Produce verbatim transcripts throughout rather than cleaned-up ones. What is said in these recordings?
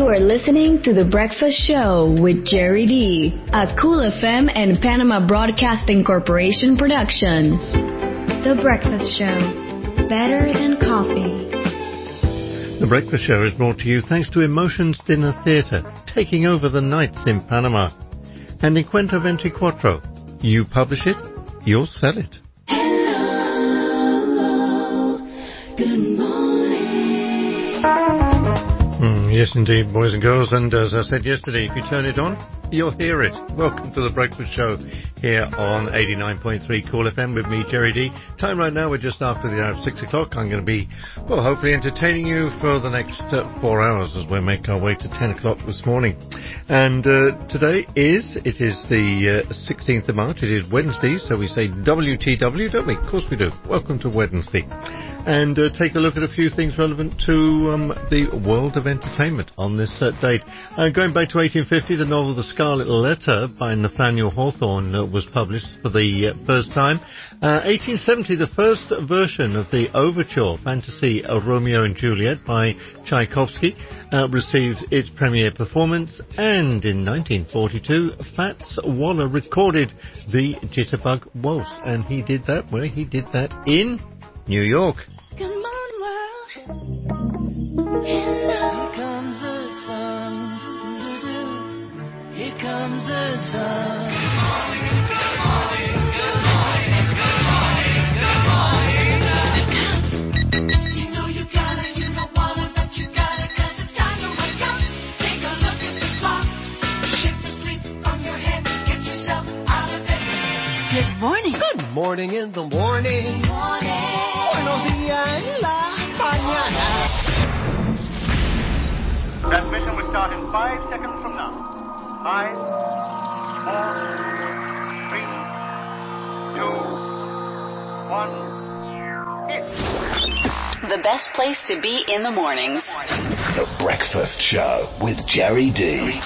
You are listening to The Breakfast Show with Jerry D, a Cool F M and Panama Broadcasting Corporation production. The Breakfast Show, better than coffee. The Breakfast Show is brought to you thanks to Emotions Dinner Theatre, taking over the nights in Panama. And in Cuento veinticuatro, you publish it, you'll sell it. Hello, good morning. Mm, yes, indeed, boys and girls. And as I said yesterday, if you turn it on, you'll hear it. Welcome to The Breakfast Show here on eighty-nine point three Cool F M with me, Jerry D. Time right now, we're just after the hour of six o'clock. I'm going to be, well, hopefully entertaining you for the next uh, four hours as we make our way to ten o'clock this morning. And uh, today is, it is the uh, sixteenth of March. It is Wednesday, so we say W T W, don't we? Of course we do. Welcome to Wednesday. And uh, take a look at a few things relevant to um, the world of entertainment on this uh, date. Uh, going back to eighteen fifty, the novel The Scarlet Letter by Nathaniel Hawthorne uh, was published for the uh, first time. Uh, eighteen seventy, the first version of the overture fantasy of Romeo and Juliet by Tchaikovsky uh, received its premiere performance. And in nineteen forty-two, Fats Waller recorded the Jitterbug Waltz. And he did that, where he did that in New York. Good morning, world. Hello. Here comes the sun. Here comes the sun. Good morning, good morning, good morning, good morning, good morning. You know you gotta, you don't wanna, but you gotta, 'cause it's time to wake up. Take a look at the clock. Shake the sleep from your head. Get yourself out of bed. Good morning. Good morning in the morning. Morning. Buenos días en la mañana. Transmission will start in five seconds from now. Five, four, three, two, one, hit. The best place to be in the mornings. The Breakfast Show with Jerry D.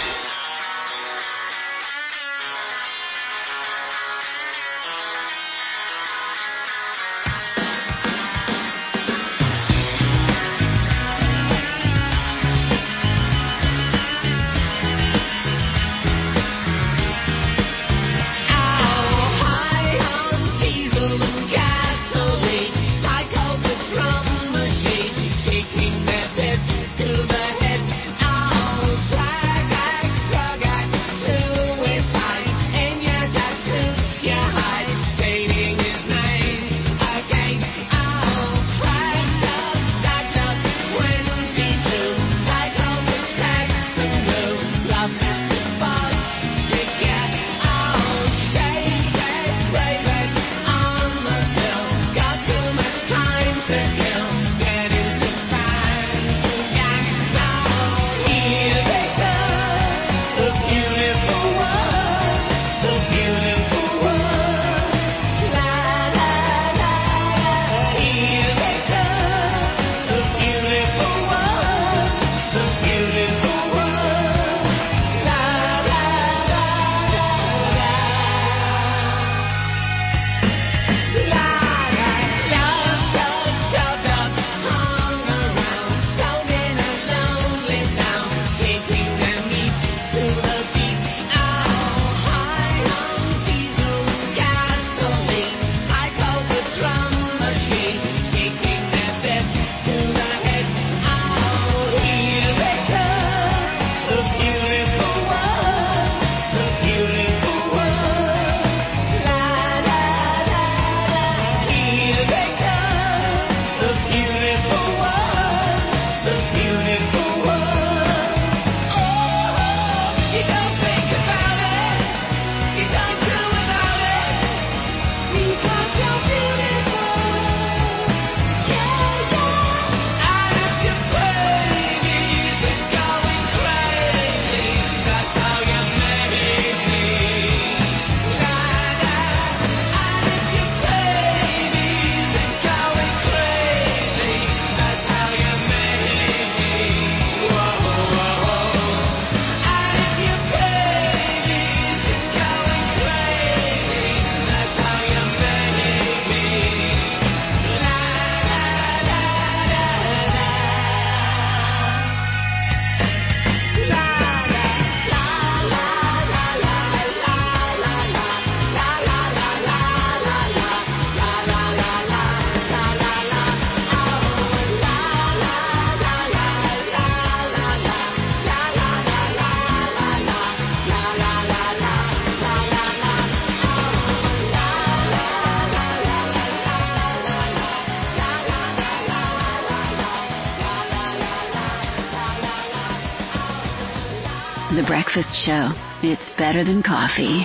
Taking their pets to the head. I'll swag, The Breakfast Show. It's better than coffee.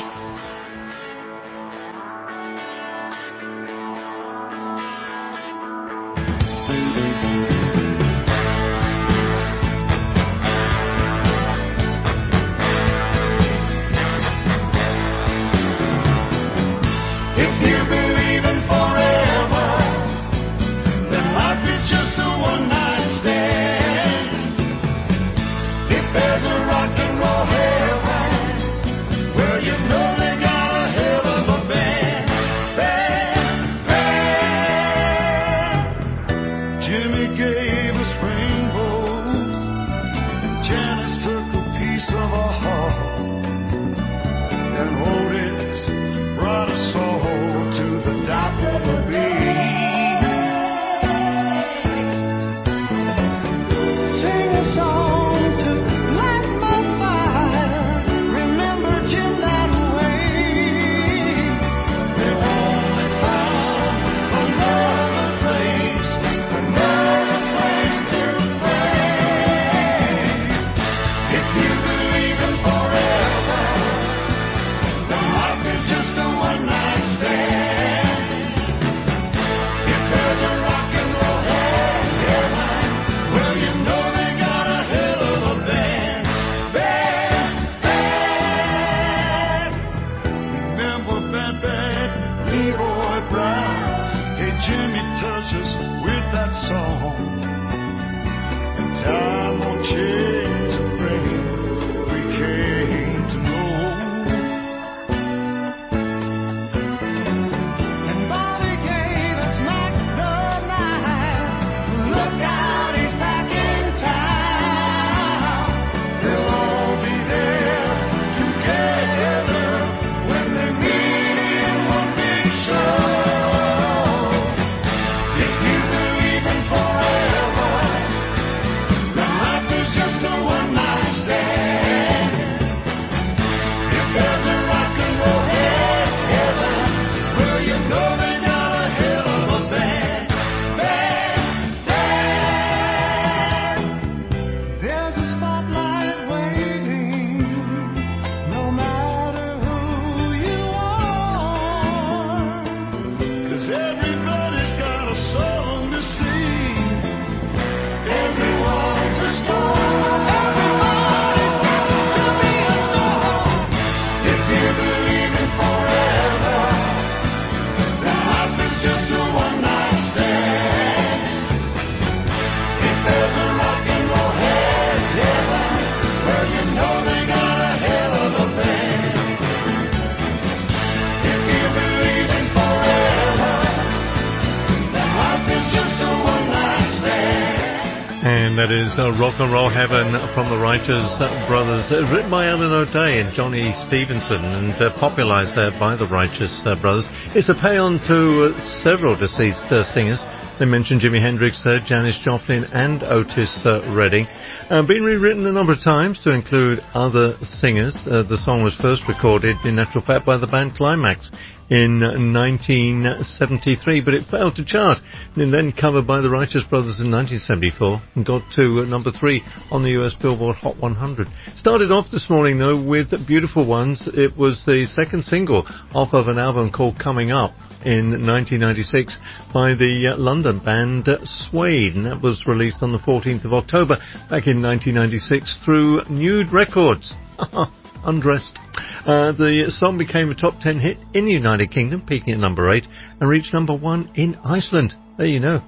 That is uh, Rock and Roll Heaven from the Righteous Brothers, uh, written by Alan O'Day and Johnny Stevenson and uh, popularised there by the Righteous uh, Brothers. It's a pay-on to uh, several deceased uh, singers. They mentioned Jimi Hendrix, uh, Janis Joplin and Otis uh, Redding. Uh, been rewritten a number of times to include other singers. Uh, the song was first recorded, in actual fact, by the band Climax in nineteen seventy-three, but it failed to chart, and then covered by the Righteous Brothers in nineteen seventy-four and got to number three on the U S Billboard Hot one hundred. Started off this morning, though, with Beautiful Ones. It was the second single off of an album called Coming Up in nineteen ninety-six by the uh, London band uh, Suede, and that was released on the fourteenth of October back in nineteen ninety-six through Nude Records. Undressed. Uh, the song became a top ten hit in the United Kingdom, peaking at number eight, and reached number one in Iceland. There you know.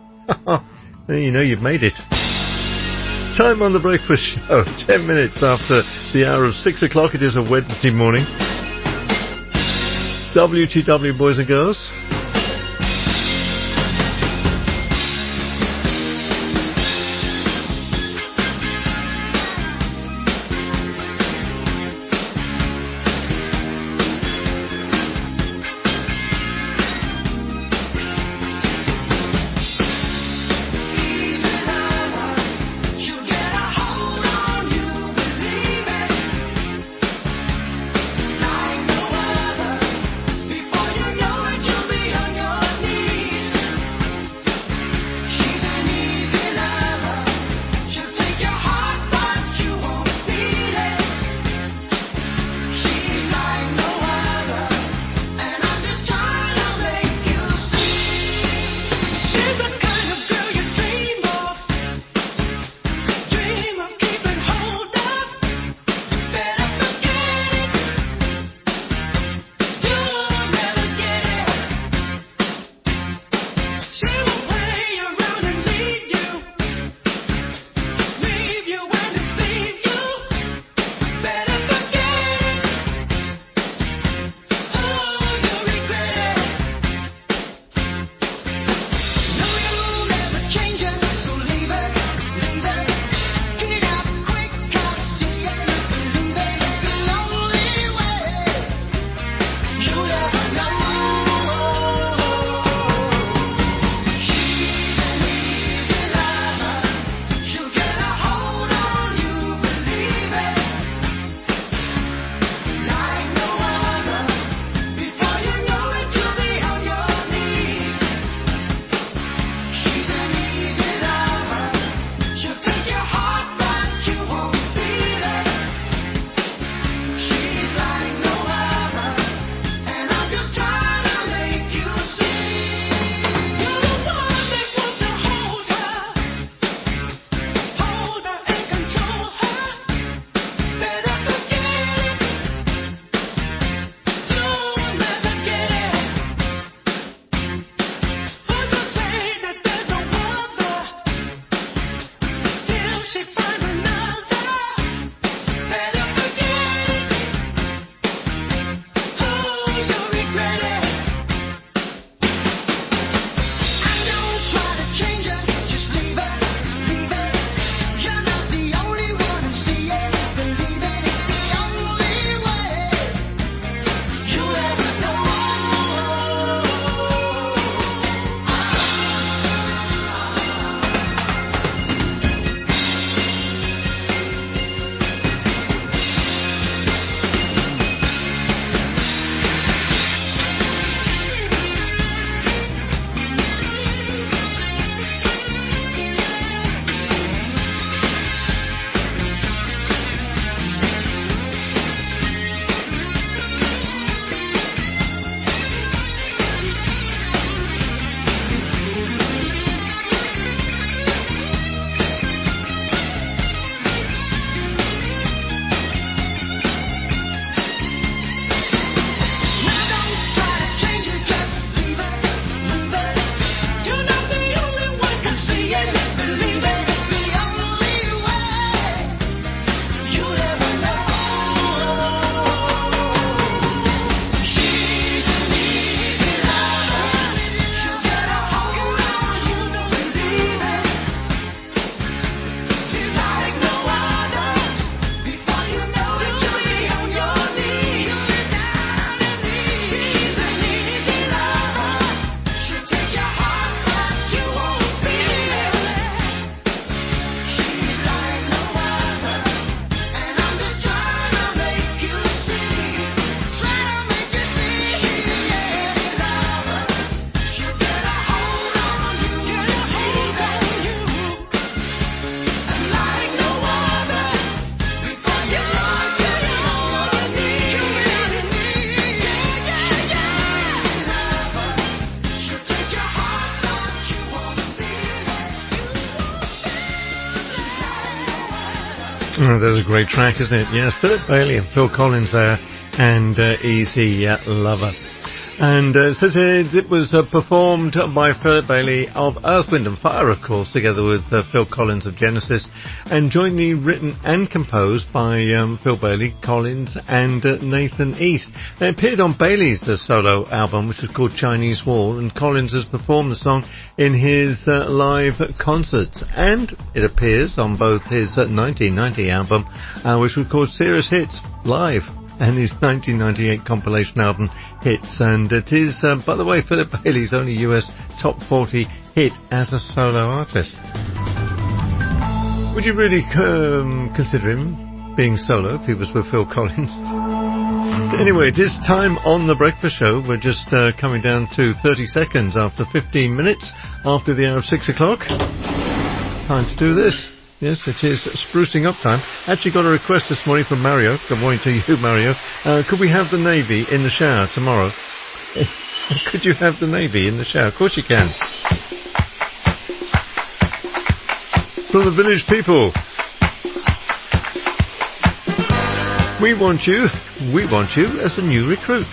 There you know you've made it. Time on the Breakfast Show, ten minutes after the hour of six o'clock. It is a Wednesday morning. W T W, boys and girls. Before you know it, you'll be Oh, that's a great track, isn't it? Yes, Philip Bailey and Phil Collins there, and uh, Easy uh, Lover. And uh, it says here it was uh, performed by Philip Bailey of Earth, Wind and Fire, of course, together with uh, Phil Collins of Genesis, and jointly written and composed by um, Phil Bailey, Collins and uh, Nathan East. It appeared on Bailey's uh, solo album, which was called Chinese Wall, and Collins has performed the song in his uh, live concerts, and it appears on both his uh, nineteen ninety album, uh, which was called Serious Hits Live, and his nineteen ninety-eight compilation album Hits. And it is, uh, by the way, Philip Bailey's only U S top forty hit as a solo artist. Would you really um, consider him being solo if he was with Phil Collins? Anyway, it is time on The Breakfast Show. We're just uh, coming down to thirty seconds after fifteen minutes after the hour of six o'clock. Time to do this. Yes, it is sprucing up time. Actually got a request this morning from Mario. Good morning to you, Mario. Uh, could we have the Navy in the shower tomorrow? Could you have the Navy in the shower? Of course you can. From the Village People. We want you, we want you as a new recruit.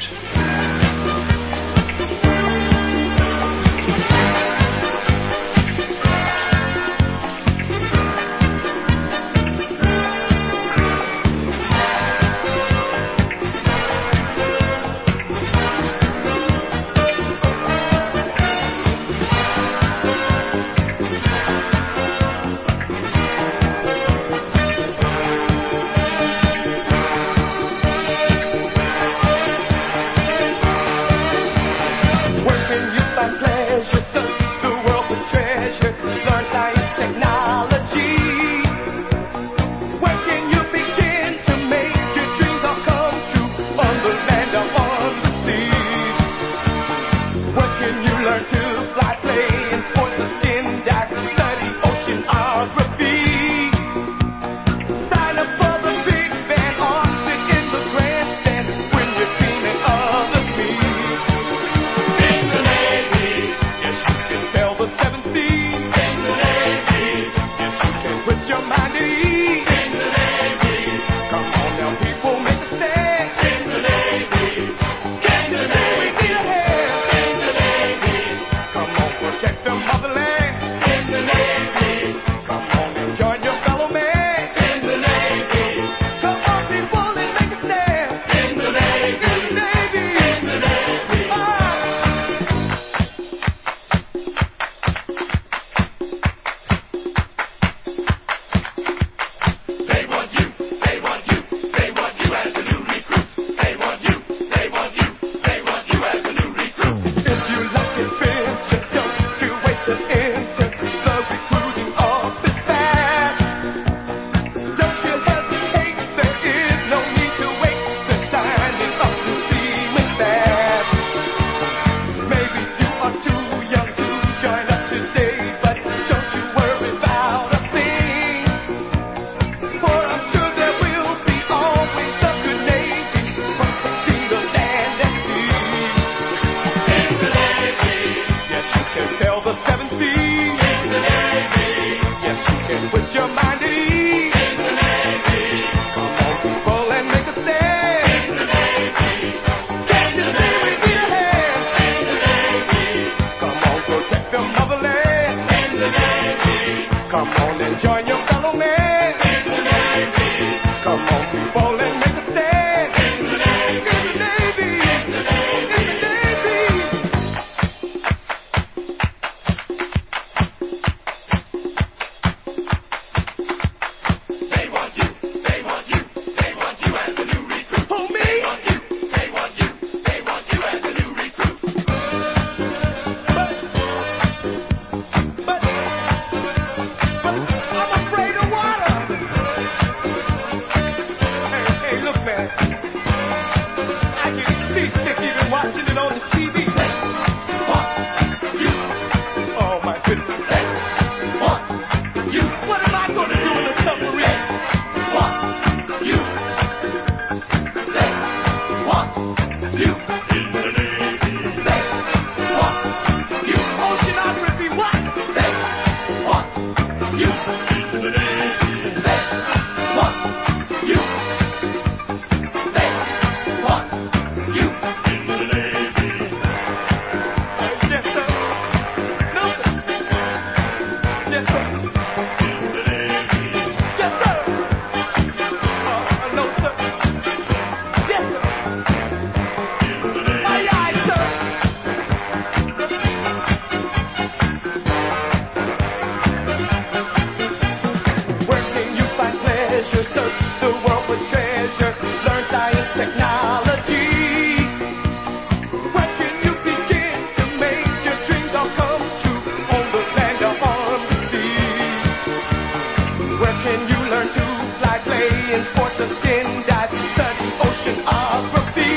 search the world for treasure, learn science, technology. Where can you begin to make your dreams all come true on the land of on the sea? Where can you learn to fly, play in sports, or skin dive, study oceanography?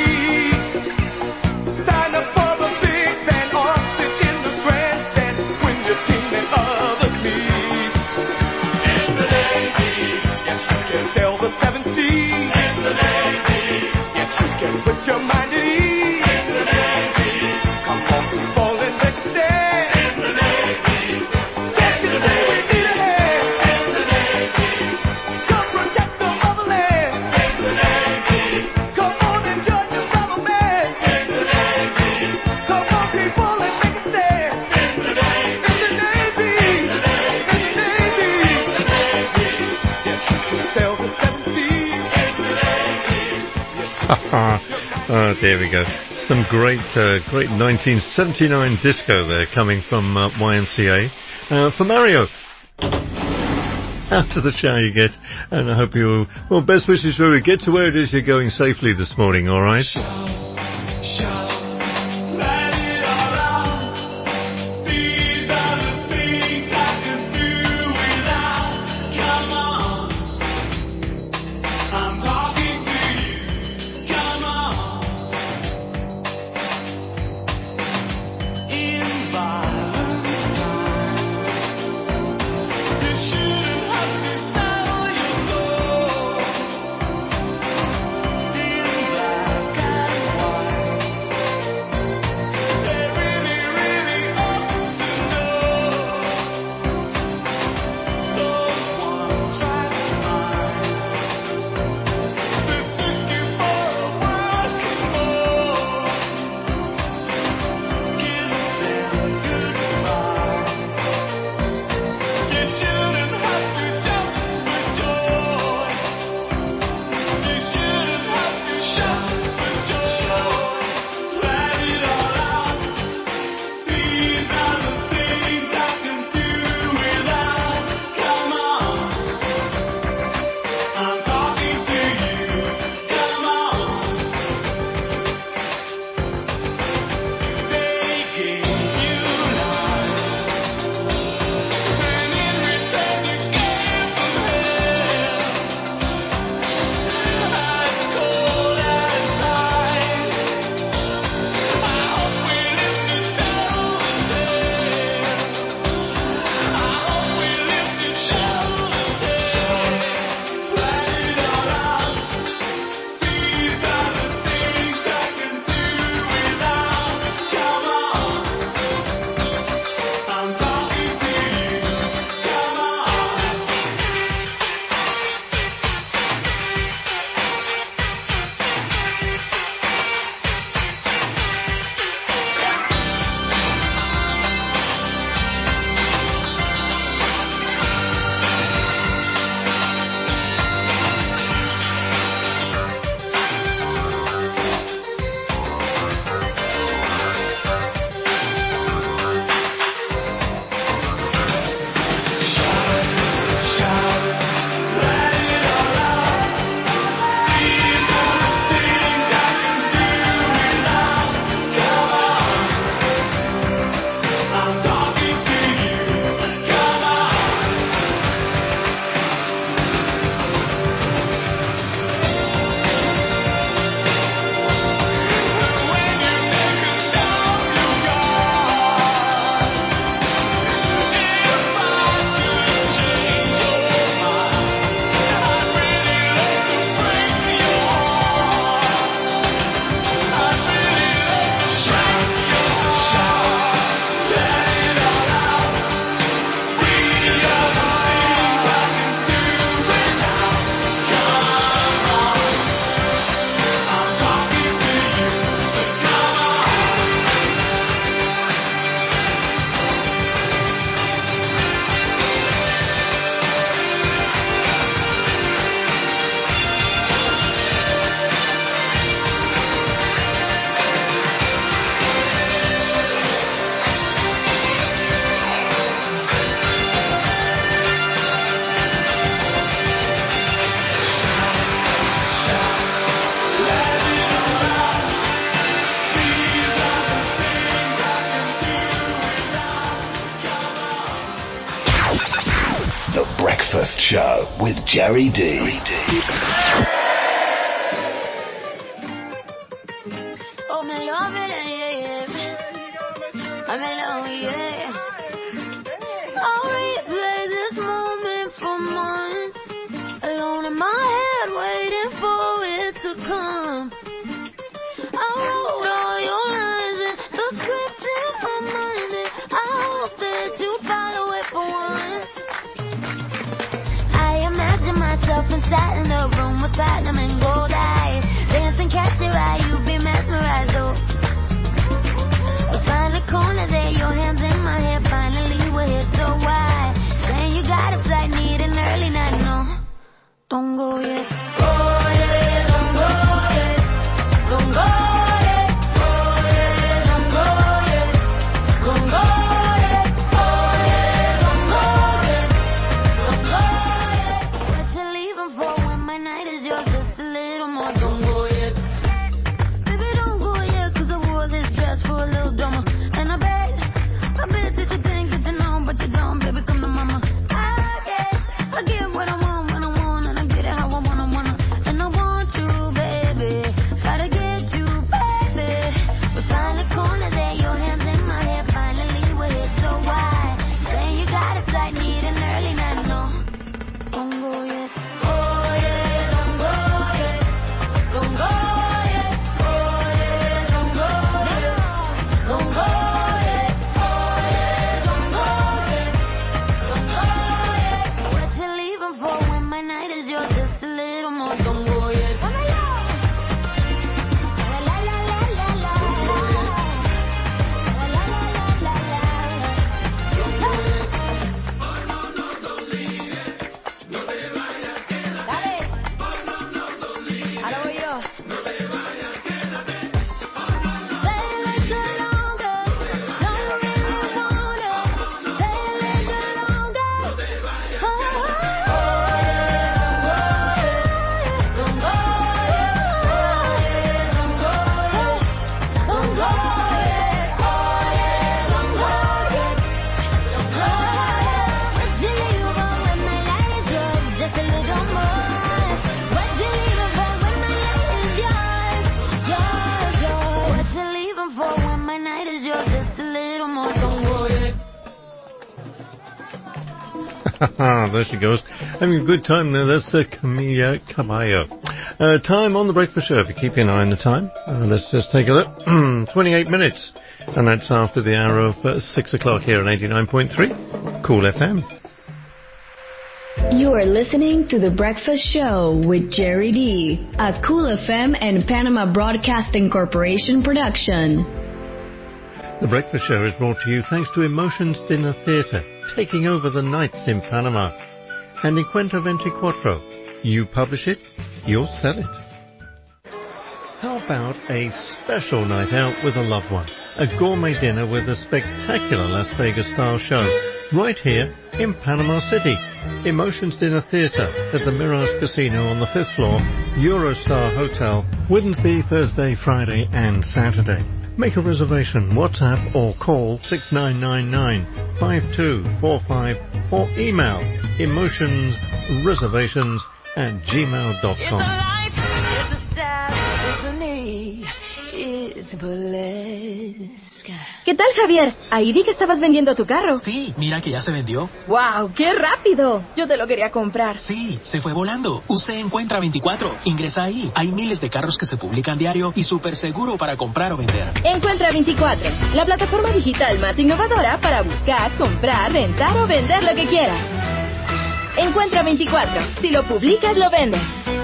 Sign up for the big band or sit in the grandstand when your team and others meet. In the Navy, yes you can sail the seven seas. In the Navy, yes you can put your mind at ease. In the Navy, come on people and let's stand. In the Navy, can't you say we need a hand? In the Navy, come protect the motherland. In the Navy, come on and join your brother man. In the Navy, come on people and make a stand. In the Navy, in the Navy, in the Navy, in the Navy, yes you can sail the seven seas. In the Navy, Oh, there we go. Some great, uh, great nineteen seventy-nine disco there coming from uh, Y M C A. Uh, for Mario, out to the shower you get, and I hope you, well, best wishes for you. Get to where it is you're going safely this morning, all right? Write it all out. These are the things I could do without. Come on, I'm talking to you. Come on. In violent times, you shouldn't have to sell your soul. In black and white, Show with Jerry D. Oh, me love it, yeah, yeah. I'm in love, yeah. I'll replay this moment for months, alone in my head, waiting for it to come. I wrote all your lines and the script in my mind, and I hope that you follow it for once. I imagine myself inside in the room with platinum and gold eyes, dancing, catch your eye, you be mesmerized, oh. We find the corner there, your hands in my hair, finally we're here, so why? Saying you got a flight, need an early night, no, don't go yet. Oh yeah, don't go yet, don't go yet. Oh yeah, don't go yet, don't go yet. Oh yeah, don't go yet, don't go yet. What you leaving for when my night is yours? Just a little more, don't go yet. Baby, don't go yet, 'cause I wore this dress for a little drama. And I bet, I bet that you think that you know, but you don't, baby, come to mama. I get, I get what I want when I want, and I get it how I wanna, wanna. And I want you, baby, gotta get you, baby. We find the corner there, your hands in my hair, finally we're here, so why? Saying you got a flight, need an early night, no, don't go yet. Oh yeah, don't go yet, don't go yet. Oh yeah, don't go yet, don't go yet. Oh yeah, don't go yet, don't go yet. What you leaving for when my night is yours? Just a little more, don't go yet. La la la la la la la. La la la la la la. Dale. Ahora voy yo. Stay a little longer, don't really want it. Stay a little longer. Oh, yeah, don't go yet, don't go yet. Oh, yeah, don't go yet, don't go yet. Oh, yeah, don't go yet, don't go yet. What you leaving for when my light is yours? Just a little more. What you leaving for when my light is yours? Yours, yours. What you leaving for when my night is yours? Just a little more, don't go yet. There she goes. Having a good time there. That's uh, Camila Cabello. Uh, time on the Breakfast Show. If you keep an eye on the time, uh, let's just take a look. twenty-eight minutes. And that's after the hour of uh, six o'clock here on eighty-nine point three Cool F M. You are listening to The Breakfast Show with Jerry D, a Cool F M and Panama Broadcasting Corporation production. The Breakfast Show is brought to you thanks to Emotions Dinner Theatre, taking over the nights in Panama. And Encuentro veinticuatro. You publish it, you'll sell it. How about a special night out with a loved one? A gourmet dinner with a spectacular Las Vegas-style show, right here in Panama City. Emotions Dinner Theatre at the Mirage Casino on the fifth floor, Eurostar Hotel, Wednesday, Thursday, Friday and Saturday. Make a reservation, WhatsApp or call six nine nine nine, five two four five or email emotionsreservations at gmail dot It's a com. life, it's a style, it's a need, it's burlesque. ¿Qué tal, Javier? Ahí vi que estabas vendiendo tu carro. Sí, mira que ya se vendió. ¡Wow! ¡Qué rápido! Yo te lo quería comprar. Sí, se fue volando. Usted Encuentra veinticuatro. Ingresa ahí. Hay miles de carros que se publican diario y súper seguro para comprar o vender. Encuentra veinticuatro, la plataforma digital más innovadora para buscar, comprar, rentar o vender lo que quieras. Encuentra veinticuatro. Si lo publicas, lo vendes.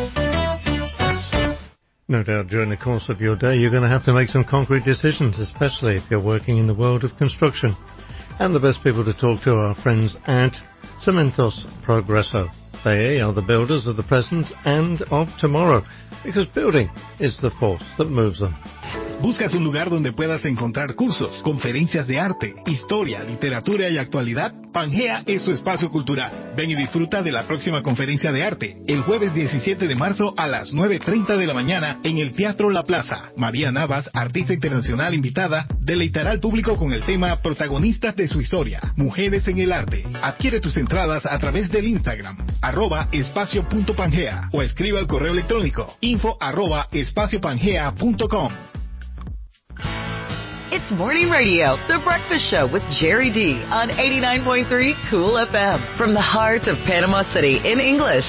No doubt during the course of your day you're going to have to make some concrete decisions, especially if you're working in the world of construction. And the best people to talk to are our friends at Cementos Progreso. They are the builders of the present and of tomorrow, because building is the force that moves them. ¿Buscas un lugar donde puedas encontrar cursos, conferencias de arte, historia, literatura y actualidad? Pangea es su espacio cultural. Ven y disfruta de la próxima conferencia de arte, el jueves diecisiete de marzo a las nueve treinta de la mañana en el Teatro La Plaza. María Navas, artista internacional invitada, deleitará al público con el tema Protagonistas de su historia, Mujeres en el Arte. Adquiere tus entradas a través del Instagram, arroba espacio.pangea, o escriba al correo electrónico, info arroba espaciopangea punto com. It's Morning Radio, The Breakfast Show with Jerry D on eighty-nine point three Cool F M from the heart of Panama City in English.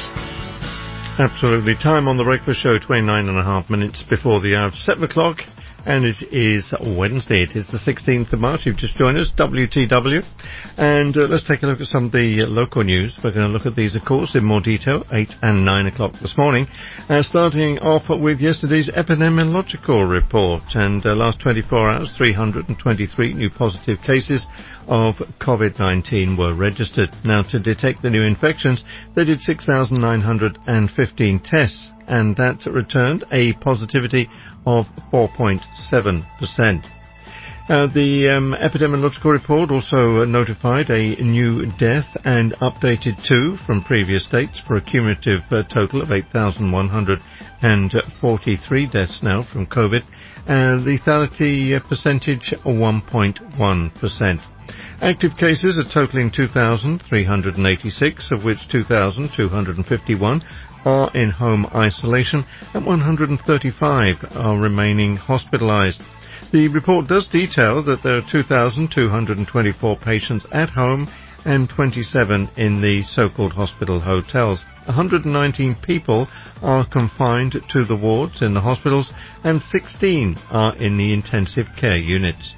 Absolutely. Time on The Breakfast Show, twenty-nine and a half minutes before the hour of seven o'clock. And it is Wednesday. It is the sixteenth of March. You've just joined us, W T W. And uh, let's take a look at some of the uh, local news. We're going to look at these, of course, in more detail, eight and nine o'clock this morning. Uh, starting off with yesterday's epidemiological report. And uh, last twenty-four hours, three hundred twenty-three new positive cases of COVID nineteen were registered. Now, to detect the new infections, they did six thousand nine hundred fifteen tests, and that returned a positivity of four point seven percent. Uh, the um, epidemiological report also uh, notified a new death and updated two from previous dates for a cumulative uh, total of eight thousand one hundred forty-three deaths now from COVID. Uh, lethality uh, percentage one point one percent. Active cases are totaling two thousand three hundred eighty-six, of which two thousand two hundred fifty-one are in home isolation and one hundred thirty-five are remaining hospitalized. The report does detail that there are two thousand two hundred twenty-four patients at home and twenty-seven in the so-called hospital hotels. one hundred nineteen people are confined to the wards in the hospitals and sixteen are in the intensive care units.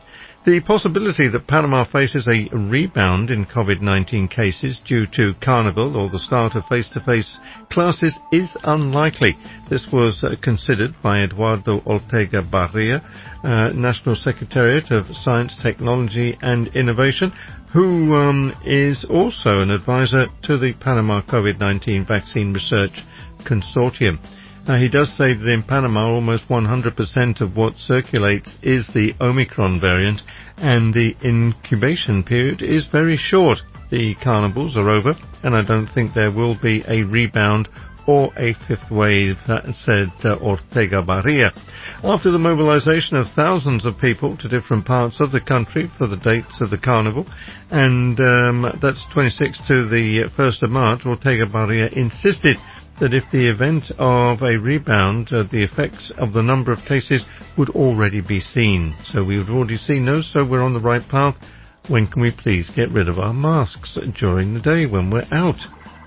The possibility that Panama faces a rebound in COVID nineteen cases due to Carnival or the start of face-to-face classes is unlikely. This was uh, considered by Eduardo Ortega Barria, uh, National Secretariat of Science, Technology and Innovation, who um, is also an advisor to the Panama COVID nineteen Vaccine Research Consortium. Uh, he does say that in Panama almost one hundred percent of what circulates is the Omicron variant, and the incubation period is very short. The carnivals are over, and I don't think there will be a rebound or a fifth wave, uh, said uh, Ortega Barria. After the mobilization of thousands of people to different parts of the country for the dates of the carnival, and um, that's twenty-sixth to the first of March, Ortega Barria insisted that if the event of a rebound, uh, the effects of the number of cases would already be seen. So we would already seen those, so we're on the right path. When can we please get rid of our masks during the day when we're out?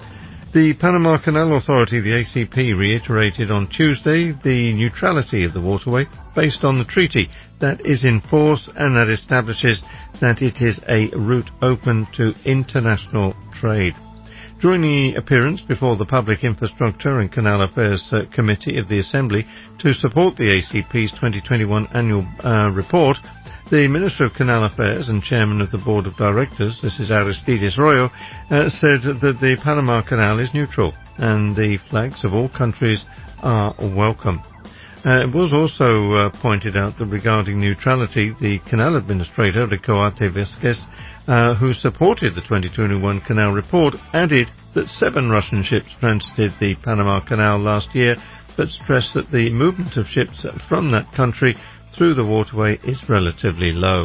The Panama Canal Authority, the A C P, reiterated on Tuesday the neutrality of the waterway based on the treaty that is in force and that establishes that it is a route open to international trade. During the appearance before the Public Infrastructure and Canal Affairs uh, Committee of the Assembly to support the A C P's twenty twenty-one annual uh, report, the Minister of Canal Affairs and Chairman of the Board of Directors, this is Aristides Royo, uh, said that the Panama Canal is neutral and the flags of all countries are welcome. Uh, it was also uh, pointed out that regarding neutrality, the Canal Administrator, Ricoate Vesquez, uh, who supported the twenty twenty-one Canal report, added that seven Russian ships transited the Panama Canal last year, but stressed that the movement of ships from that country through the waterway is relatively low.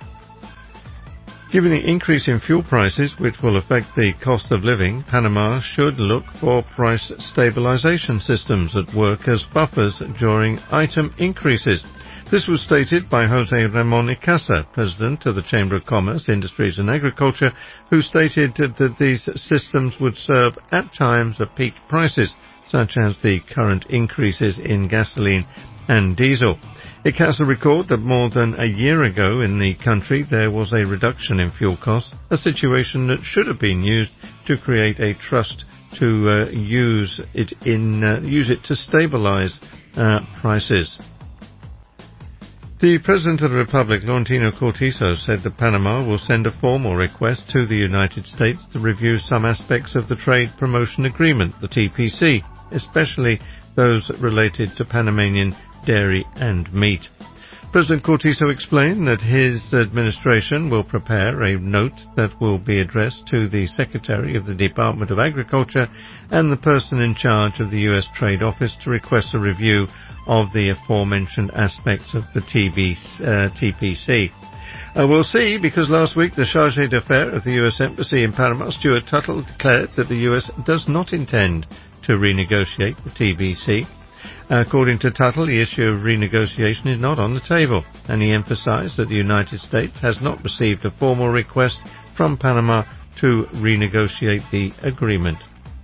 Given the increase in fuel prices, which will affect the cost of living, Panama should look for price stabilization systems that work as buffers during item increases. This was stated by Jose Ramon Icaza, President of the Chamber of Commerce, Industries and Agriculture, who stated that these systems would serve at times of peak prices, such as the current increases in gasoline and diesel. Icaza recalled that more than a year ago in the country there was a reduction in fuel costs, a situation that should have been used to create a trust to uh, use it in uh, use it to stabilize uh, prices. The President of the Republic, Laurentino Cortizo, said that Panama will send a formal request to the United States to review some aspects of the Trade Promotion Agreement, the T P C, especially those related to Panamanian dairy and meat. President Cortizo explained that his administration will prepare a note that will be addressed to the Secretary of the Department of Agriculture and the person in charge of the U S Trade Office to request a review of the aforementioned aspects of the T P C. Uh, we'll see, because last week the Chargé d'Affaires of the U S Embassy in Panama, Stuart Tuttle, declared that the U S does not intend to renegotiate the T B C. According to Tuttle, the issue of renegotiation is not on the table, and he emphasized that the United States has not received a formal request from Panama to renegotiate the agreement.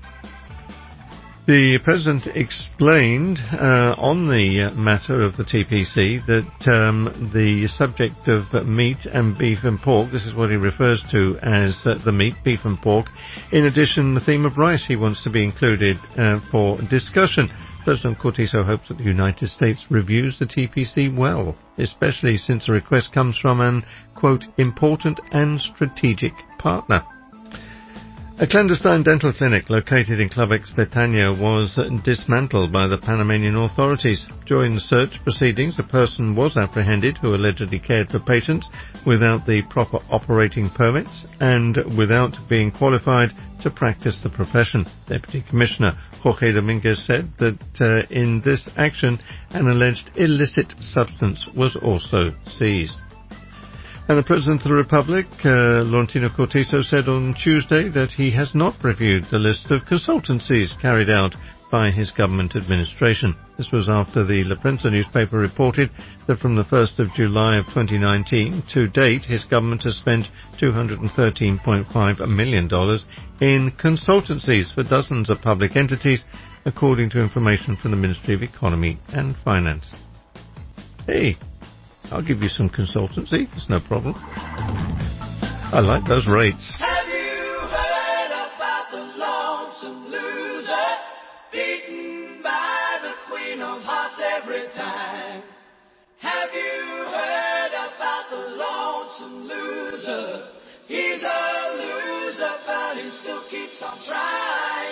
The President explained uh, on the matter of the T P C that um, the subject of meat and beef and pork, this is what he refers to as uh, the meat, beef and pork. In addition, the theme of rice he wants to be included uh, for discussion. President Cortizo hopes that the United States reviews the T P C well, especially since the request comes from an, quote, important and strategic partner. A clandestine dental clinic located in Club Expetania was dismantled by the Panamanian authorities. During the search proceedings, a person was apprehended who allegedly cared for patients without the proper operating permits and without being qualified to practice the profession. Deputy Commissioner Jorge Dominguez said that uh, in this action, an alleged illicit substance was also seized. And the President of the Republic, uh, Laurentino Cortizo, said on Tuesday that he has not reviewed the list of consultancies carried out by his government administration. This was after the La Prensa newspaper reported that from the first of July of twenty nineteen to date, his government has spent two hundred thirteen point five million dollars in consultancies for dozens of public entities, according to information from the Ministry of Economy and Finance. Hey, I'll give you some consultancy, it's no problem. I like those rates. Have you heard about the lonesome loser, beaten by the Queen of Hearts every time? Have you heard about the lonesome loser? He's a loser, but he still keeps on trying.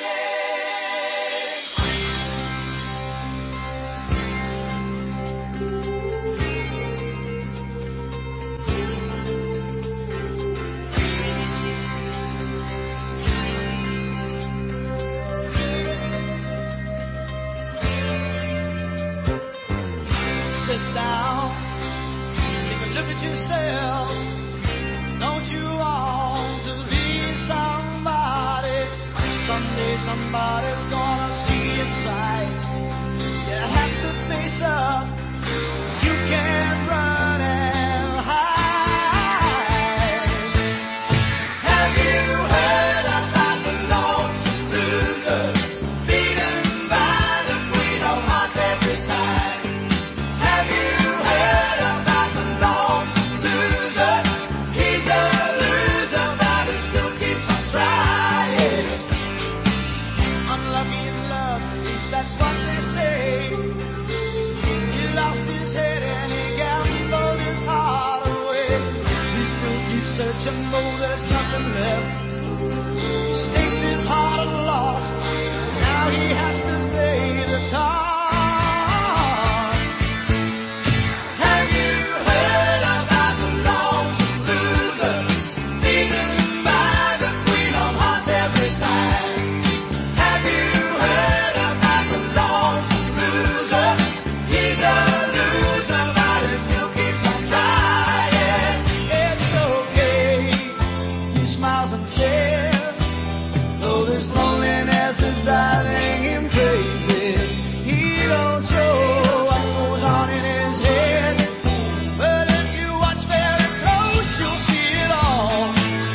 Sit down, take a look at yourself. Don't you want to be somebody? Someday somebody's gonna see inside. You have to face up. You can't run and hide. Have you heard about the lonesome loser, beaten by the Queen of Hearts every time? Have you heard about the lonesome loser? He's a loser, but he still keeps on trying. Unlucky in love, at least that's what they say. He lost his head and he gambled his heart away. He still keeps searching, though there's nothing left. He staked his heart and lost. Now he has to pay the cost. Have you heard about the lonesome loser, beaten by the Queen of Hearts every time? Have you heard about the lonesome loser? He's a loser, but he still keeps on trying. It's okay, he smiles and says, though this loneliness is driving him crazy. He don't show what goes on in his head, but if you watch very close, you'll see it all.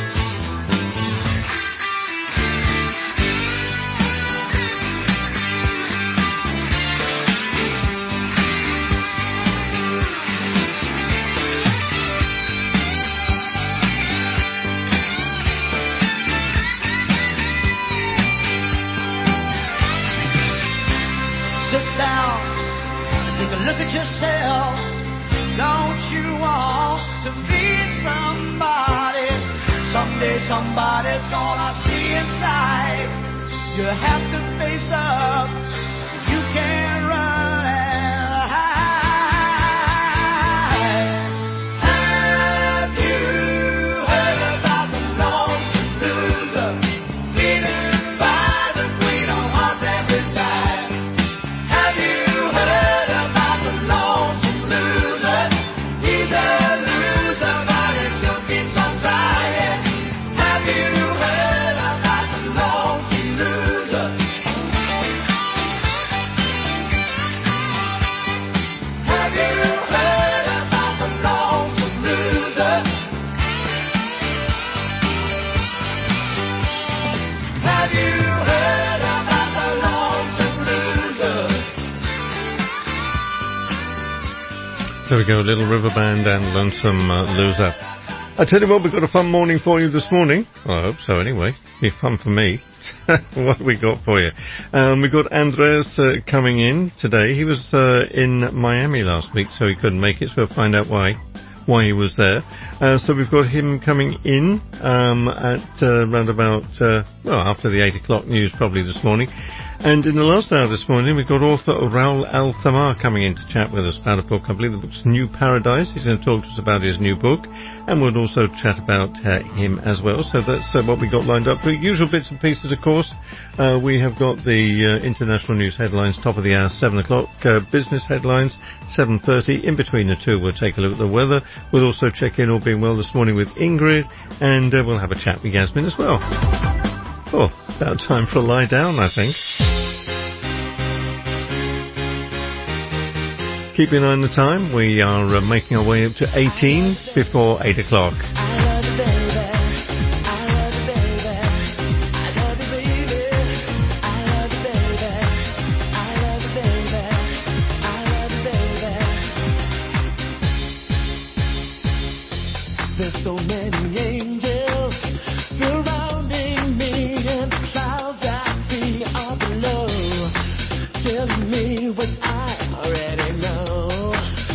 Sit down and take a look at yourself. Don't you want to be somebody? Someday somebody's gonna see inside. You have to face up. You can't run and hide. There we go, Little River Band and Lonesome uh, Loser. I tell you what, we've got a fun morning for you this morning. Well, I hope so anyway. Be fun for me. What have we got for you? Um, we've got Andreas uh, coming in today. He was uh, in Miami last week, so he couldn't make it, so we'll find out why. why he was there. Uh, so we've got him coming in um, at uh, round about, uh, well, after the eight o'clock news probably this morning. And in the last hour this morning, we've got author Raul Altamar coming in to chat with us about a book. I believe the book's New Paradise. He's going to talk to us about his new book. And we'll also chat about uh, him as well. So that's uh, what we got lined up. The usual bits and pieces, of course. Uh, we have got the uh, international news headlines, top of the hour, seven o'clock. Uh, business headlines, seven thirty. In between the two, we'll take a look at the weather. We'll also check in, all being well, this morning with Ingrid. And uh, we'll have a chat with Yasmin as well. Oh, about time for a lie down, I think. Keep an eye on the time. We are uh, making our way up to eighteen before eight o'clock. There's so many angels surrounding me, and the clouds I see are below, telling me what I already know.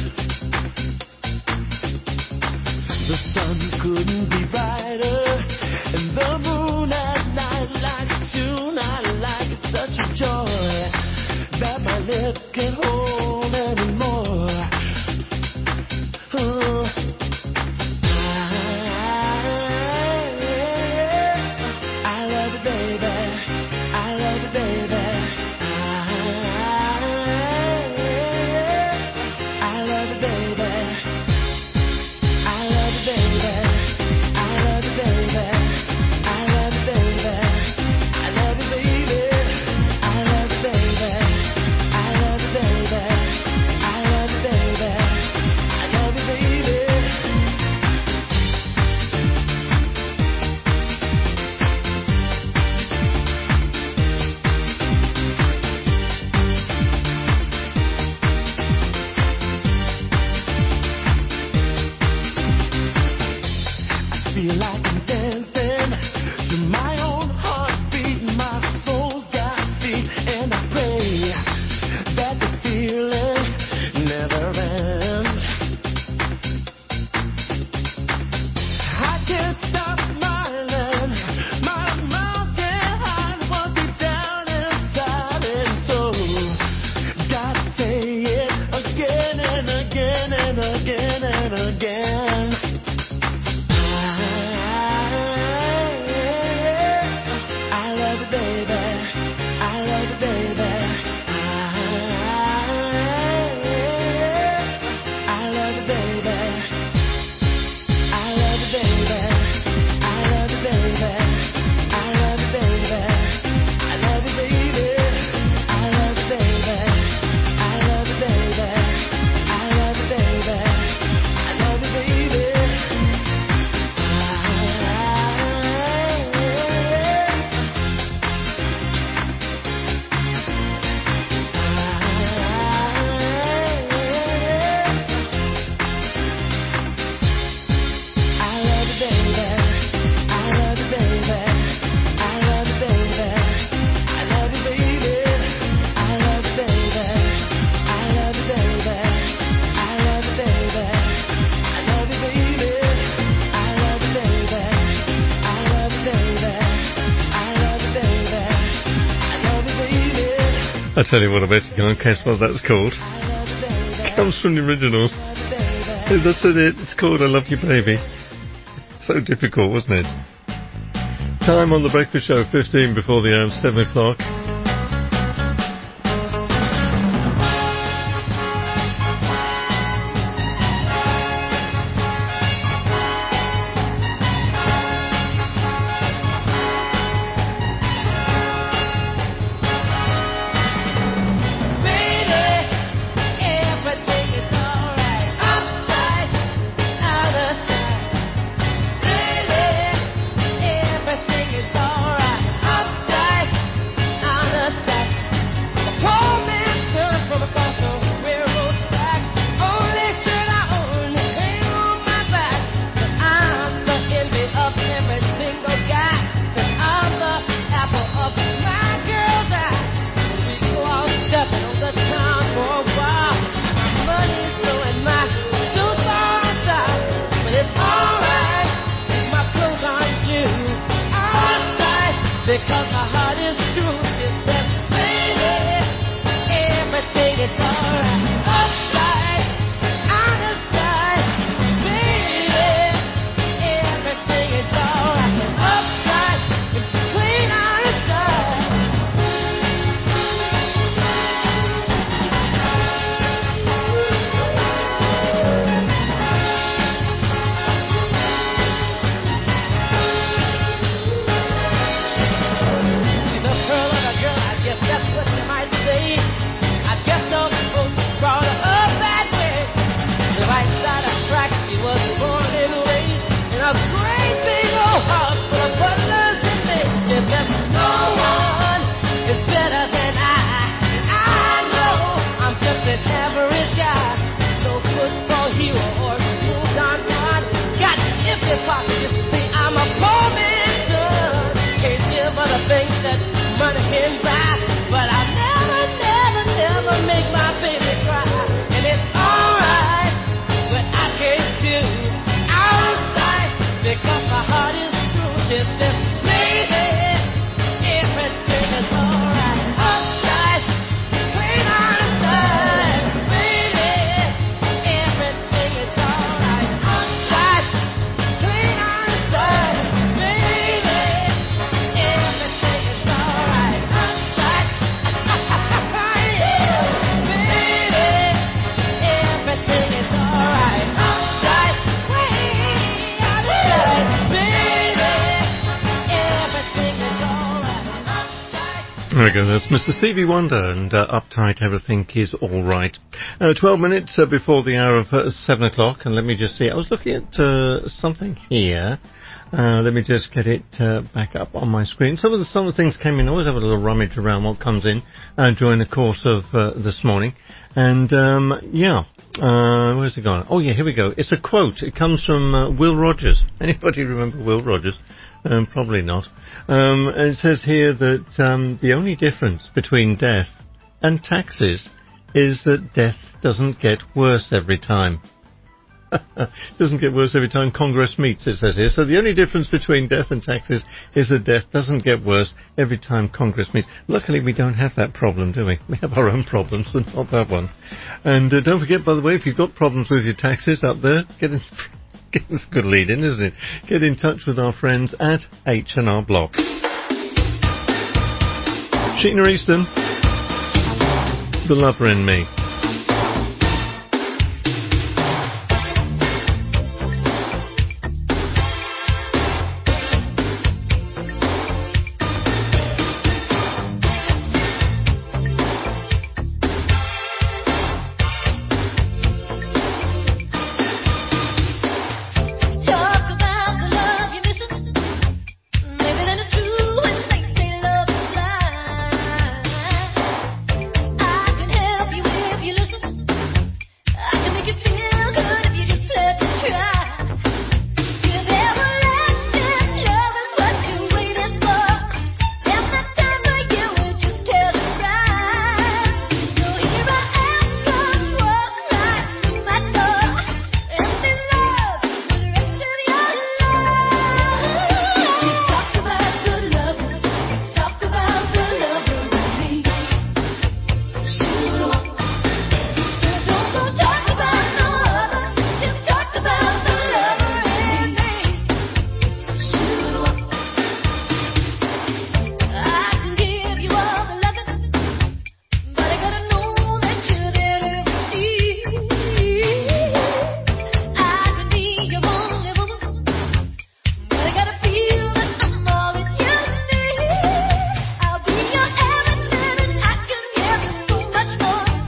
The sun couldn't be brighter, and the moon at night like a tune I like. It's such a joy that my lips can't hold anymore. Oh. I tell you what, I bet you can't guess what that's called. Comes from the originals. That's it, it's called I Love You Baby. So difficult, wasn't it? Time on the Breakfast Show, fifteen before the hour, seven o'clock. Everything is alright. Uptight. because my heart is true. She said, baby, everything is alright. Upside, underside, baby, everything is alright. Upside, it's clean underside. She's a pearl of a girl, I guess that's what you might say. I guess those folks brought her up that way. The right side of track, she was born and raised in a great big old house full of butlers and maids. She said, no one is better than I. I know I'm just an average guy. No football hero or school Don Juan. Got empty pockets, you see, I'm a poor man's son. Can't give her the things that money can buy. But I'll never, never, never make my baby cry. And it's alright, but I can't do outside because my heart is true. She says, baby, everything is alright. Upside, clean outside. Baby, everything is alright. Upside, clean outside. Baby, everything is alright. Upside, yeah. Baby, everything is alright. Upside, way outside. Baby, everything is alright. Upside. There we go, that's Mister Stevie Wonder and uh, Uptight, Everything Is Alright. Uh, twelve minutes uh, before the hour of uh, seven o'clock, and let me just see, I was looking at uh, something here. Uh, let me just get it uh, back up on my screen. Some of the some of the things came in. I always have a little rummage around what comes in uh, during the course of uh, this morning. And, um, yeah, uh, where's it gone? Oh, yeah, here we go. It's a quote. It comes from uh, Will Rogers. Anybody remember Will Rogers? Um, probably not. Um, and it says here that um, the only difference between death and taxes is that death doesn't get worse every time. Doesn't get worse every time Congress meets, it says here. So the only difference between death and taxes is that death doesn't get worse every time Congress meets. Luckily, we don't have that problem, do we? We have our own problems, but not that one. And uh, don't forget, by the way, if you've got problems with your taxes up there, get in... It's a good lead in, isn't it? Get in touch with our friends at H and R Block. Sheena Easton, The Lover in Me. Talk about the love you're missing. Maybe then it's true when they say love is blind. I can help you if you listen. I can make you feel good if you just let me try. If everlasting love is what you're waiting for, then the time right here will just tell you right. So here I am, come walk right through my door and be loved for the rest of your life. You talk about good love, talk about the lover in me. Shoot up. So don't go talk about no other, just talk about the lover in me. Shoot up. I can give you all the loving, but I gotta know that you're there to receive. I can be your only woman, but I gotta feel that I'm all that you need. I'll be your everything, and I can give you so much more.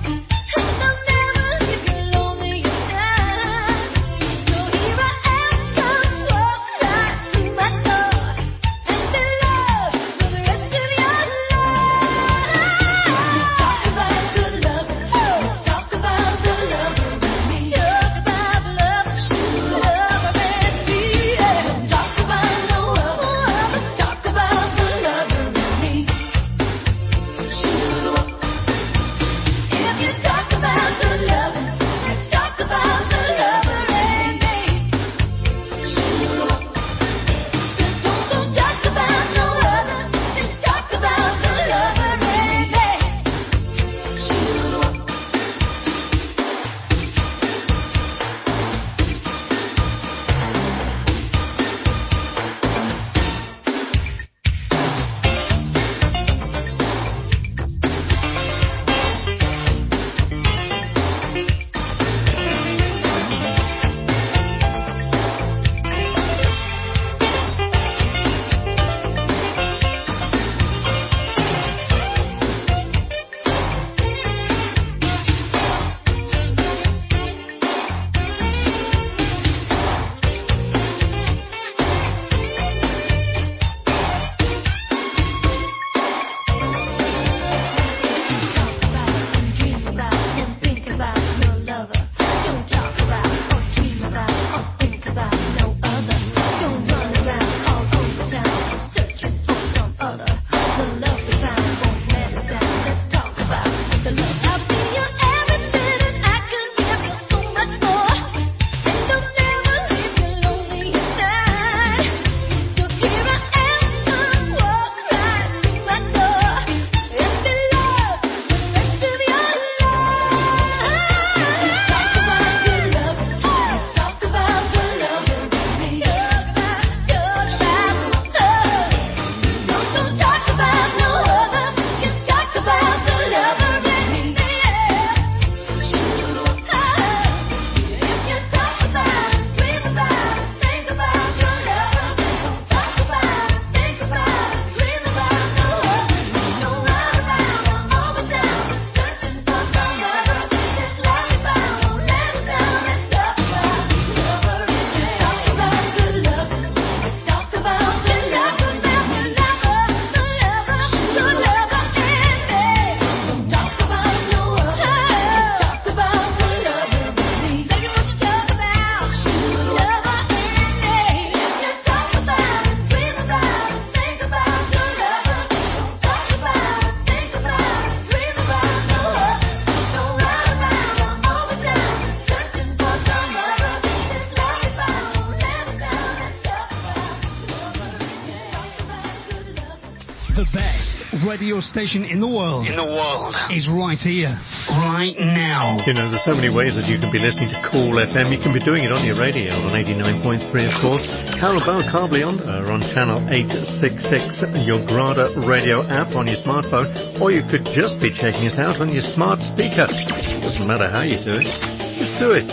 radio station in the world. In the world. Is right here, right now. You know, there's so many ways that you can be listening to Cool F M. You can be doing it on your radio on eighty-nine point three, of course. Carabao Carbly on uh, on channel eight sixty-six, your Grada radio app on your smartphone, or you could just be checking us out on your smart speaker. Doesn't matter how you do it, just do it.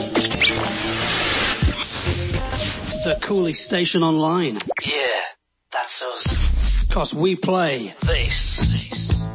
The coolest station online. Yeah, that's us. 'Cause we play this.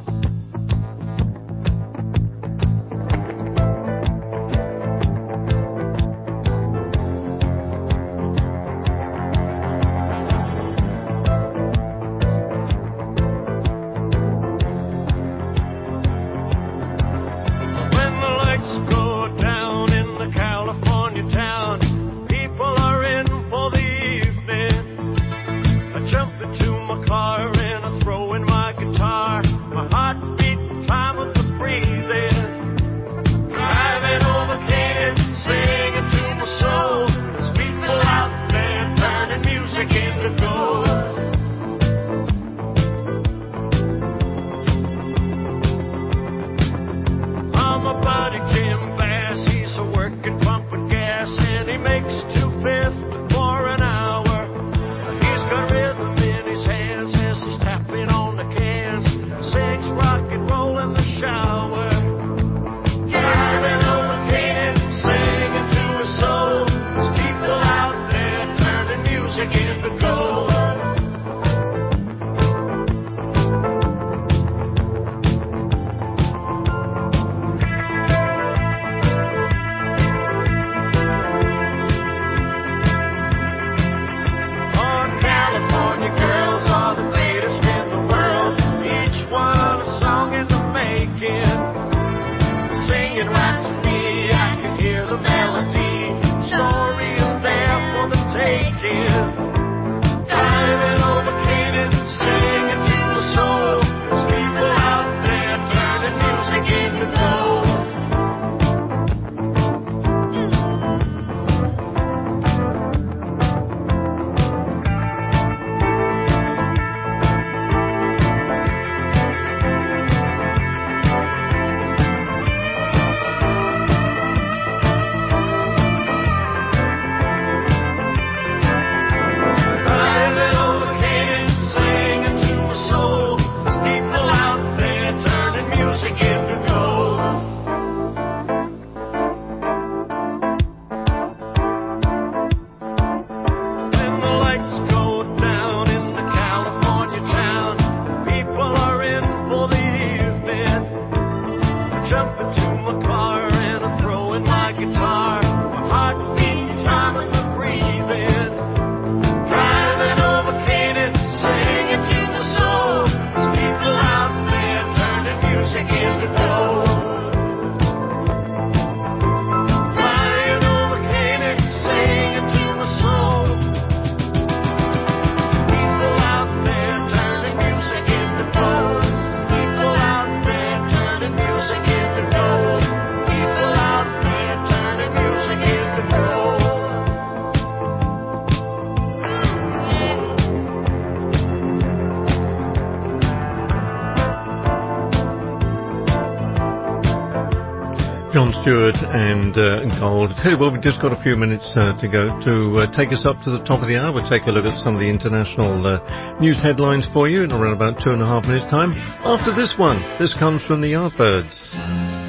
John Stewart and uh, Gold. Tell you what, we've just got a few minutes uh, to go to uh, take us up to the top of the hour. We'll take a look at some of the international uh, news headlines for you in around about two and a half minutes' time. After this one, this comes from the Yardbirds.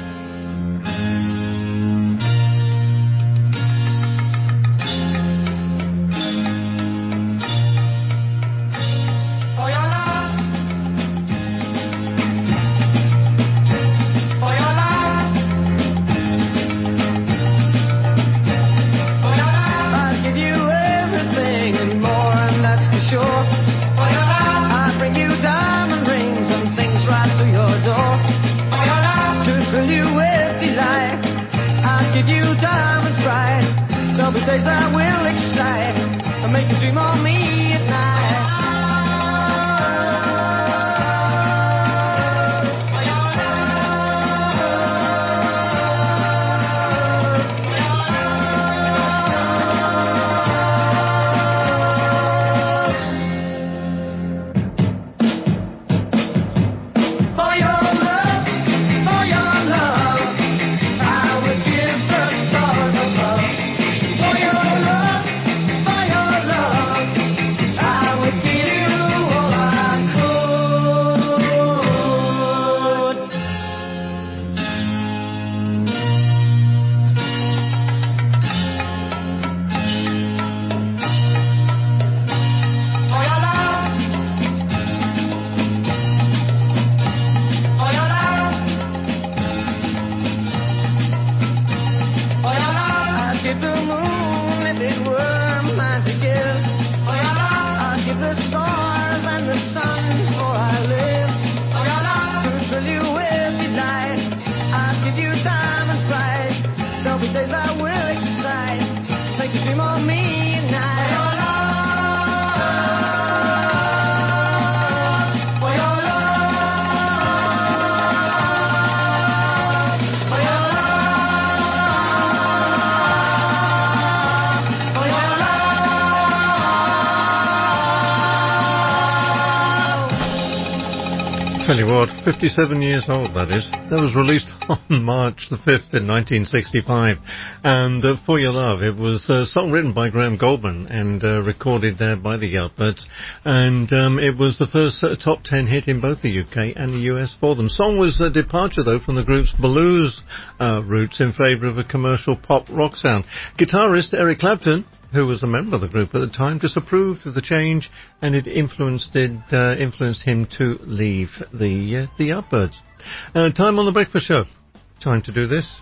Tell you what, fifty-seven years old that is. That was released on March the fifth in nineteen sixty-five. And uh, For Your Love, it was a song written by Graham Goldman and uh, recorded there by the Yardbirds. And um, it was the first uh, top ten hit in both the U K and the U S for them. Song was a departure, though, from the group's blues uh, roots in favour of a commercial pop rock sound. Guitarist Eric Clapton, who was a member of the group at the time, disapproved of the change, and it influenced it, uh, influenced him to leave the uh, the Yardbirds. Uh, time on the Breakfast Show. Time to do this.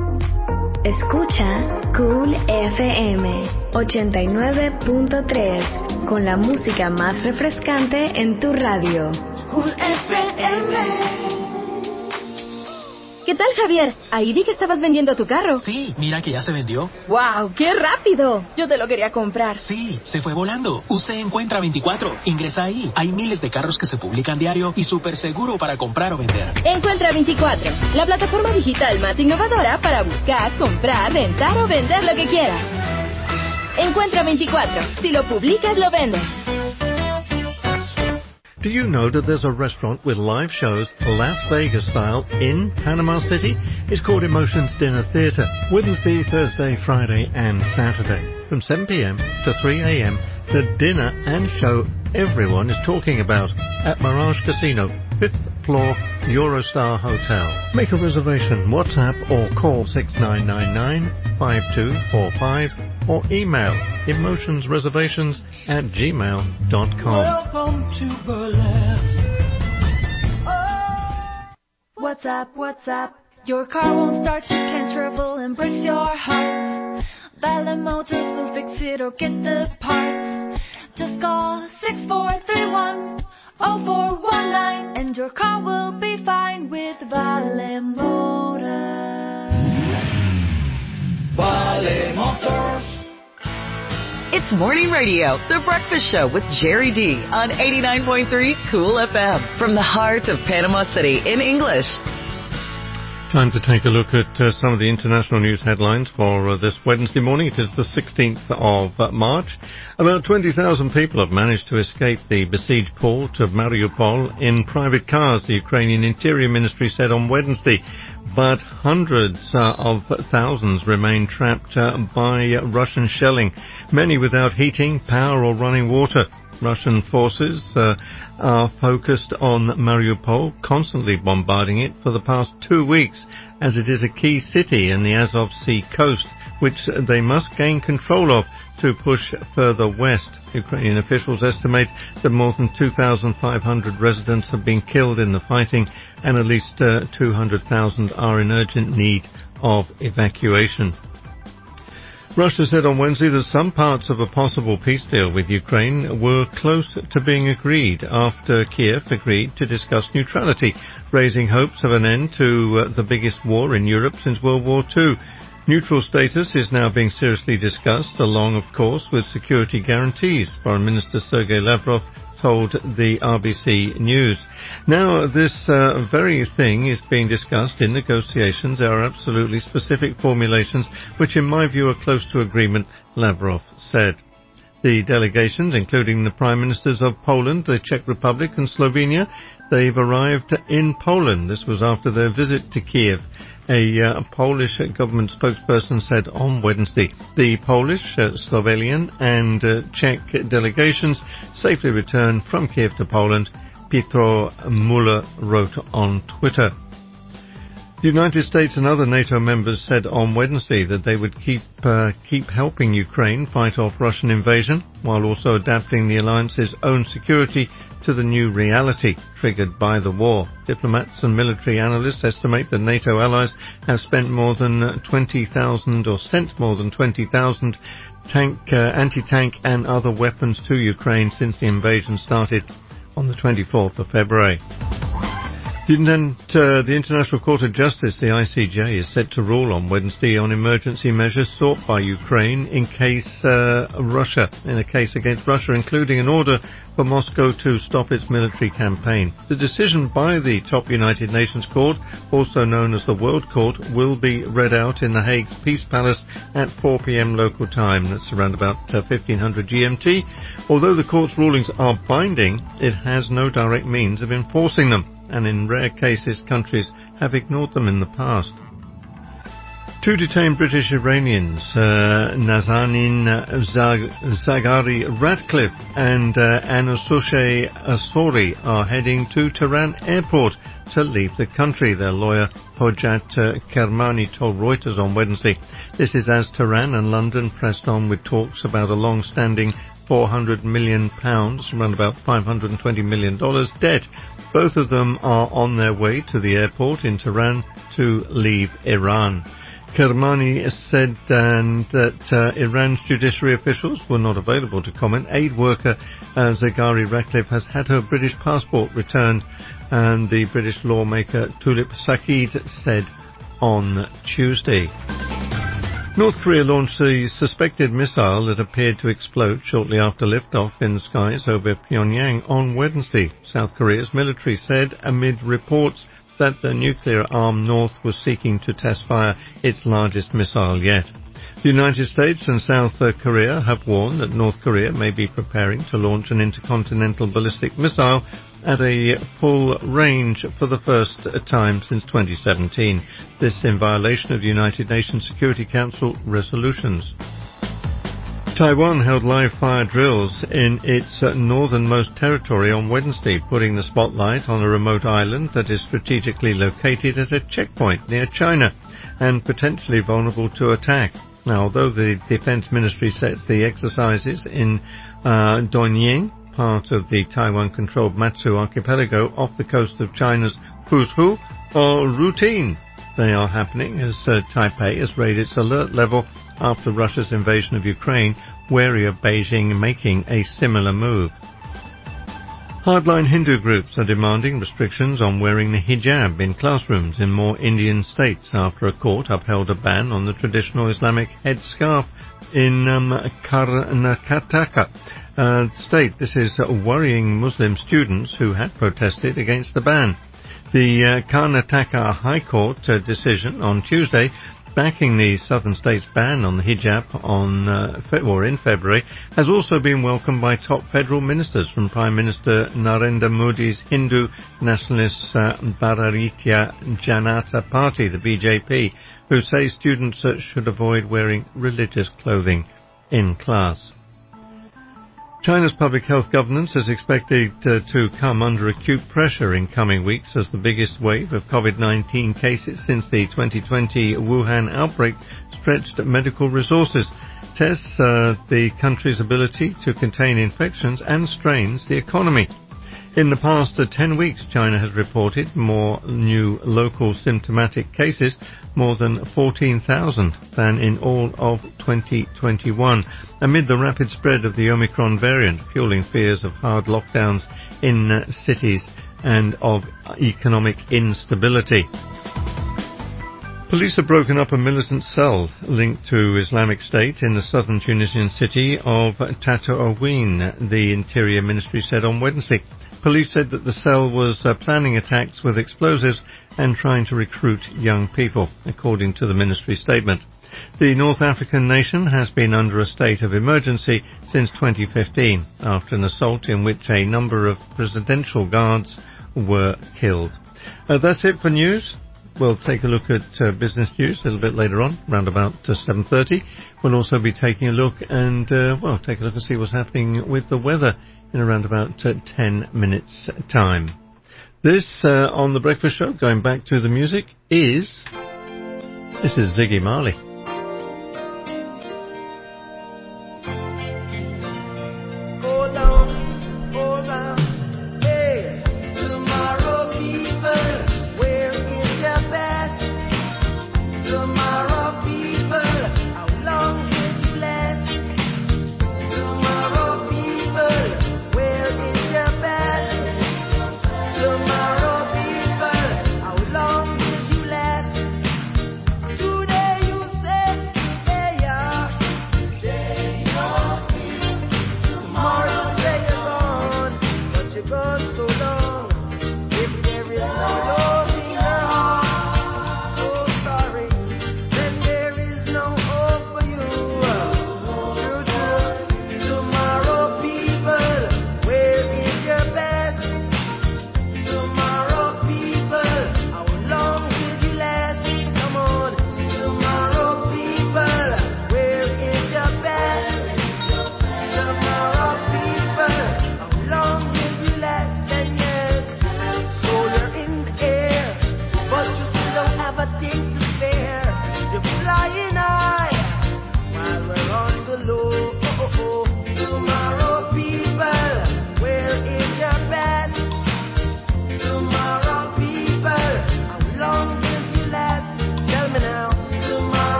Escucha Cool F M ochenta y nueve punto tres con la música más refrescante en tu radio. Cool F M. ¿Qué tal, Javier? Ahí vi que estabas vendiendo tu carro. Sí, mira que ya se vendió. ¡Wow! ¡Qué rápido! Yo te lo quería comprar. Sí, se fue volando. Usted encuentra veinticuatro. Ingresa ahí. Hay miles de carros que se publican diario y súper seguro para comprar o vender. Encuentra veinticuatro, la plataforma digital más innovadora para buscar, comprar, rentar o vender lo que quieras. Encuentra veinticuatro. Si lo publicas, lo vendes. Do you know that there's a restaurant with live shows Las Vegas style in Panama City? It's called Emotions Dinner Theatre. Wednesday, Thursday, Friday and Saturday. From seven p.m. to three a.m. the dinner and show everyone is talking about at Mirage Casino, fifth floor, Eurostar Hotel. Make a reservation, WhatsApp or call six nine nine nine, five two four five or email emotionsreservations at gmail dot com. Welcome to Burlesque. What's up, what's up? Your car won't start, you can't travel and breaks your heart. Valet Motors will fix it or get the parts. Just call six four three one, oh four one nine and your car will be fine with Valet Motors. Valet Motors. It's Morning Radio, The Breakfast Show with Jerry D on eighty-nine point three Cool F M from the heart of Panama City in English. Time to take a look at uh, some of the international news headlines for uh, this Wednesday morning. It is the sixteenth of uh, March. About twenty thousand people have managed to escape the besieged port of Mariupol in private cars, the Ukrainian Interior Ministry said on Wednesday. But hundreds uh, of thousands remain trapped uh, by uh, Russian shelling, many without heating, power or running water. Russian forces uh, are focused on Mariupol, constantly bombarding it for the past two weeks, as it is a key city in the Azov Sea coast, which they must gain control of to push further west. Ukrainian officials estimate that more than two thousand five hundred residents have been killed in the fighting, and at least uh, two hundred thousand are in urgent need of evacuation. Russia said on Wednesday that some parts of a possible peace deal with Ukraine were close to being agreed after Kiev agreed to discuss neutrality, raising hopes of an end to uh, the biggest war in Europe since World War Two. Neutral status is now being seriously discussed, along, of course, with security guarantees, Foreign Minister Sergei Lavrov told the R B C News. Now, this uh, very thing is being discussed in negotiations. There are absolutely specific formulations which, in my view, are close to agreement, Lavrov said. The delegations, including the Prime Ministers of Poland, the Czech Republic and Slovenia, they've arrived in Poland. This was after their visit to Kiev. A uh, Polish government spokesperson said on Wednesday the Polish, uh, Slovenian and uh, Czech delegations safely returned from Kiev to Poland, Piotr Muller wrote on Twitter. The United States and other NATO members said on Wednesday that they would keep uh, keep helping Ukraine fight off Russian invasion, while also adapting the alliance's own security to the new reality triggered by the war. Diplomats and military analysts estimate that NATO allies have spent more than twenty thousand or sent more than twenty thousand tank, uh, anti-tank and other weapons to Ukraine since the invasion started on the twenty-fourth of February. The, uh, the International Court of Justice, the I C J, is set to rule on Wednesday on emergency measures sought by Ukraine in case uh, Russia, in a case against Russia, including an order for Moscow to stop its military campaign. The decision by the top United Nations Court, also known as the World Court, will be read out in The Hague's Peace Palace at four p.m. local time. That's around about uh, fifteen hundred G M T. Although the court's rulings are binding, it has no direct means of enforcing them. and in rare cases countries have ignored them in the past. Two detained British Iranians, uh, Nazanin Zag- Zaghari Ratcliffe and uh, Anousheh Asori, are heading to Tehran Airport to leave the country, their lawyer Hojat uh, Kermani told Reuters on Wednesday. This is as Tehran and London pressed on with talks about a long-standing four hundred million pounds, around about five hundred twenty million dollars debt. Both of them are on their way to the airport in Tehran to leave Iran. Kermani said um, that uh, Iran's judiciary officials were not available to comment. Aid worker uh, Zaghari Ratcliffe has had her British passport returned, and the British lawmaker Tulip Saeed said on Tuesday. North Korea launched a suspected missile that appeared to explode shortly after liftoff in the skies over Pyongyang on Wednesday, South Korea's military said, amid reports that the nuclear-armed North was seeking to test-fire its largest missile yet. The United States and South Korea have warned that North Korea may be preparing to launch an intercontinental ballistic missile at a full range for the first time since twenty seventeen. This in violation of United Nations Security Council resolutions. Taiwan held live fire drills in its uh, northernmost territory on Wednesday, putting the spotlight on a remote island that is strategically located at a checkpoint near China and potentially vulnerable to attack. Now, although the Defense Ministry sets the exercises in uh, Donying, part of the Taiwan-controlled Matsu archipelago off the coast of China's Fuzhou, are routine. They are happening as uh, Taipei has raised its alert level after Russia's invasion of Ukraine, wary of Beijing making a similar move. Hardline Hindu groups are demanding restrictions on wearing the hijab in classrooms in more Indian states after a court upheld a ban on the traditional Islamic headscarf in um, Karnataka uh, state. This is uh, worrying Muslim students who had protested against the ban. The uh, Karnataka High Court uh, decision on Tuesday backing the southern state's ban on the hijab on uh, fe- or in February has also been welcomed by top federal ministers, from Prime Minister Narendra Modi's Hindu nationalist uh, Bharatiya Janata Party, the B J P, who say students uh, should avoid wearing religious clothing in class. China's public health governance is expected uh, to come under acute pressure in coming weeks as the biggest wave of COVID nineteen cases since the twenty twenty Wuhan outbreak stretched medical resources, tests uh, the country's ability to contain infections and strains the economy. In the past uh, ten weeks, China has reported more new local symptomatic cases, more than fourteen thousand, than in all of twenty twenty-one, amid the rapid spread of the Omicron variant, fueling fears of hard lockdowns in uh, cities and of economic instability. Police have broken up a militant cell linked to Islamic State in the southern Tunisian city of Tataouine, the Interior Ministry said on Wednesday. Police said that the cell was uh, planning attacks with explosives and trying to recruit young people, according to the ministry statement. The North African nation has been under a state of emergency since twenty fifteen, after an assault in which a number of presidential guards were killed. Uh, that's it for news. We'll take a look at uh, business news a little bit later on, around about uh, seven thirty. We'll also be taking a look and, uh, well, take a look and see what's happening with the weather in around about uh, ten minutes time. This uh, on The Breakfast Show, going back to the music, is... This is Ziggy Marley. Today you say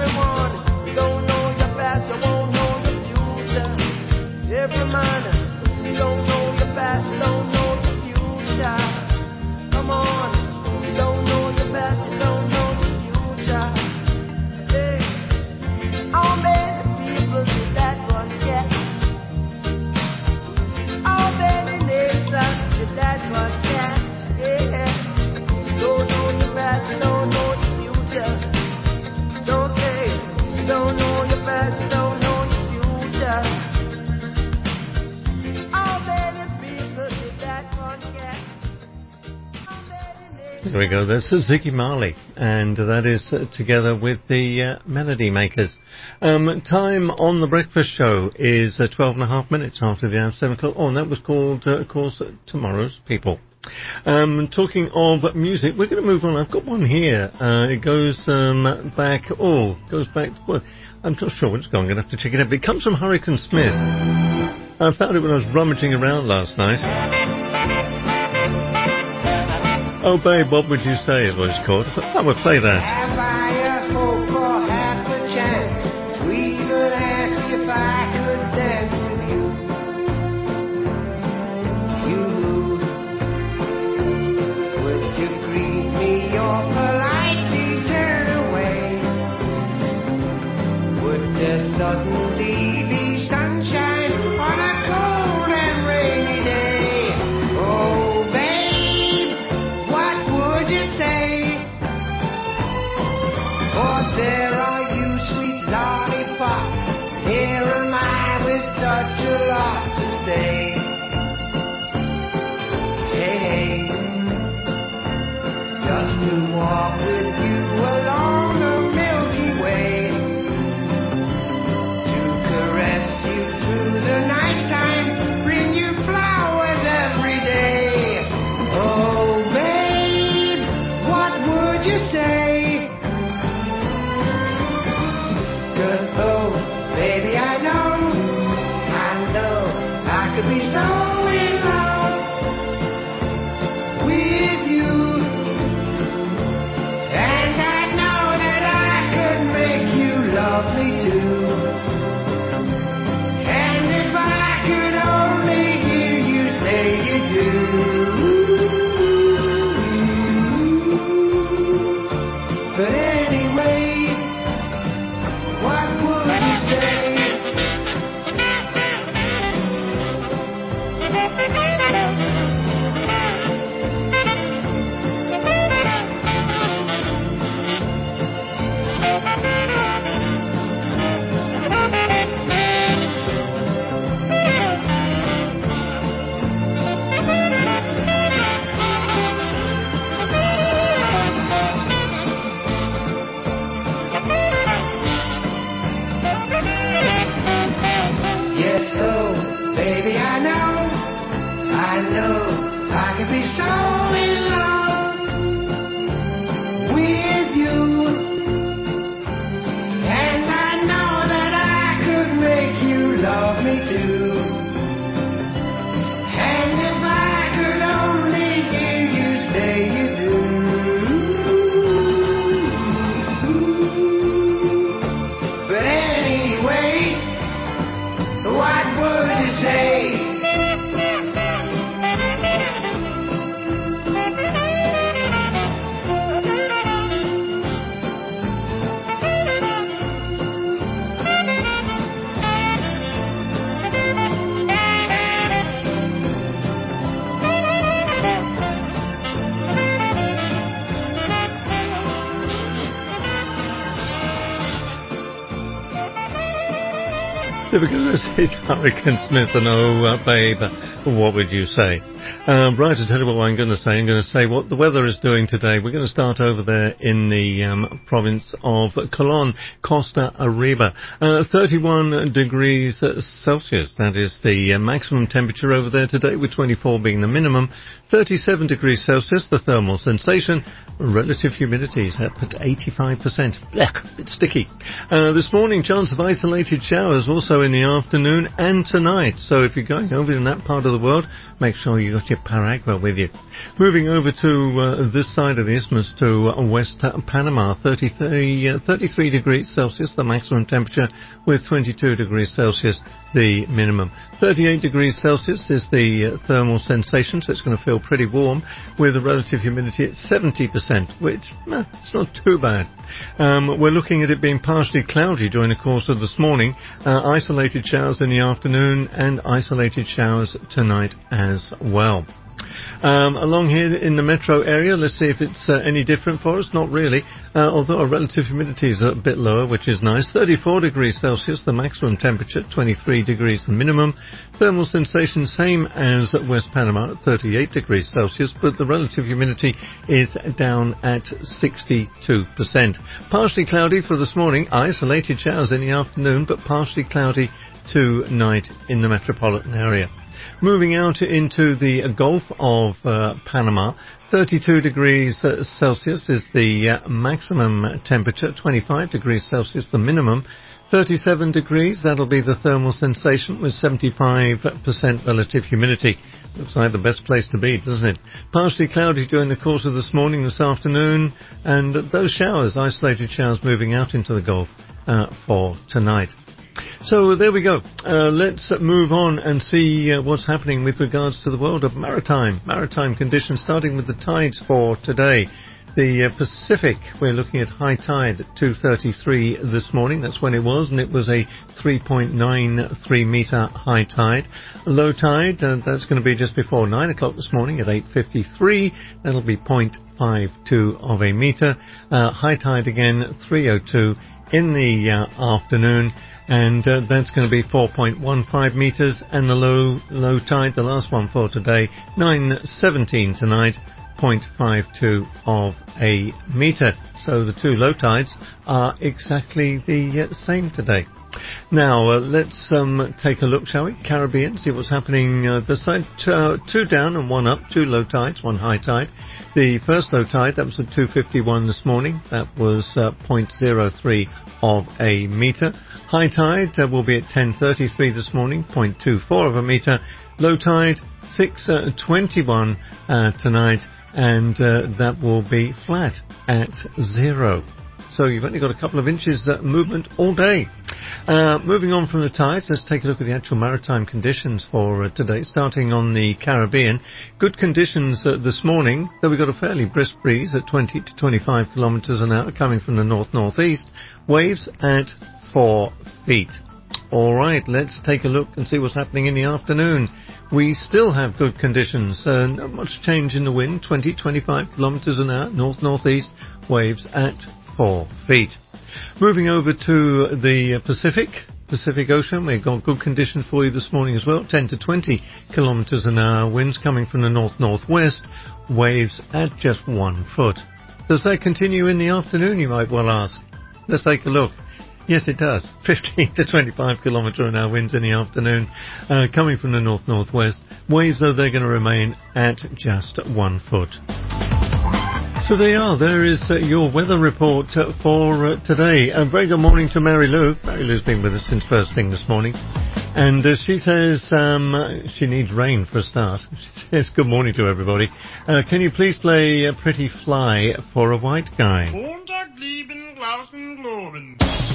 everyone who don't know your past, you won't know your future. Every man who don't know your past, you don't know your future. Come on, you don't know your past, you don't know your future. Hey, how many people did that one get? How many nations did that one get? Yeah, don't know your past, you don't know your future. Don't say you don't know your past, you don't know your future. How many people did that one get? There we go. That's Ziggy Marley, and that is uh, together with the uh, Melody Makers. Um, time on the breakfast show is uh, twelve and a half minutes after the hour of seven o'clock. Oh, and that was called, uh, of course, uh, Tomorrow's People. Um, talking of music, we're going to move on. I've got one here. Uh, it goes um, back. Oh, goes back. Well, I'm not sure where it's going. I'm going to have to check it out. But it comes from Hurricane Smith. I found it when I was rummaging around last night. Oh, babe, what would you say is what it's called. I thought I would play that. Have I a hope for half a chance to even ask if I could dance with you? You, would you greet me or politely turn away? Would there suddenly be sunshine on a cold and rainy day? Oh, babe, what would you say? For there are you, sweet lollipop. Here am I with such a lot to say. Hey, hey, just to walk with you along the Milky Way, to caress you through the nighttime, bring you flowers every day. Oh, babe, what would you say? 'Cause, oh, baby, I know, I know, I could be so in love with you. And I know that I could make you love me too. And if I could only hear you say you do. But anyway, what would you say? Yes, oh, baby, I know, I know, I could be so in love with you. And I know that I could make you love me too. And if I could only hear you say you do. But anyway, what would you say? There we go. This is Hurricane Smith and oh, uh, babe, what would you say? Um, right, to tell you what I'm going to say, I'm going to say what the weather is doing today. We're going to start over there in the um, province of Colón, Costa Arriba. Uh, thirty-one degrees Celsius. That is the uh, maximum temperature over there today, with twenty-four being the minimum. thirty-seven degrees Celsius, the thermal sensation. Relative humidity is up at eighty-five percent. Blech, it's sticky. Uh, this morning, chance of isolated showers also in the afternoon and tonight. So if you're going over in that part of the world, make sure you got your paragraph with you. Moving over to uh, this side of the isthmus to uh, West Panama, thirty-three, uh, thirty-three degrees Celsius, the maximum temperature, with twenty-two degrees Celsius, the minimum. thirty-eight degrees Celsius is the uh, thermal sensation, so it's going to feel pretty warm, with a relative humidity at seventy percent, which, eh, it's not too bad. Um, we're looking at it being partially cloudy during the course of this morning, uh, isolated showers in the afternoon, and isolated showers tonight as well. Um, along here in the metro area, let's see if it's uh, any different for us. Not really, uh, although our relative humidity is a bit lower, which is nice. thirty-four degrees Celsius, the maximum temperature, twenty-three degrees the minimum. Thermal sensation same as West Panama at thirty-eight degrees Celsius, but the relative humidity is down at sixty-two percent. Partially cloudy for this morning, isolated showers in the afternoon, but partially cloudy tonight in the metropolitan area. Moving out into the Gulf of uh, Panama, thirty-two degrees uh, Celsius is the uh, maximum temperature, twenty-five degrees Celsius the minimum, thirty-seven degrees, that'll be the thermal sensation with seventy-five percent relative humidity. Looks like the best place to be, doesn't it? Partially cloudy during the course of this morning, this afternoon, and those showers, isolated showers moving out into the Gulf uh, for tonight. So there we go. Uh, let's move on and see uh, what's happening with regards to the world of maritime maritime conditions, starting with the tides for today. The uh, Pacific, we're looking at high tide at two thirty-three this morning. That's when it was, and it was a three point nine three metre high tide. Low tide, uh, that's going to be just before nine o'clock this morning at eight fifty-three. That'll be zero point five two of a metre. Uh, high tide again, three oh two in the uh, afternoon. And uh, that's going to be four point one five metres, and the low low tide, the last one for today, nine seventeen tonight, zero point five two of a metre. So the two low tides are exactly the uh, same today. Now, uh, let's um, take a look, shall we? Caribbean, see what's happening uh, this side. T- uh, two down and one up, two low tides, one high tide. The first low tide, that was at two fifty-one this morning. That was uh, zero point zero three of a metre. High tide uh, will be at ten thirty-three this morning, zero point two four of a metre. Low tide, six twenty-one uh, tonight, and uh, that will be flat at zero. So you've only got a couple of inches uh, movement all day. Uh, moving on from the tides, let's take a look at the actual maritime conditions for uh, today, starting on the Caribbean. Good conditions uh, this morning, though we've got a fairly brisk breeze at twenty to twenty-five kilometres an hour coming from the north-northeast. Waves at four feet. All right, let's take a look and see what's happening in the afternoon. We still have good conditions, uh, not much change in the wind, twenty to twenty-five kilometres an hour, north-northeast, waves at four feet. Moving over to the Pacific, Pacific Ocean, we've got good conditions for you this morning as well, ten to twenty kilometres an hour, winds coming from the north-northwest, waves at just one foot. Does that continue in the afternoon, you might well ask? Let's take a look. Yes, it does. fifteen to twenty-five kilometre an hour winds in the afternoon, uh, coming from the north-northwest. Waves, though, they're going to remain at just one foot. So there you are. There is uh, your weather report uh, for uh, today. A very good morning to Mary Lou. Mary Lou's been with us since first thing this morning. And uh, she says um, she needs rain for a start. She says, good morning to everybody. Uh, can you please play uh, Pretty Fly for a White Guy? Montag, lieben, Glauben, Globen.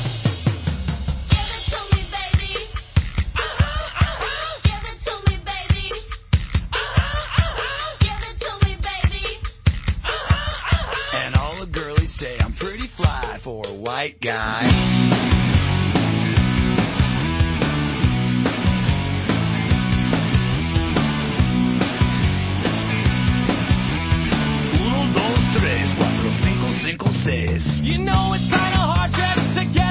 Say I'm pretty fly for a white guy. Uno, dos, tres, cuatro, cinco, cinco, seis. You know it's kinda hard to get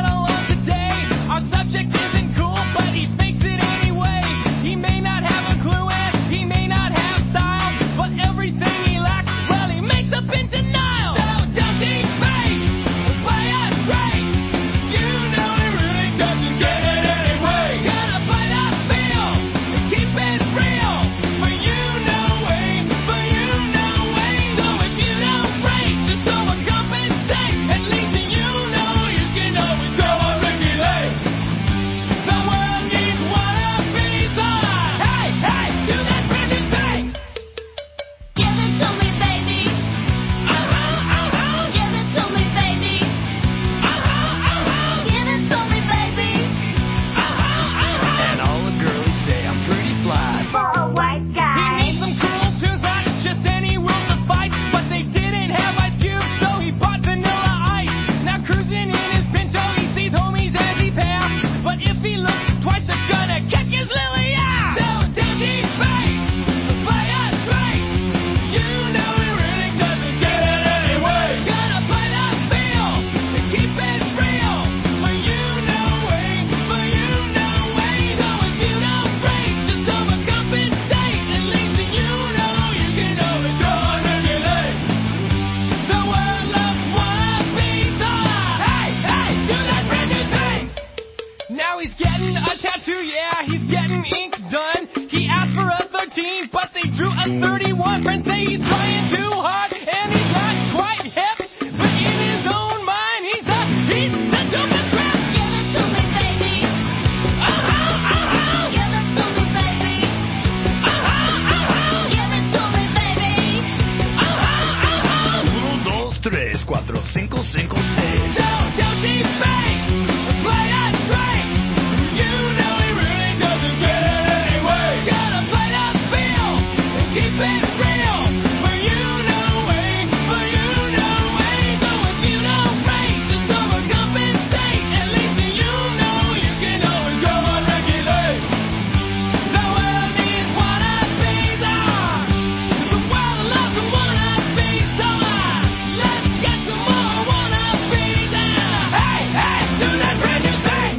size thirty-one. Friends say he's trying too hard, and he's not quite hip. But in his own mind, he's the, he's the dopest crap. Give it to me, baby. Uh-huh, uh-huh. Give it to me, baby. Uh-huh, uh-huh. Give it to me, baby. Uh-huh, uh-huh. Uno, dos, tres, cuatro, cinco, cinco, seis. So don't you fake, play it straight. You know he really doesn't get it anyway. Gotta play that feel and keep it real. For you know way, for you know way. So if you don't rate, just overcompensate. At least you know you can always go on regulate. So what I mean is wannabes are the world of love and wannabes are. Let's get some more wannabes and hey, hey, do that brand new thing.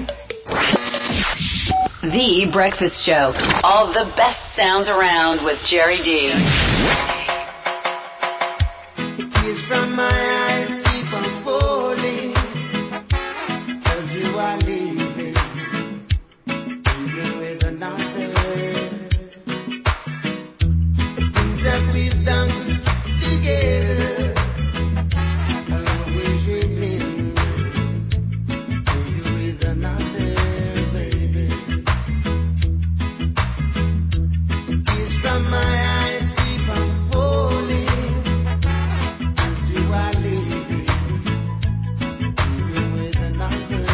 The Breakfast Show. All the best sounds around with Jerry D. Tears from my eyes keep on falling, 'cause you are leaving, leaving with another. The things that we've done together, I'll always remember. You with another, baby. Tears from my eyes keep on falling, 'cause you are leaving, leaving with another.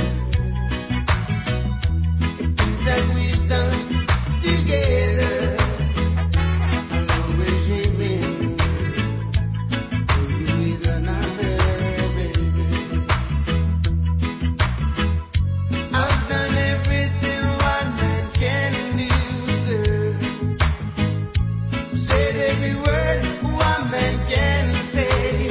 The things that we've done together, I'll always remember. You with another, baby. I've done everything one man can do, girl. Said every word one man can say.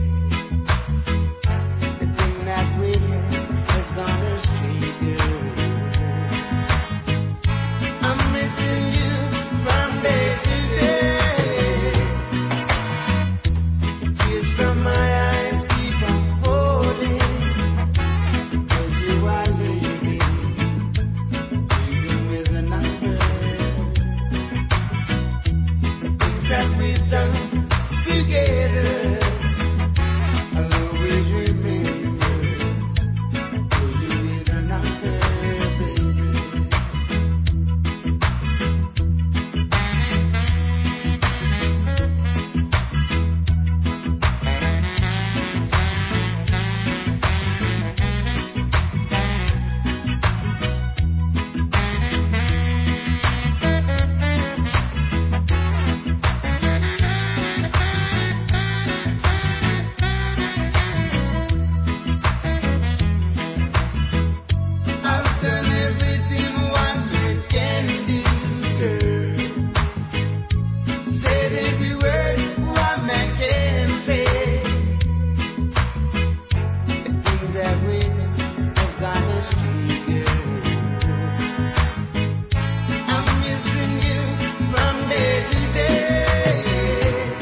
The thing that we had has gone astray, girl. I'm missing you from day to day. Tears from my eyes keep on falling, 'cause you are leaving, leaving with another. The things that we've done together, I'll always remember. You with another, baby. I've done everything one man can do, girl. Said every word one man can say. The things that we done have gone astray, girl. I'm missing you from day to day.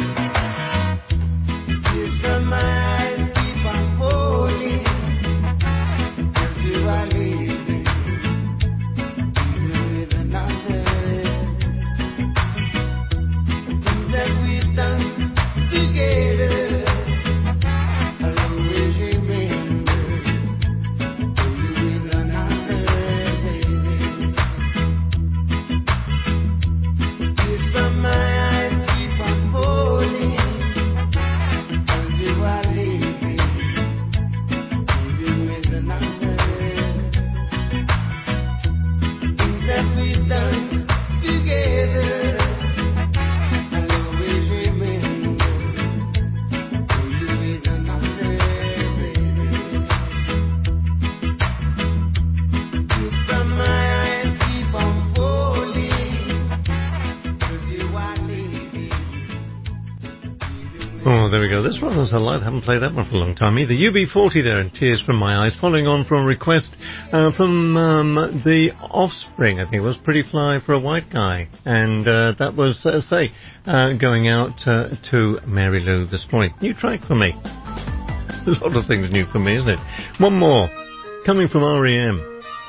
Tears from my eyes keep on falling, 'cause you are leaving, leaving with another. The things that we've done together, I'll always remember. You with another, baby. Tears from my eyes keep on falling, 'cause you are leaving, leaving with another. Things that we've done together, I'll always remember. You with another, baby. Tears from my eyes keep on falling, 'cause you are leaving, leaving with Oh, there we go. This one was a light. I haven't played that one for a long time either. U B forty there and Tears from My Eyes, following on from a request uh, from um, the Offspring. I think it was Pretty Fly for a White Guy. And uh, that was, uh, say, uh, going out uh, to Mary Lou this morning. New track for me. There's a lot of things new for me, isn't it? One more, coming from R E M.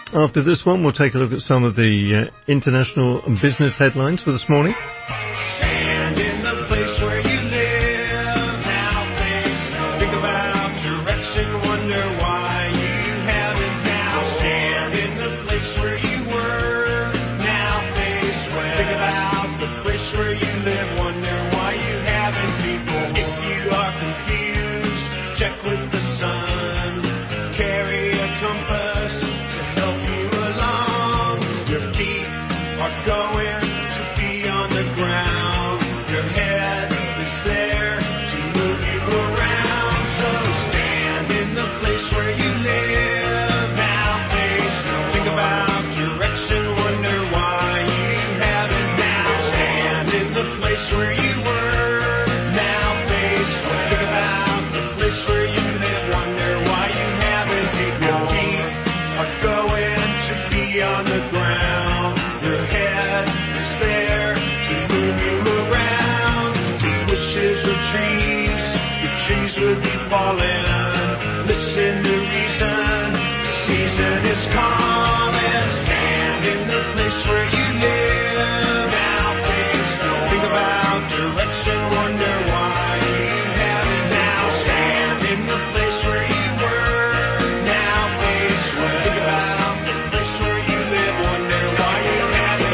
After this one, we'll take a look at some of the uh, international business headlines for this morning. Stand in the place where you live. Now face, think about direction, wonder why you haven't now. Stand in the place where you were. Now face, when think about the place where you live, wonder why you haven't. People, if you are confused, check with the sun. Carry a compass to help you along. Your feet are going to be on the ground. Your head is there to move you around. So stand in the place where you live. Now face, think about direction, wonder why you haven't now. Stand in the place where you were. Now face, think about the place where you live, wonder why you haven't. Your feet are going to be on the ground. Your head is there to move you around. If bushes or trees, the trees would be falling. Listen to reason, the season is calling. Stand in the place where you live. Now face, think about direction, wonder why you haven't now. Stand in the place where you were. Now face, think about the place where you live, wonder why you haven't.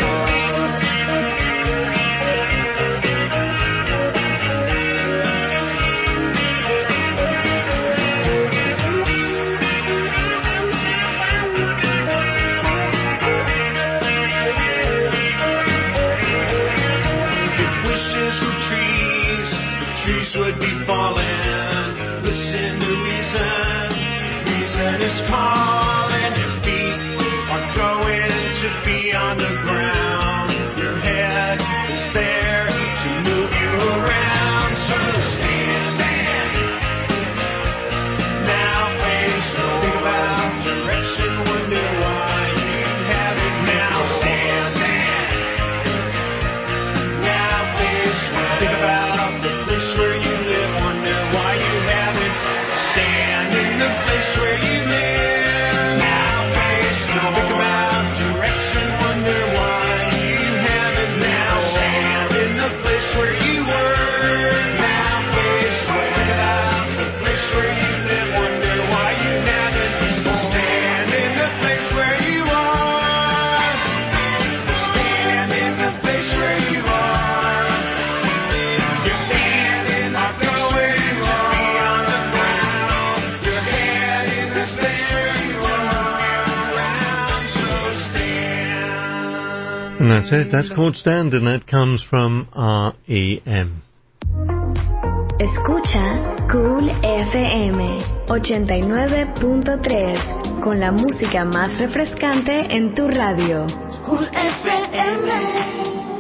If wishes were trees, the trees would be falling. Listen to reason, reason is calling. Your feet are going to be on the ground. Your head is there to move you around. So stand, now face, think about direction, wonder why you haven't now. Stand, now face, think about the place where you live, wonder why you haven't. Stand in the place where you live. Now face, think about direction, wonder why you haven't now. Stand in the place where you were. Now face, think about the place where you live, wonder why you haven't. Stand in the place where you are. Stand in the place where you are. Your feet are going to be on the ground. Your head is there, you are around. So stand. And that's it. That's called Stand, and that comes from R E M. Escucha Cool F M ochenta y nueve punto tres con la música más refrescante en tu radio. Cool F M.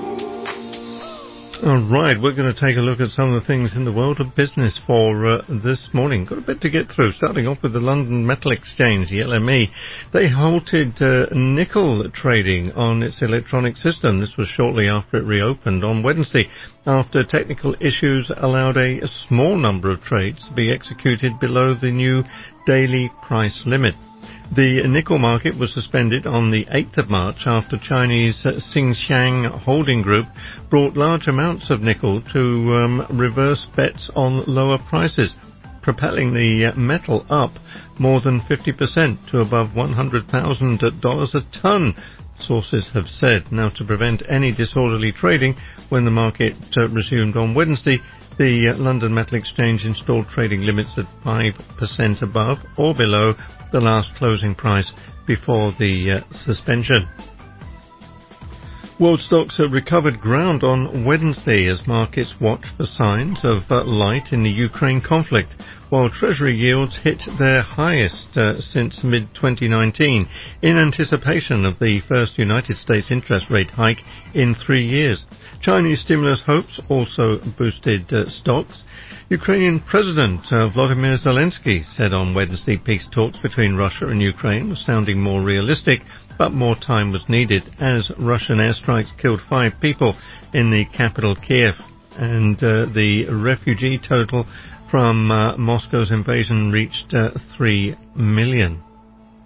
All right, we're going to take a look at some of the things in the world of business for uh, this morning. Got a bit to get through, starting off with the London Metal Exchange, the L M E. They halted uh, nickel trading on its electronic system. This was shortly after it reopened on Wednesday, after technical issues allowed a, a small number of trades to be executed below the new daily price limit. The nickel market was suspended on the eighth of March after Chinese uh, Tsingshan Holding Group brought large amounts of nickel to um, reverse bets on lower prices, propelling the uh, metal up more than fifty percent to above one hundred thousand dollars a ton, sources have said. Now, to prevent any disorderly trading, when the market uh, resumed on Wednesday, the uh, London Metal Exchange installed trading limits at five percent above or below the last closing price before the uh, suspension. World stocks have recovered ground on Wednesday as markets watch for signs of uh, light in the Ukraine conflict, while Treasury yields hit their highest uh, since mid twenty nineteen in anticipation of the first United States interest rate hike in three years. Chinese stimulus hopes also boosted uh, stocks. Ukrainian President uh, Volodymyr Zelensky said on Wednesday peace talks between Russia and Ukraine were sounding more realistic, but more time was needed as Russian airstrikes killed five people in the capital Kiev, and uh, the refugee total from uh, Moscow's invasion reached uh, three million.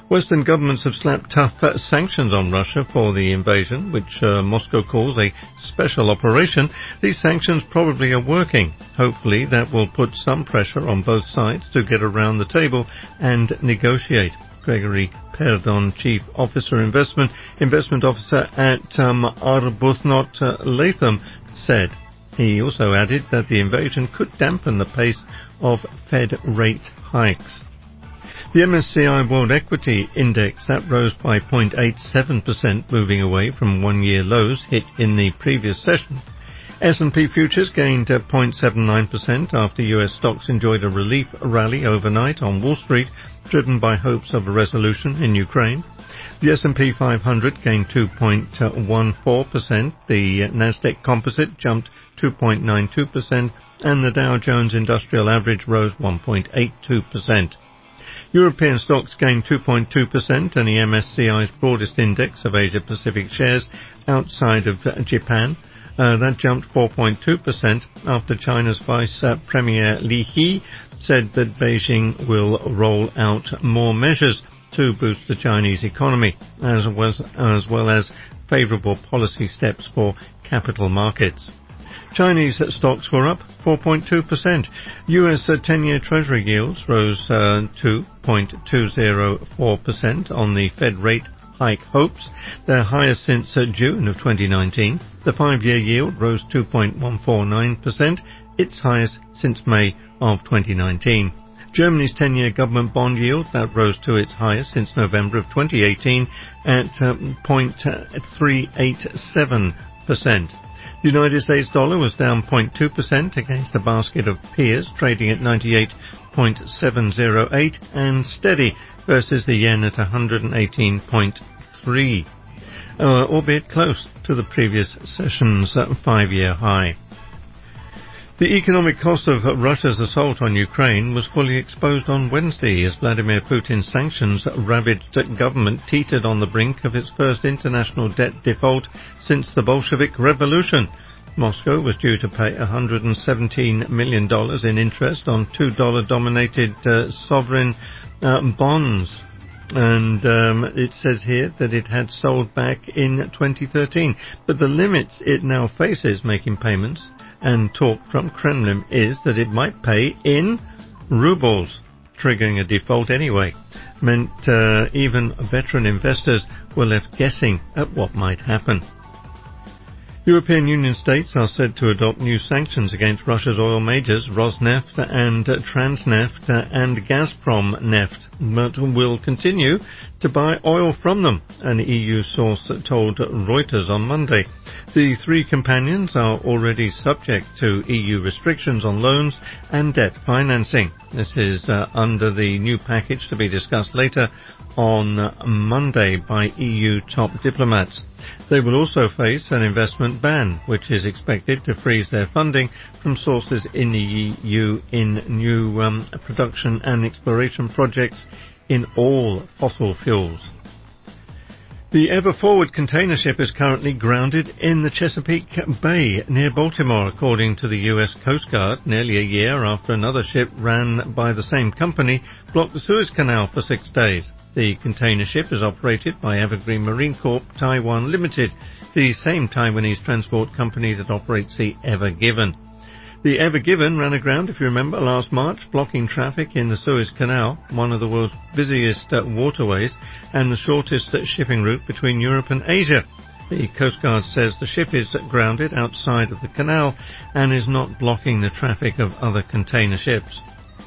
Western governments have slapped tough uh, sanctions on Russia for the invasion, which uh, Moscow calls a special operation. These sanctions probably are working. Hopefully that will put some pressure on both sides to get around the table and negotiate. Gregory Perdon, Chief Officer Investment, Investment Officer at um, Arbuthnot uh, Latham, said. He also added that the invasion could dampen the pace of Fed rate hikes. The M S C I World Equity Index, that rose by zero point eight seven percent, moving away from one-year lows hit in the previous session. S and P futures gained zero point seven nine percent after U S stocks enjoyed a relief rally overnight on Wall Street, driven by hopes of a resolution in Ukraine. The S and P five hundred gained two point one four percent, the Nasdaq Composite jumped two point nine two percent, and the Dow Jones Industrial Average rose one point eight two percent. European stocks gained two point two percent, and the M S C I's broadest index of Asia-Pacific shares outside of Japan, uh, that jumped four point two percent after China's Vice uh, Premier Li He said that Beijing will roll out more measures to boost the Chinese economy, as well as, as well as favorable policy steps for capital markets. Chinese stocks were up four point two percent. U S ten-year Treasury yields rose uh, to two point two zero four percent on the Fed rate hike hopes, their highest since uh, June of twenty nineteen. The five-year yield rose two point one four nine percent, its highest since May of twenty nineteen. Germany's ten-year government bond yield, that rose to its highest since November of twenty eighteen at uh, zero point three eight seven percent. The United States dollar was down zero point two percent against a basket of peers, trading at ninety-eight point seven oh eight and steady versus the yen at one hundred eighteen point three, uh, albeit close to the previous session's uh, five-year high. The economic cost of Russia's assault on Ukraine was fully exposed on Wednesday as Vladimir Putin's sanctions-ravaged government teetered on the brink of its first international debt default since the Bolshevik Revolution. Moscow was due to pay one hundred seventeen million dollars in interest on two dollar-dominated uh, sovereign uh, bonds. And um, it says here that it had sold back in twenty thirteen. But the limits it now faces making payments, and talk from Kremlin, is that it might pay in rubles, triggering a default anyway. Meant uh, even veteran investors were left guessing at what might happen. European Union states are said to adopt new sanctions against Russia's oil majors Rosneft and uh, Transneft uh, and Gazprom Neft, but will continue to buy oil from them, an E U source told Reuters on Monday. The three companions are already subject to E U restrictions on loans and debt financing. This is uh, under the new package to be discussed later on Monday by E U top diplomats. They will also face an investment ban, which is expected to freeze their funding from sources in the E U in new um, production and exploration projects in all fossil fuels. The Ever Forward container ship is currently grounded in the Chesapeake Bay near Baltimore, according to the U S Coast Guard, nearly a year after another ship ran by the same company blocked the Suez Canal for six days. The container ship is operated by Evergreen Marine Corp Taiwan Limited, the same Taiwanese transport company that operates the Ever Given. The Ever Given ran aground, if you remember, last March, blocking traffic in the Suez Canal, one of the world's busiest uh, waterways and the shortest uh, shipping route between Europe and Asia. The Coast Guard says the ship is grounded outside of the canal and is not blocking the traffic of other container ships.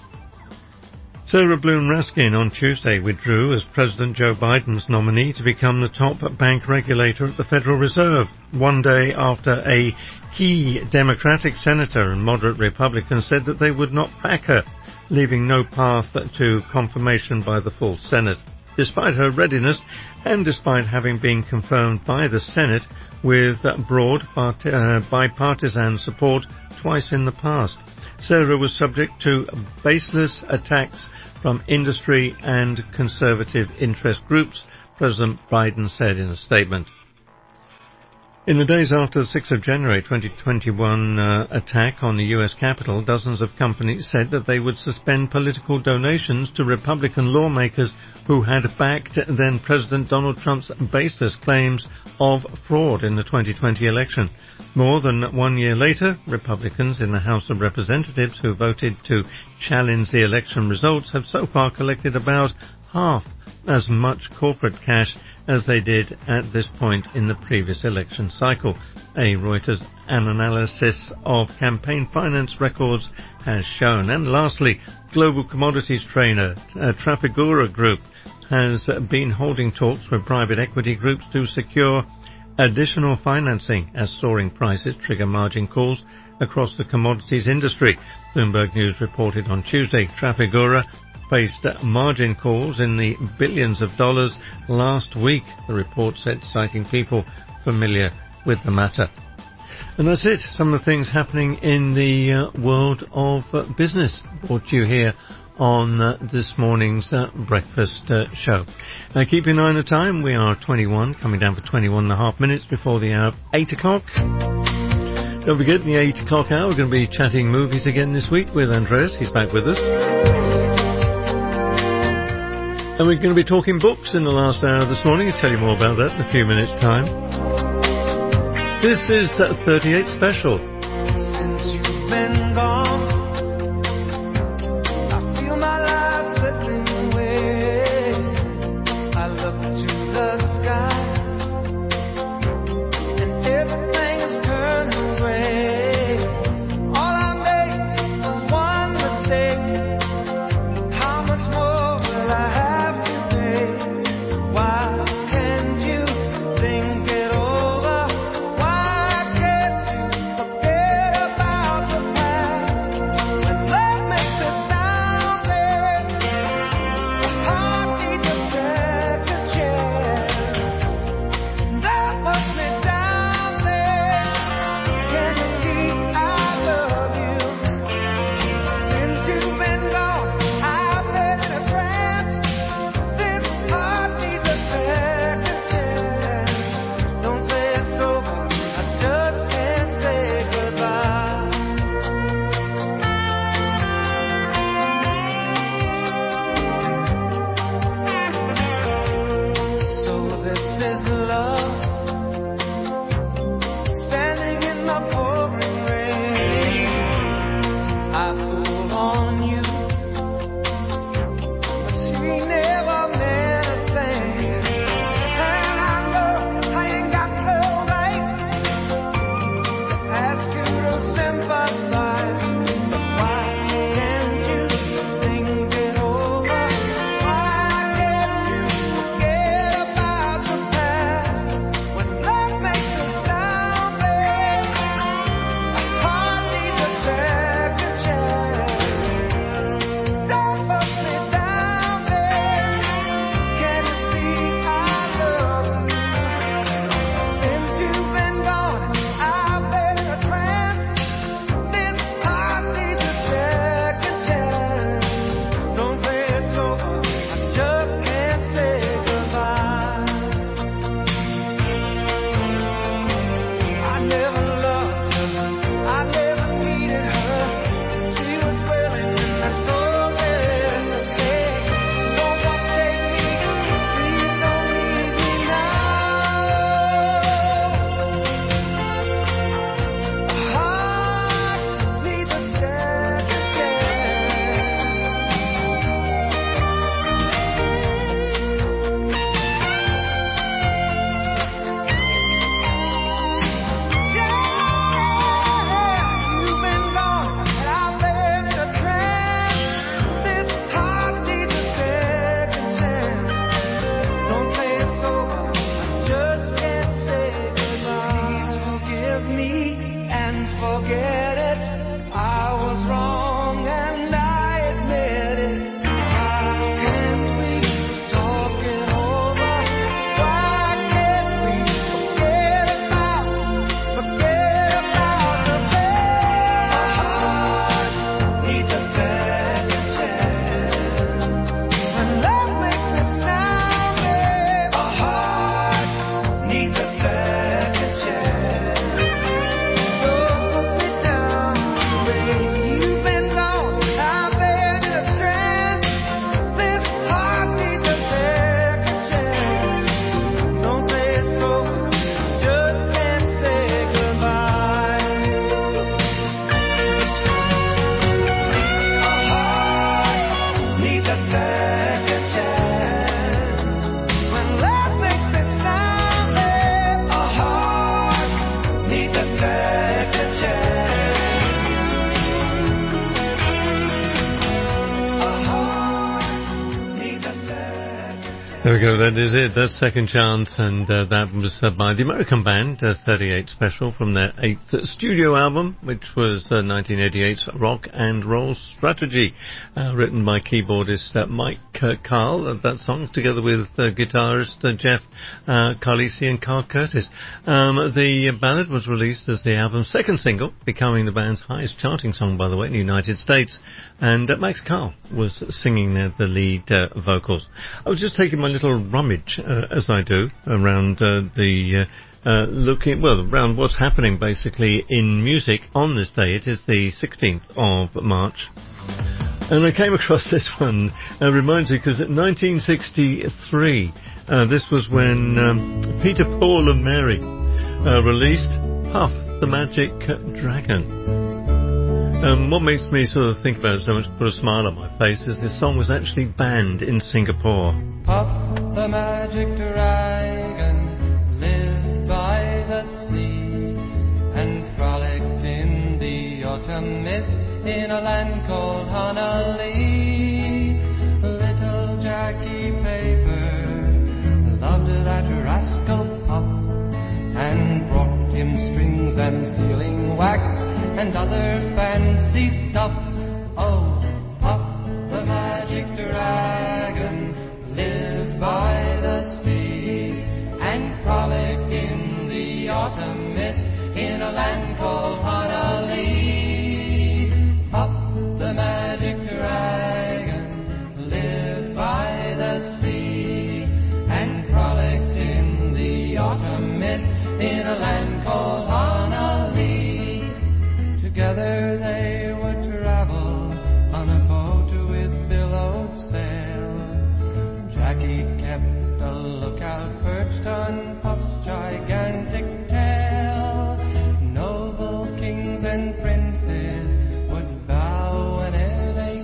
Sarah Bloom Raskin on Tuesday withdrew as President Joe Biden's nominee to become the top bank regulator at the Federal Reserve, one day after a key Democratic senator and moderate Republicans said that they would not back her, leaving no path to confirmation by the full Senate. Despite her readiness, and despite having been confirmed by the Senate with broad uh, bipartisan support twice in the past, Sarah was subject to baseless attacks from industry and conservative interest groups, President Biden said in a statement. In the days after the sixth of January twenty twenty-one uh, attack on the U S Capitol, dozens of companies said that they would suspend political donations to Republican lawmakers who had backed then President Donald Trump's baseless claims of fraud in the twenty twenty election. More than one year later, Republicans in the House of Representatives who voted to challenge the election results have so far collected about half as much corporate cash as they did at this point in the previous election cycle. A Reuters analysis of campaign finance records has shown. And lastly, global commodities trader uh, Trafigura Group has been holding talks with private equity groups to secure additional financing as soaring prices trigger margin calls across the commodities industry. Bloomberg News reported on Tuesday Trafigura faced margin calls in the billions of dollars last week, the report said, citing people familiar with the matter. And that's it. Some of the things happening in the uh, world of uh, business brought to you here on uh, this morning's uh, breakfast uh, show. Now keep an eye on the time. We are twenty-one, coming down for twenty-one and a half minutes before the hour of eight o'clock. Don't forget, in the eight o'clock hour, we're going to be chatting movies again this week with Andreas. He's back with us. And we're going to be talking books in the last hour this morning. I'll tell you more about that in a few minutes' time. This is uh, thirty-eight Special. Since you've been gone, I feel my life slipping away. I look to the sky, and everything is turning gray. All I made was one mistake. How much more will I have? we go, that is it. That's Second Chance, and uh, that was uh, by the American band uh, thirty-eight Special from their eighth studio album, which was uh, nineteen eighty-eight's Rock and Roll Strategy, uh, written by keyboardist uh, Mike uh, Carl. Uh, that song, together with uh, guitarist uh, Jeff uh, Carlisi and Carl Curtis. Um, the ballad was released as the album's second single, becoming the band's highest charting song, by the way, in the United States. And uh, Max Carl was singing there the lead uh, vocals. I was just taking my little rummage, uh, as I do, around uh, the uh, uh, looking, well, around what's happening basically in music on this day. It is the sixteenth of March. And I came across this one. It uh, reminds me, because in nineteen sixty-three, uh, this was when um, Peter, Paul and Mary uh, released Puff the Magic Dragon. Um, what makes me sort of think about it so much, put a smile on my face, is this song was actually banned in Singapore. Puff the magic dragon lived by the sea and frolicked in the autumn mist in a land called Honolulu. Little Jackie Paper loved that rascal Puff and brought him strings and sealing wax and other fancy stuff. Oh, Puff the magic dragon lived by the sea and frolicked in the autumn mist in a land called Honolulu. Puff the magic dragon lived by the sea and frolicked in the autumn mist in a land called Honolulu. Together they would travel on a boat with billowed sail. Jackie kept a lookout perched on Puff's gigantic tail. Noble kings and princes would bow whenever they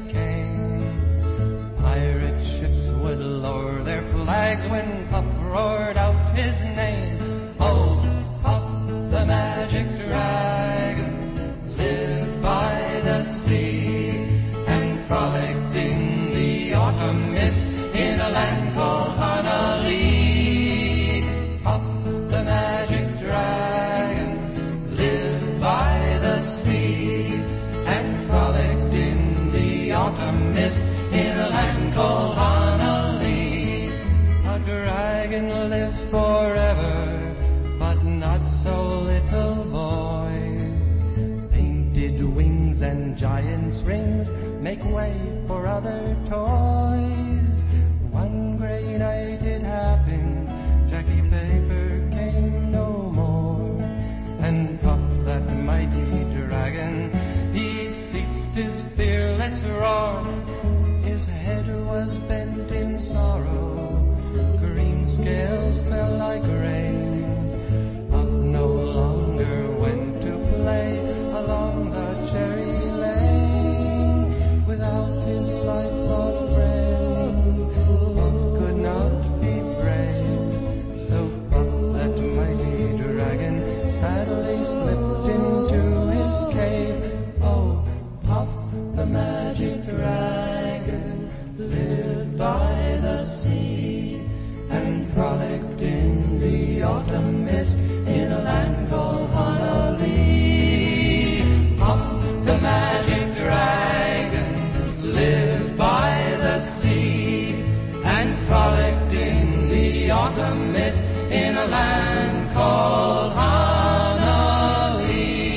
came. Pirate ships would lower their flags when Puff roared out his name. Oh, Puff the magic dragon lived by the sea and frolicked in the autumn mist in a land called Honolulu. Puff the magic dragon lived by the sea and frolicked in the autumn mist in a land called Honolulu. A dragon lives forever, but not so little boys. Painted wings and giant's rings make way for other toys. One gray night it happened, Jackie Paper came no more, and Puff that mighty dragon, he ceased his fearless roar. His head was bent in sorrow, green scales fell like rain. Puff no longer went to play along the cherry lane without his lifelong friend. Puff could not be brave, so Puff that mighty dragon sadly slipped into his cave. Oh, Puff the magic dragon lived by the sea and frolicked in the autumn mist in a land called Honolulu. Puff the magic dragon lived by the sea and frolicked in the autumn mist in a land called Honolulu.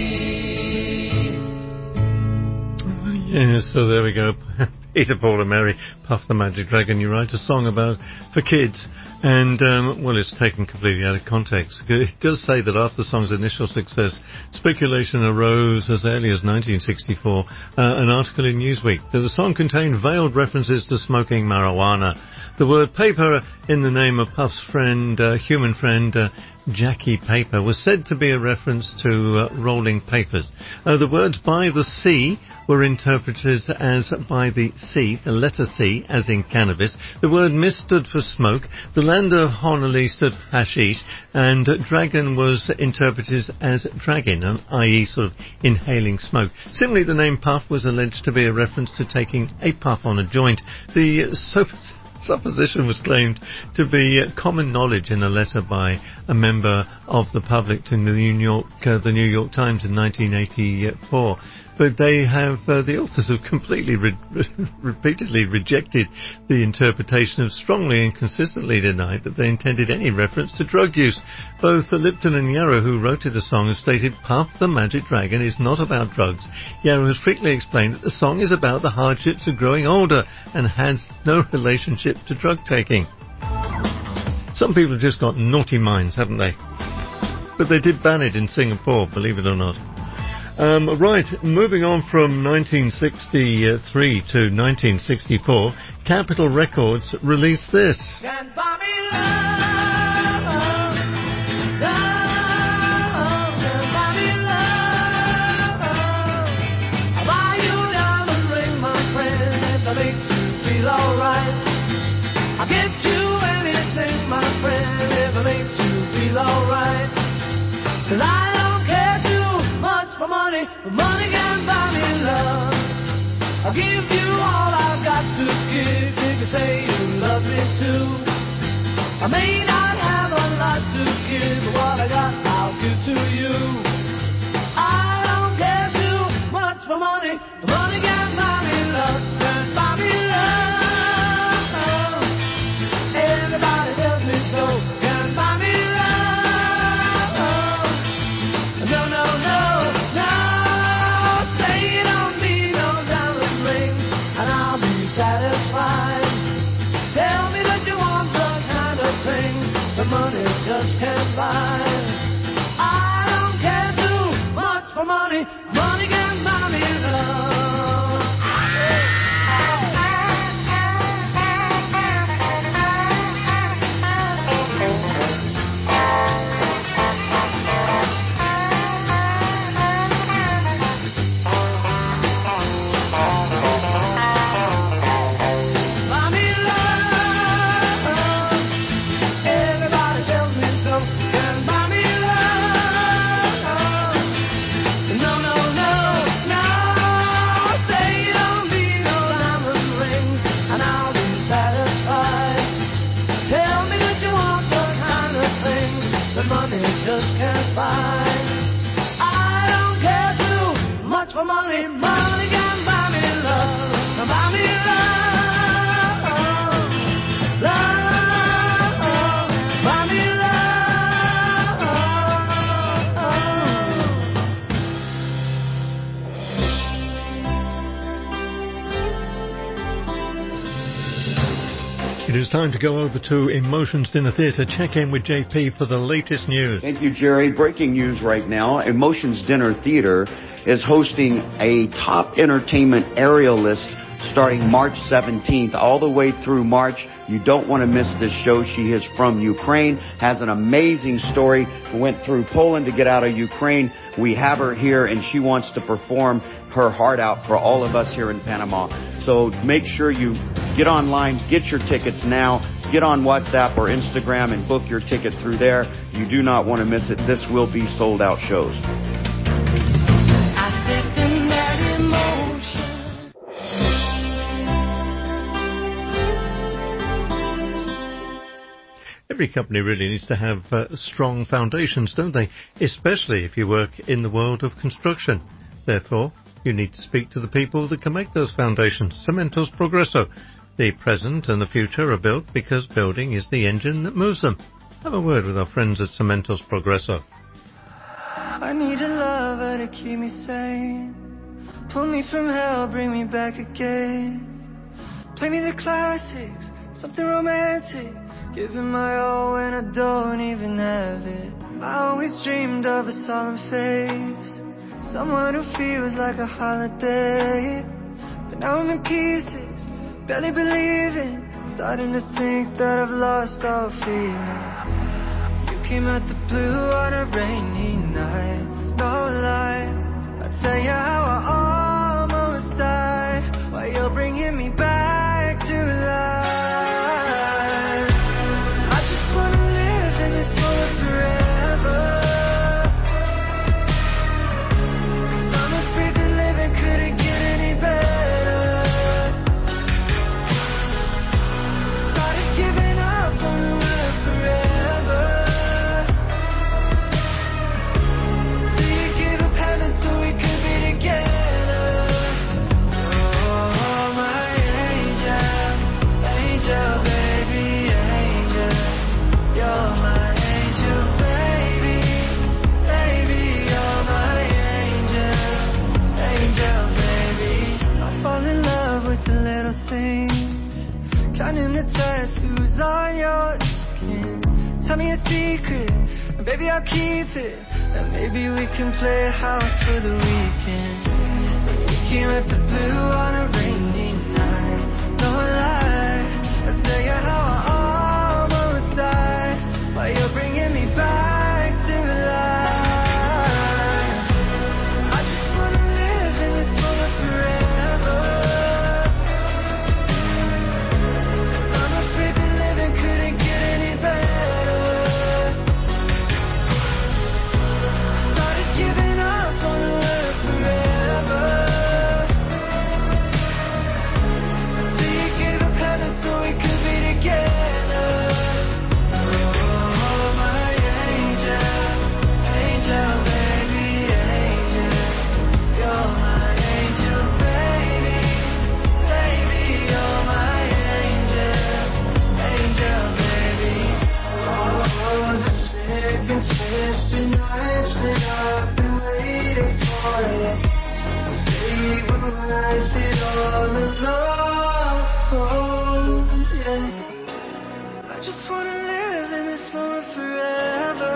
Yeah, so there we go. Peter, Paul and Mary, Puff the Magic Dragon. You write a song about for kids, and um, well, it's taken completely out of context. It does say that after the song's initial success, speculation arose as early as nineteen sixty-four. Uh, an article in Newsweek that the song contained veiled references to smoking marijuana. The word paper in the name of Puff's friend, uh, human friend, uh, Jackie Paper, was said to be a reference to uh, rolling papers. Uh, the words by the sea were interpreted as by the C, the letter C, as in cannabis. The word mist stood for smoke. The land of Honolulu stood for hashish. And dragon was interpreted as dragging, that is sort of inhaling smoke. Similarly, the name Puff was alleged to be a reference to taking a puff on a joint. The soap supposition was claimed to be uh, common knowledge in a letter by a member of the public to the New York, uh, the New York Times in nineteen eighty-four. But they have, uh, the authors have completely, re- repeatedly rejected the interpretation, have strongly and consistently denied that they intended any reference to drug use. Both Lipton and Yarrow, who wrote the song, have stated Puff the Magic Dragon is not about drugs. Yarrow has frequently explained that the song is about the hardships of growing older and has no relationship to drug taking. Some people have just got naughty minds, haven't they? But they did ban it in Singapore, believe it or not. Um, right, moving on from nineteen sixty-three to nineteen sixty-four, Capitol Records released this. Can't buy me love, love, can't buy me love. I'll buy you a diamond ring, my friend, if that makes you feel alright. I'll give you anything, my friend, if it makes you feel alright. 'Cause I don't care too much for money, but money can buy me love. I'll give you all I've got to give if you say you love me too. I may not have a lot to give, but what I got I'll give to you. I don't care too much for money, but money can buy me love. Can buy me love. Everybody tells me so. Can buy me love. No, no, no, no. Say you don't need no diamond rings, and I'll be satisfied. Tell me that you want the kind of thing the money just can't buy. I don't care too much for money. Money can buy me love. Buy me love. Everybody tells me so. Can buy me love. No, no, no, no. Say you don't need no diamond rings, and I'll be satisfied. Tell me that you want the kind of things that money just can't buy. I don't care too much for money. Money can buy me love. Buy me love. Love. Buy me love. It is time to go over to Emotions Dinner Theatre, check in with J P for the latest news. Thank you, Jerry. Breaking news right now. Emotions Dinner Theater is hosting a top entertainment aerial list starting March seventeenth all the way through March. You don't want to miss this show. She is from Ukraine, has an amazing story, went through Poland to get out of Ukraine. We have her here, and she wants to perform her heart out for all of us here in Panama. So make sure you get online, get your tickets now, get on WhatsApp or Instagram and book your ticket through there. You do not want to miss it. This will be sold out shows. I second that emotion. Every company really needs to have uh, strong foundations, don't they? Especially if you work in the world of construction. Therefore, you need to speak to the people that can make those foundations. Cementos Progreso. The present and the future are built because building is the engine that moves them. Have a word with our friends at Cementos Progreso. I need a lover to keep me sane. Pull me from hell, bring me back again. Play me the classics, something romantic. Giving my all when I don't even have it. I always dreamed of a solemn face, someone who feels like a holiday. But now I'm in pieces, barely believing, starting to think that I've lost all feeling. You came out the blue on a rainy night, no lie. I'll tell you how I almost died, while you're bringing me back to life. I just wanna live in this moment forever, 'cause I'm afraid that living couldn't get any better. 'Cause Tell me a secret, and baby I'll keep it. And maybe we can play house for the weekend. We can rent the blue on a rainy night. No lie, I'll tell you how I almost died while you're bringing me back to life. I just wanna live in this moment forever. 'Cause I'm afraid that living couldn't get any better. Started giving up on the word forever. Till you gave up heaven so we could be together. Oh, my angel, angel, baby, angel. You're my angel, baby, baby. You're my angel, angel, baby. Oh, the second twisted nights that I've been waiting for you. They will rise it all alone. Yeah. I just wanna live in this moment forever.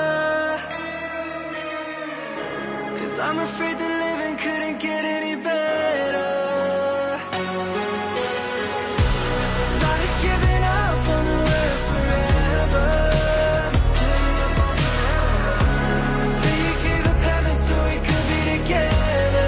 'Cause I'm afraid that living couldn't get any better. Started giving up on the word forever. Till you gave up heaven so we could be together.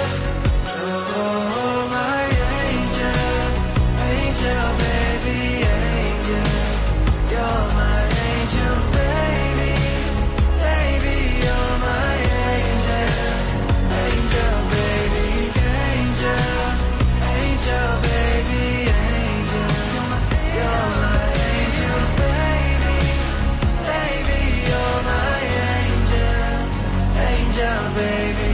Oh, my angel, angel, baby, angel. You're my angel, baby, baby. You're my angel, angel, baby, angel, angel, baby, angel. You're my angel, baby, baby. You're my angel, angel, baby.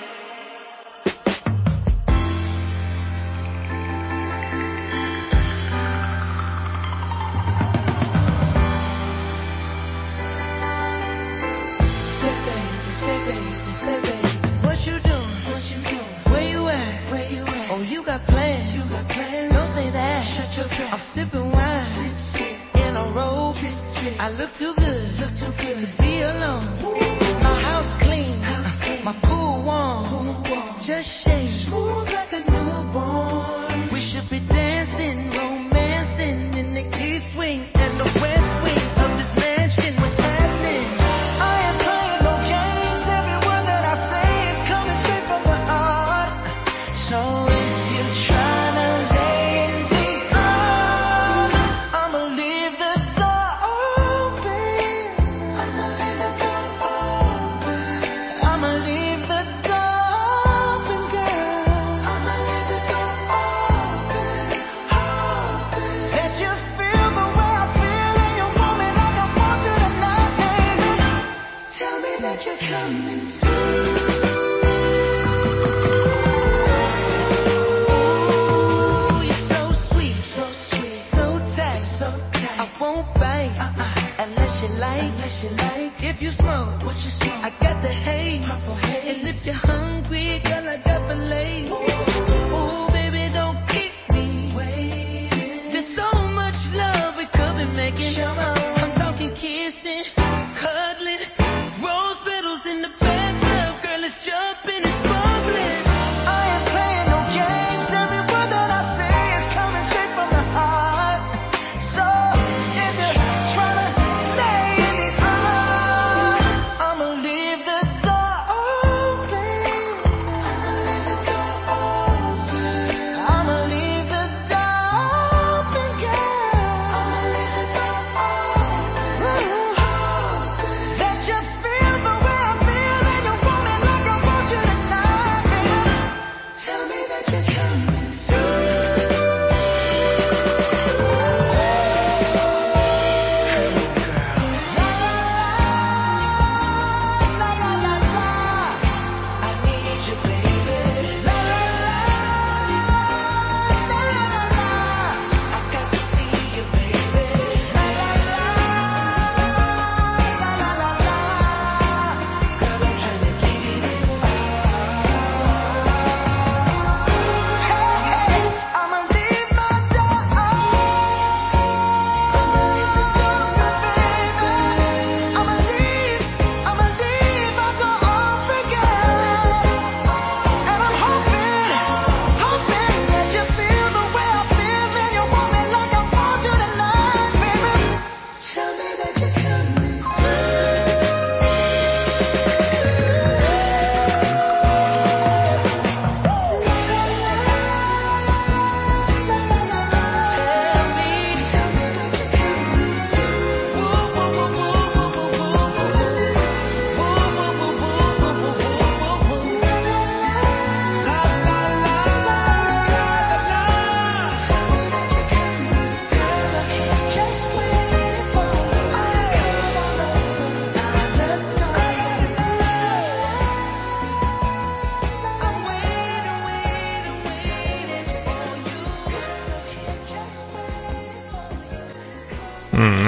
Say baby, say baby, say baby. What you doing? What you doing? Where you at? Where you at? Oh, you got plans. You got plans. Don't say that. Shut your trap. I'm sipping wine in a robe. I look too good. Look too good to be alone. My house clean. My pool warm. Just shake smooth like a newborn. We should be dancing, romancing in the east wing and the west wing of this mansion. What's happening? I ain't playing no games. Every word that I say is coming straight from the heart. So if you're trying to lay in these arms, I'ma leave the door open. I'ma leave the door open. I'ma leave the door open, girl. I'ma leave the door open, open. Let you feel the way I feel and you want me like I want you tonight, baby. Tell me that you're coming through. Ooh, you're so sweet, so sweet, so tight, so tight. I won't bite uh-uh. unless you like, unless you like. If you smoke, what you smoke? I got the haze. Purple haze. And if you're hungry, girl, I got the lace. Ooh, baby, don't keep me waiting. There's so much love we could be making. I'm talking kissing, cuddling, rose petals in the bathtub. Girl, it's jumping, it's bubbling. I ain't playing no games. Every word that I say is coming straight from the heart. So if you're trying to lay in these arms, I'ma leave the door open. I'ma leave the door open.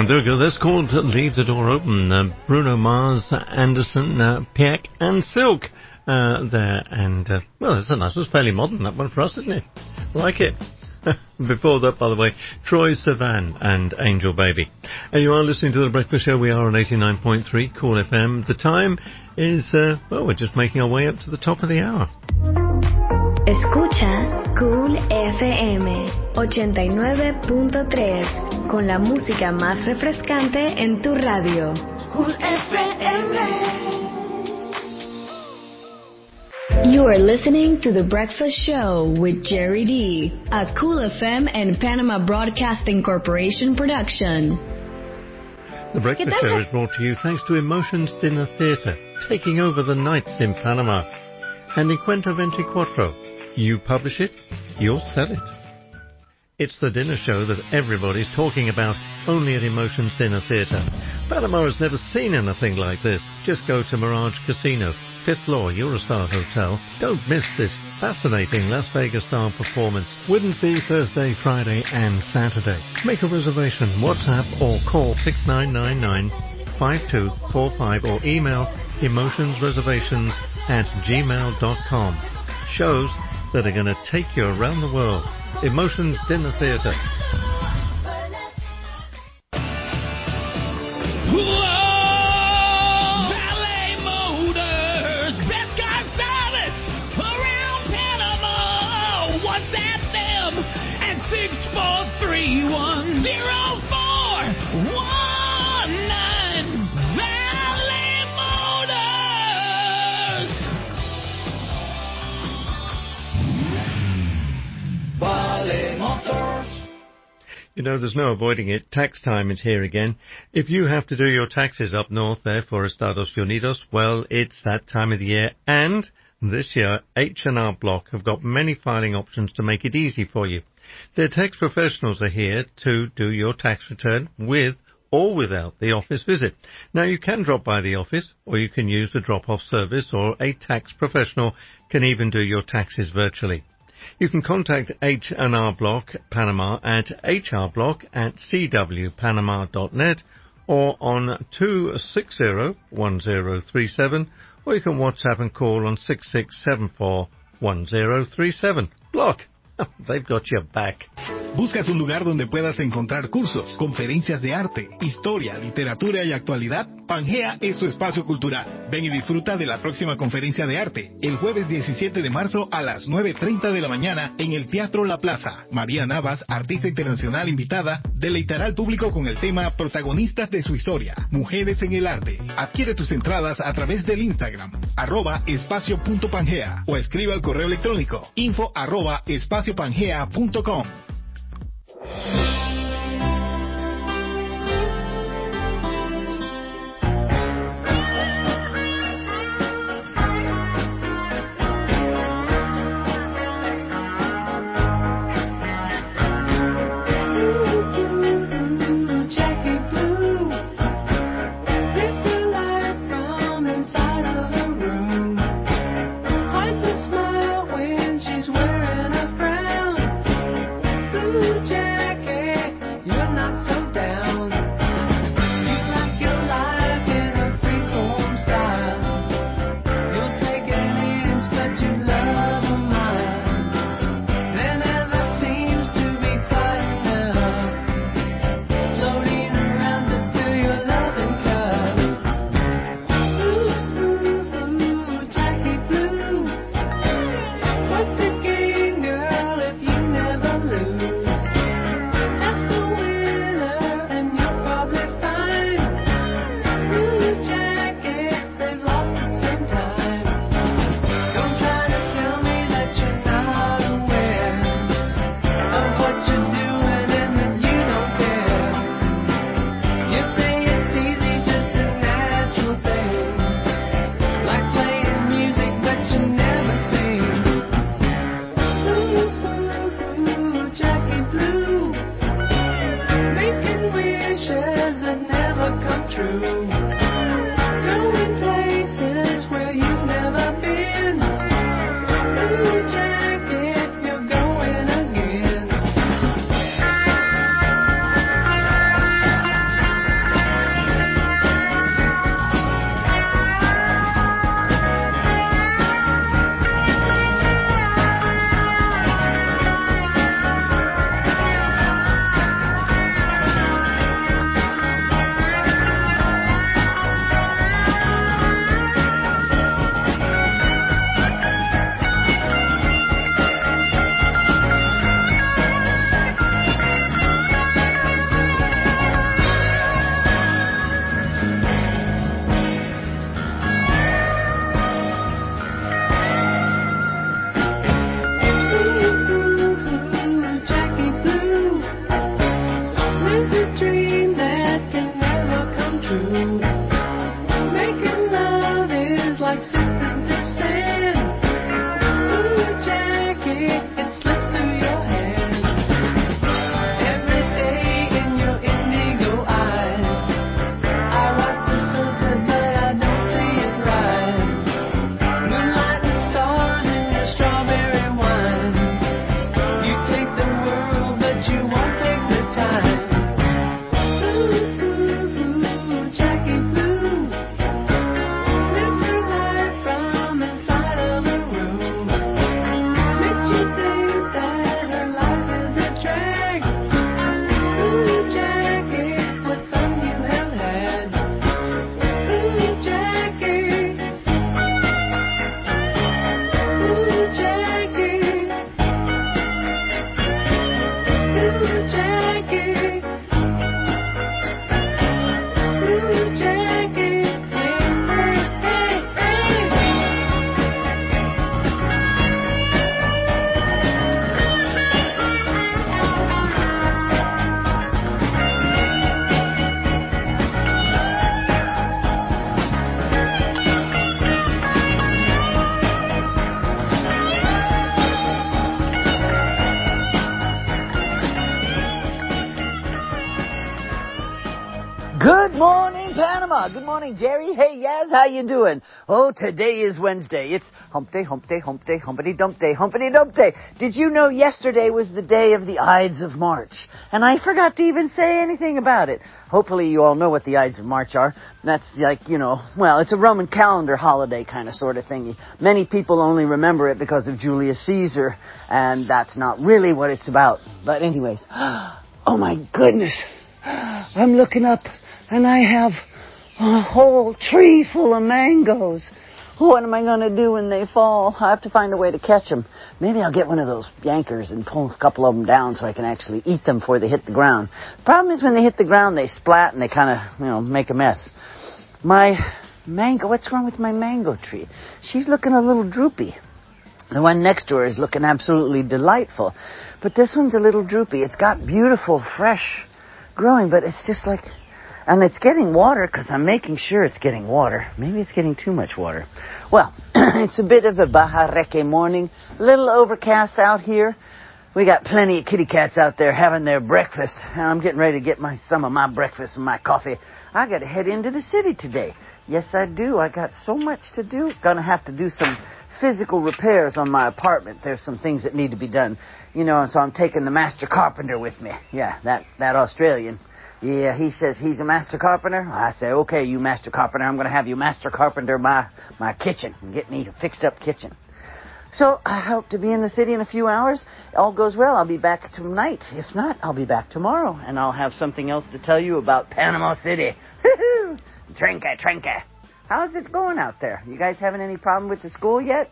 And there we go. That's called Leave the Door Open. Uh, Bruno Mars, Anderson, uh, Peck, and Silk uh, there. And, uh, well, that's a nice one. It's fairly modern, that one for us, isn't it? Like it. Before that, by the way, Troy Sivan and Angel Baby. And you are listening to The Breakfast Show. We are on eighty-nine point three Cool F M. The time is, uh, well, we're just making our way up to the top of the hour. Escucha Cool F M ochenta y nueve punto tres con la música más refrescante en tu radio. Cool F M. You are listening to The Breakfast Show with Jerry D, a Cool F M and Panama Broadcasting Corporation production. The Breakfast Show is brought to you thanks to Emotions Dinner Theatre, taking over the nights in Panama. And in Cuento veinticuatro, you publish it, you'll sell it. It's the dinner show that everybody's talking about, only at Emotions Dinner Theatre. Panama has never seen anything like this. Just go to Mirage Casino, fifth floor, Eurostar Hotel. Don't miss this fascinating Las Vegas style performance. Wednesday, Thursday, Friday and Saturday. Make a reservation, WhatsApp or call six nine nine nine, five two four five or email emotionsreservations at gmail dot com. Shows that are going to take you around the world. Emotions Dinner Theatre. Valet Motors, best car service around Panama. WhatsApp them at six four three one zero four one nine. Valet Motors. Valet Motors. You know, there's no avoiding it. Tax time is here again. If you have to do your taxes up north there for Estados Unidos, well, it's that time of the year. And this year, H and R Block have got many filing options to make it easy for you. Their tax professionals are here to do your tax return with or without the office visit. Now, you can drop by the office, or you can use the drop-off service, or a tax professional can even do your taxes virtually. You can contact H and R Block Panama at hrblock at c w panama dot net or on two six zero one zero three seven, or you can WhatsApp and call on six six seven four one zero three seven. Block. They've got your back. ¿Buscas un lugar donde puedas encontrar cursos, conferencias de arte, historia, literatura y actualidad? Pangea es su espacio cultural. Ven y disfruta de la próxima conferencia de arte, el jueves diecisiete de marzo a las nueve treinta de la mañana en el Teatro La Plaza. María Navas, artista internacional invitada, deleitará al público con el tema Protagonistas de su historia, Mujeres en el Arte. Adquiere tus entradas a través del Instagram, arroba espacio.pangea, o escribe al correo electrónico, info arroba espaciopangea punto com. Smile when she's wearing a frown. true. Making love is like sifting through sand. Ooh, Jackie, it slips through your hands. Every day in your indigo eyes, I watch the sunset, but I don't see it rise. Moonlight and stars in your strawberry wine. You take the world, but you won't take the time. Ooh, ooh, ooh, Jackie Blue. Mister Light from inside of a room. Makes you think that her life is a drag. Ooh, Jackie, what fun you have had. Ooh, Jackie. Ooh, Jackie. Ooh, Jackie. Ooh, Jackie. Hey, hey, hey, hey. Good morning, Panama. Good morning, Jerry. Hey, Yaz, how you doing? Oh, today is Wednesday. It's hump day, hump day, hump day, humpity dump day, humpity dump day. Did you know yesterday was the day of the Ides of March? And I forgot to even say anything about it. Hopefully you all know what the Ides of March are. That's like, you know, well, it's a Roman calendar holiday kind of sort of thingy. Many people only remember it because of Julius Caesar, and that's not really what it's about. But anyways, oh my goodness. I'm looking up, and I have a whole tree full of mangoes. What am I going to do when they fall? I have to find a way to catch them. Maybe I'll get one of those yankers and pull a couple of them down so I can actually eat them before they hit the ground. The problem is when they hit the ground, they splat and they kind of, you know, make a mess. My mango, what's wrong with my mango tree? She's looking a little droopy. The one next to her is looking absolutely delightful. But this one's a little droopy. It's got beautiful, fresh growing, but it's just like, and it's getting water because I'm making sure it's getting water. Maybe it's getting too much water. Well, it's a bit of a Bajareque morning, a little overcast out here. We got plenty of kitty cats out there having their breakfast, and I'm getting ready to get my some of my breakfast and my coffee. I got to head into the city today. Yes, I do. I got so much to do. Gonna have to do some physical repairs on my apartment. There's some things that need to be done. You know, and so I'm taking the master carpenter with me. Yeah, that, that Australian. Yeah, he says he's a master carpenter. I say, okay, you master carpenter, I'm going to have you master carpenter my, my kitchen and get me a fixed up kitchen. So I hope to be in the city in a few hours. All goes well, I'll be back tonight. If not, I'll be back tomorrow, and I'll have something else to tell you about Panama City. Trinca, trinca. How's it going out there? You guys having any problem with the school yet?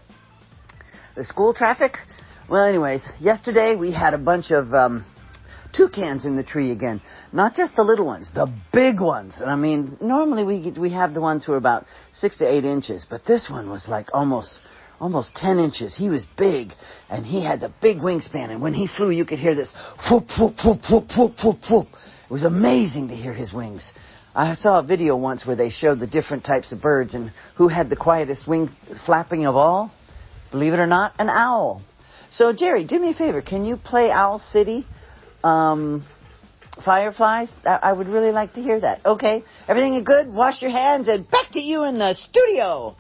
The school traffic? Well, anyways, yesterday we had a bunch of um, toucans in the tree again. Not just the little ones, the big ones. And I mean, normally we we have the ones who are about six to eight inches, but this one was like almost almost ten inches. He was big, and he had the big wingspan. And when he flew, you could hear this whoop, whoop, whoop, whoop, whoop, whoop, whoop. It was amazing to hear his wings. I saw a video once where they showed the different types of birds and who had the quietest wing flapping of all. Believe it or not, an owl. So, Jerry, do me a favor. Can you play Owl City, um, Fireflies? I, I would really like to hear that. Okay. Everything good? Wash your hands and back to you in the studio.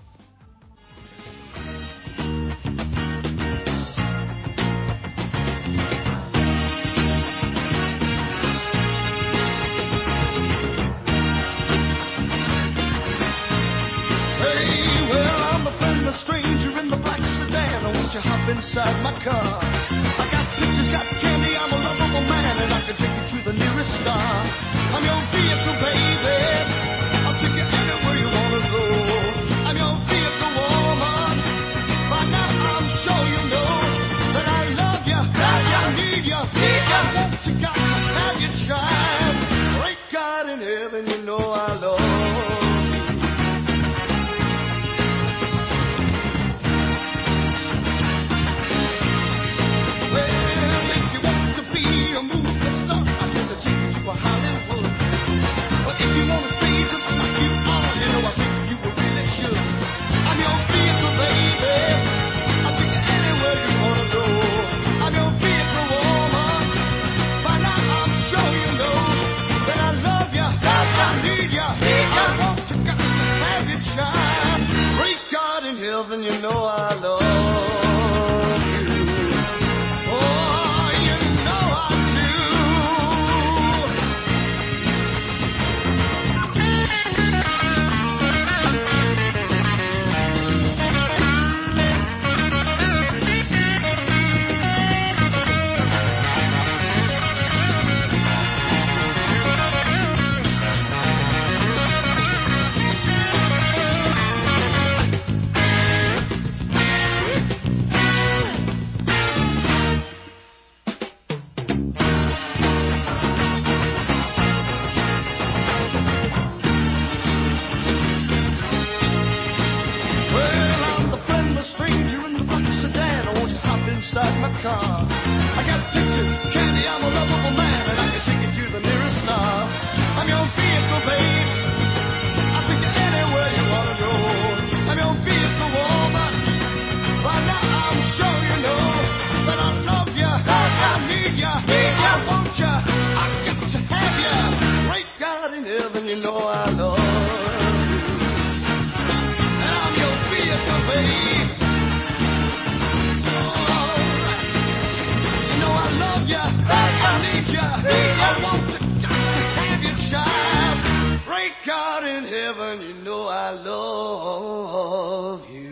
Inside my car, I got pictures, got candy, I'm a lovable man, and I can take you to the nearest star. I'm your vehicle, baby. I'll take you anywhere you wanna go. I'm your vehicle, woman. By now I'm sure you know that I love you, that I need you, need you. I want you, got to have you shine. Great God in heaven, you know I love you. Hollywood. But if you wanna stay just know I love you. And I'm your vehicle, babe. Alright. You know I love you. I need you. I want to, to have you, child. Great God in heaven, you know I love you.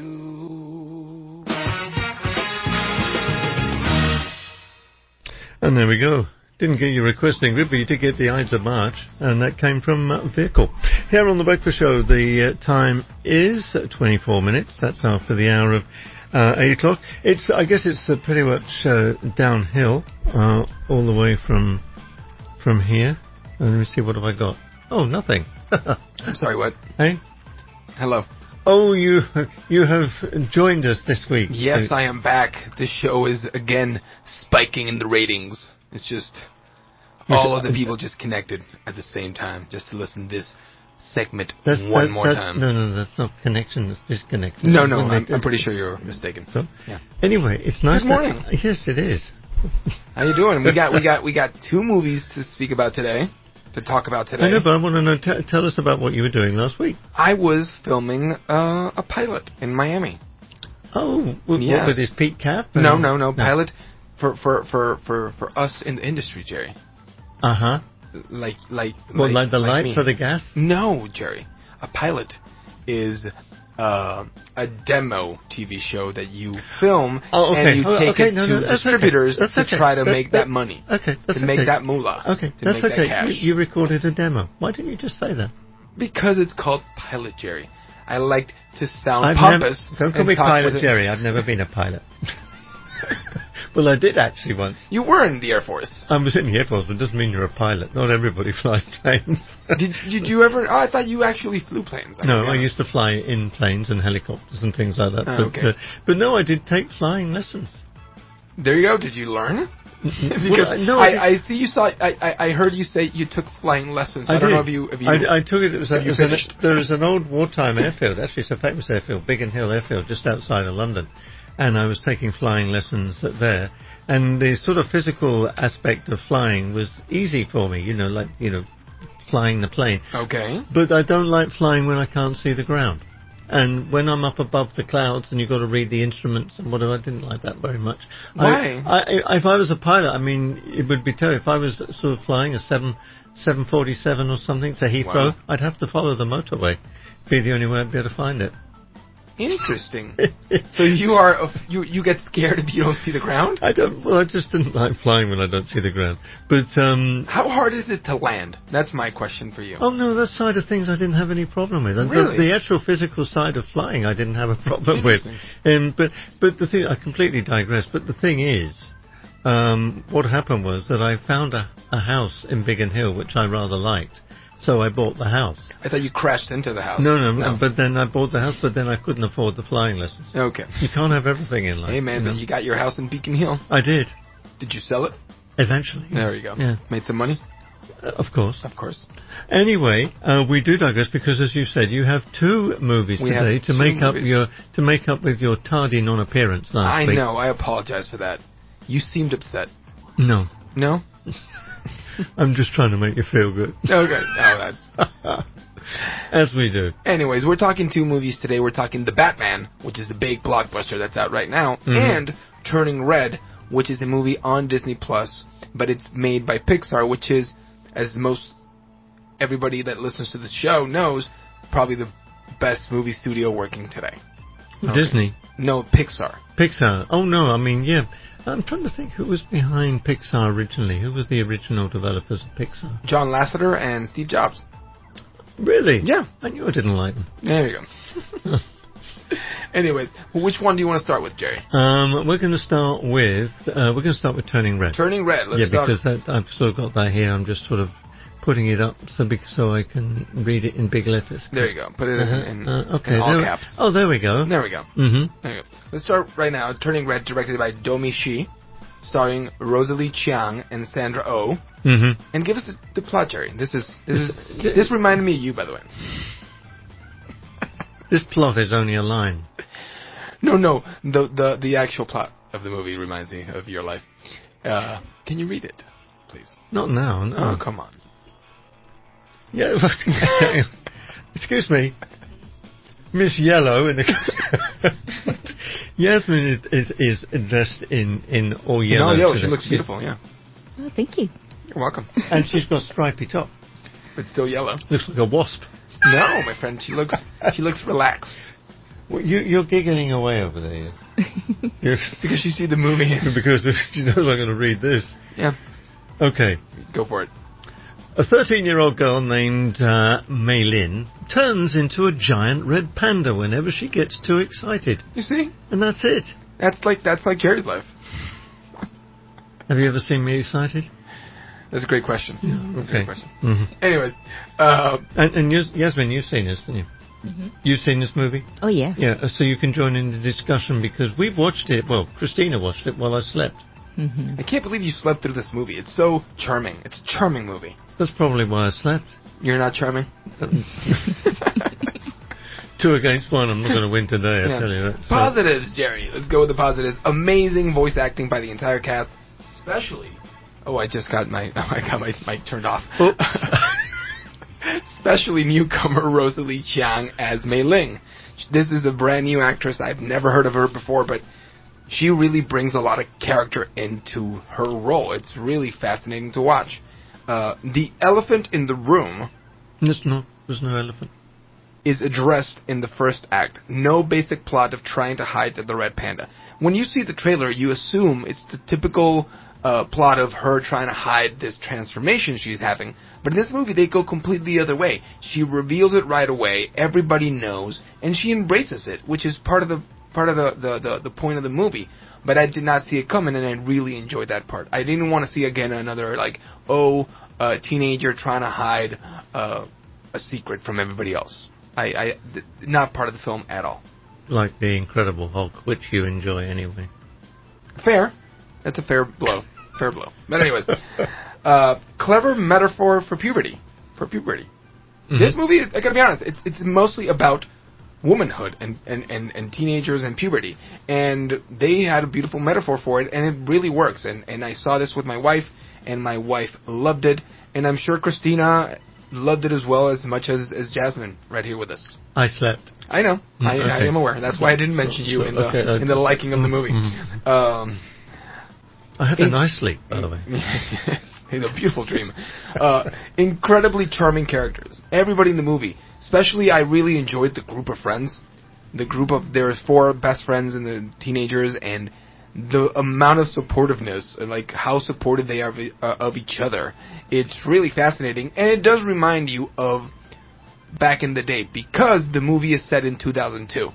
And there we go. Didn't get your request, Ingrid, but you did get the Ides of March, and that came from uh, Vehicle. Here on The Breakfast Show, the uh, time is twenty-four minutes. That's after the hour of uh, eight o'clock. It's, I guess it's uh, pretty much uh, downhill, uh, all the way from from here. Uh, let me see, what have I got? Oh, nothing. I'm sorry, what? Hey? Hello. Oh, you you have joined us this week. Yes, I am back. The show is again spiking in the ratings. It's just all of the people just connected at the same time just to listen to this segment that's, one that, more that, time. No, no, that's not connection. That's disconnection. No, no, I'm, I'm pretty sure you're mistaken. So, yeah. Anyway, it's nice. Good morning. That, yes, it is. How you doing? We got we got we got two movies to speak about today. To talk about today. I know, but I want to know. T- tell us about what you were doing last week. I was filming uh, a pilot in Miami. Oh, w- yes. what, with his Pete Cap? No, no, no, no. Pilot for, for, for, for, for us in the industry, Jerry. Uh huh. Like like. Well, like, like the like light me. for the gas? No, Jerry. A pilot is uh, a demo T V show that you film oh, okay. and you oh, take okay. it no, to no, distributors okay. to okay. try to that, make that, that money. Okay, that's to okay. make that moolah. Okay, to that's make okay. That cash. You, you recorded a demo. Why didn't you just say that? Because it's called Pilot, Jerry. I liked to sound I've pompous. Never, don't call me Pilot, Jerry. I've never been a pilot. Well, I did actually once. You were in the Air Force. I was in the Air Force, but it doesn't mean you're a pilot. Not everybody flies planes. did, did you ever... Oh, I thought you actually flew planes. I no, I used to fly in planes and helicopters and things like that. Oh, but, okay. uh, but no, I did take flying lessons. There you go. Did you learn? because well, no, I, I, I see you saw... I, I, I heard you say you took flying lessons. I, I don't did. know if you... If you I, I took it... it was a, you an, finished? there is an old wartime airfield. Actually, it's a famous airfield, Biggin Hill Airfield, just outside of London. And I was taking flying lessons there. And the sort of physical aspect of flying was easy for me, you know, like, you know, flying the plane. Okay. But I don't like flying when I can't see the ground. And when I'm up above the clouds and you've got to read the instruments and whatever, I didn't like that very much. Why? I, I, if I was a pilot, I mean, it would be terrible. If I was sort of flying a seven, seven forty-seven or something to Heathrow, wow. I'd have to follow the motorway. Be the only way I'd be able to find it. Interesting. So you are you you get scared if you don't see the ground? I don't. Well, I just didn't like flying when I don't see the ground. But um, how hard is it to land? That's my question for you. Oh no, that side of things I didn't have any problem with. And really? the, the actual physical side of flying I didn't have a problem with. Um, but but the thing, I completely digress. But the thing is, um, what happened was that I found a, a house in Biggin Hill which I rather liked. So I bought the house. I thought you crashed into the house. No, no, no, but then I bought the house, but then I couldn't afford the flying lessons. Okay. You can't have everything in life. Hey, man, you know? but you got your house in Beacon Hill. I did. Did you sell it? Eventually. There you go. Yeah. Made some money? Uh, of course. Of course. Anyway, uh, we do digress because, as you said, you have two movies we today to make movies. up your to make up with your tardy non-appearance last I week. know. I apologize for that. You seemed upset. No. No? I'm just trying to make you feel good. Okay. No, that's... As we do. Anyways, we're talking two movies today. We're talking The Batman, which is the big blockbuster that's out right now, mm-hmm. and Turning Red, which is a movie on Disney Plus, but it's made by Pixar, which is, as most everybody that listens to the show knows, probably the best movie studio working today. Okay. Disney? No, Pixar. Pixar. Oh, no, I mean, yeah. I'm trying to think who was behind Pixar originally. Who was the original developers of Pixar? John Lasseter and Steve Jobs. Really? Yeah. I knew I didn't like them. There you go. Anyways, which one do you want to start with, Jerry? Um, we're going to start with uh, we're going to start with Turning Red. Turning Red. Let's yeah, start. because that, I've sort of got that here. I'm just sort of putting it up so big, so I can read it in big letters. There you go. Put it uh-huh. in, in, uh, okay, in all there, caps. Oh, there we go. There we go. Mm-hmm. There you go. Let's start right now. Turning Red, directed by Domi Shi, starring Rosalie Chiang and Sandra Oh. Mm-hmm. And give us the plot, Jerry. This is this is this reminded me of you, by the way. This plot is only a line. No, no, the the the actual plot of the movie reminds me of your life. Uh, can you read it, please? Not now. No. Oh, come on. Yeah. Excuse me, Miss Yellow. In the Yasmin is, is is dressed in in all yellow. No, yellow. She today. looks beautiful. Yeah. Oh, thank you. You're welcome. And she's got a stripy top. But still yellow. Looks like a wasp. No, my friend. She looks she looks relaxed. Well, you, you're giggling away over there. Yes. Because you see the movie. Because she knows I'm going to read this. Yeah. Okay. Go for it. A thirteen-year-old girl named uh, Mei Lin turns into a giant red panda whenever she gets too excited. You see? And that's it. That's like that's like Jerry's life. Have you ever seen me excited? That's a great question. Yeah. That's Okay. a great question. Mm-hmm. Anyways. Uh, and and Yas- Yasmin, you've seen this, haven't you? Mm-hmm. You've seen this movie? Oh, yeah. Yeah, so you can join in the discussion because we've watched it, well, Christina watched it while I slept. Mm-hmm. I can't believe you slept through this movie. It's so charming. It's a charming movie. That's probably why I slept. You're not charming? Two against one, I'm not going to win today, I Yeah. tell you that. So. Positives, Jerry. Let's go with the positives. Amazing voice acting by the entire cast, especially... Oh, I just got my... Oh, I got my mic turned off. Oops. Especially newcomer Rosalie Chiang as Mei Ling. This is a brand new actress. I've never heard of her before, but she really brings a lot of character into her role. It's really fascinating to watch. Uh, the elephant in the room... There's no, there's no elephant. ...is addressed in the first act. No basic plot of trying to hide the red panda. When you see the trailer, you assume it's the typical... Uh, plot of her trying to hide this transformation she's having. But in this movie, they go completely the other way. She reveals it right away. Everybody knows, and she embraces it, which is part of the part of the, the, the, the point of the movie. But I did not see it coming, and I really enjoyed that part. I didn't want to see again another like, oh, a teenager trying to hide uh, a secret from everybody else. I, I th- not part of the film at all. Like the Incredible Hulk, which you enjoy anyway. Fair. That's a fair blow. Fair blow. But anyways, uh, clever metaphor for puberty. For puberty. Mm-hmm. This movie, I gotta be honest, it's it's mostly about womanhood and, and, and, and teenagers and puberty. And they had a beautiful metaphor for it, and it really works. And, and I saw this with my wife, and my wife loved it. And I'm sure Christina loved it as well as much as, as Jasmine right here with us. I slept. I know. Mm, I, okay. I am aware. That's why I didn't mention you in the okay, uh, in the liking of the movie. Mm-hmm. Um... I had a In- nice sleep, by the way. It's a beautiful dream. Uh, incredibly charming characters. Everybody in the movie. Especially, I really enjoyed the group of friends. The group of, there was four best friends and the teenagers, and the amount of supportiveness, and like how supportive they are of, uh, of each other. It's really fascinating, and it does remind you of back in the day, because the movie is set in two thousand two.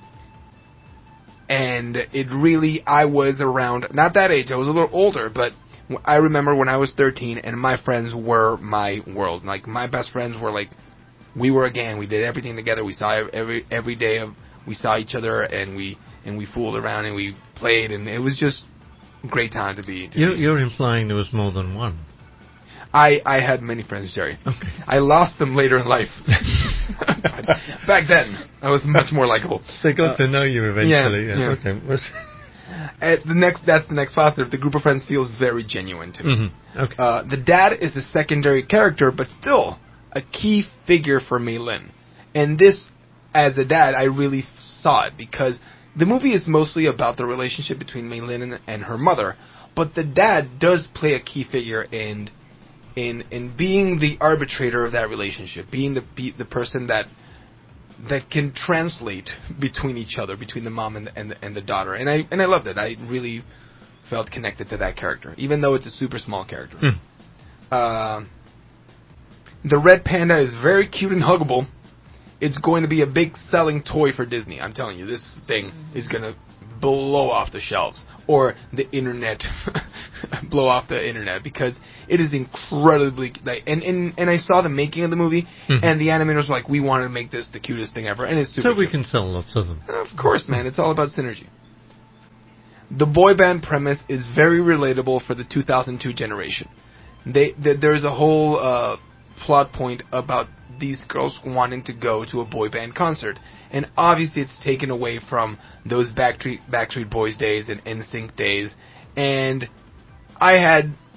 And it really, I was around, not that age, I was a little older, but I remember when I was thirteen and my friends were my world. Like, my best friends were like, we were a gang, we did everything together, we saw every every day, of, we saw each other, and we and we fooled around, and we played, and it was just a great time to be. To you're, be. you're implying there was more than one. I, I had many friends, Jerry. Okay. I lost them later in life. Back then, I was much more likable. They got uh, to know you eventually. Yeah, yeah. yeah. Okay. At the next, that's the next positive. The group of friends feels very genuine to me. Mm-hmm. Okay. Uh, the dad is a secondary character, but still a key figure for Mei Lin. And this, as a dad, I really saw it because the movie is mostly about the relationship between Mei Lin and, and her mother, but the dad does play a key figure in in in being the arbitrator of that relationship, being the be, the person that that can translate between each other, between the mom and the, and the, and the daughter. And I and I loved it. I really felt connected to that character, even though it's a super small character. Mm. Uh, the red panda is very cute and huggable. It's going to be a big selling toy for Disney. I'm telling you, this thing is going to blow off the shelves, or the internet, blow off the internet, because it is incredibly, like, and, and, and I saw the making of the movie, mm-hmm. and the animators were like, we wanted to make this the cutest thing ever, and it's super So we cute. can sell lots of them. Of course, man, it's all about synergy. The boy band premise is very relatable for the two thousand two generation. They, they There's a whole uh, plot point about these girls wanting to go to a boy band concert. And obviously it's taken away from those Backstreet, Backstreet Boys days and N Sync days. And I had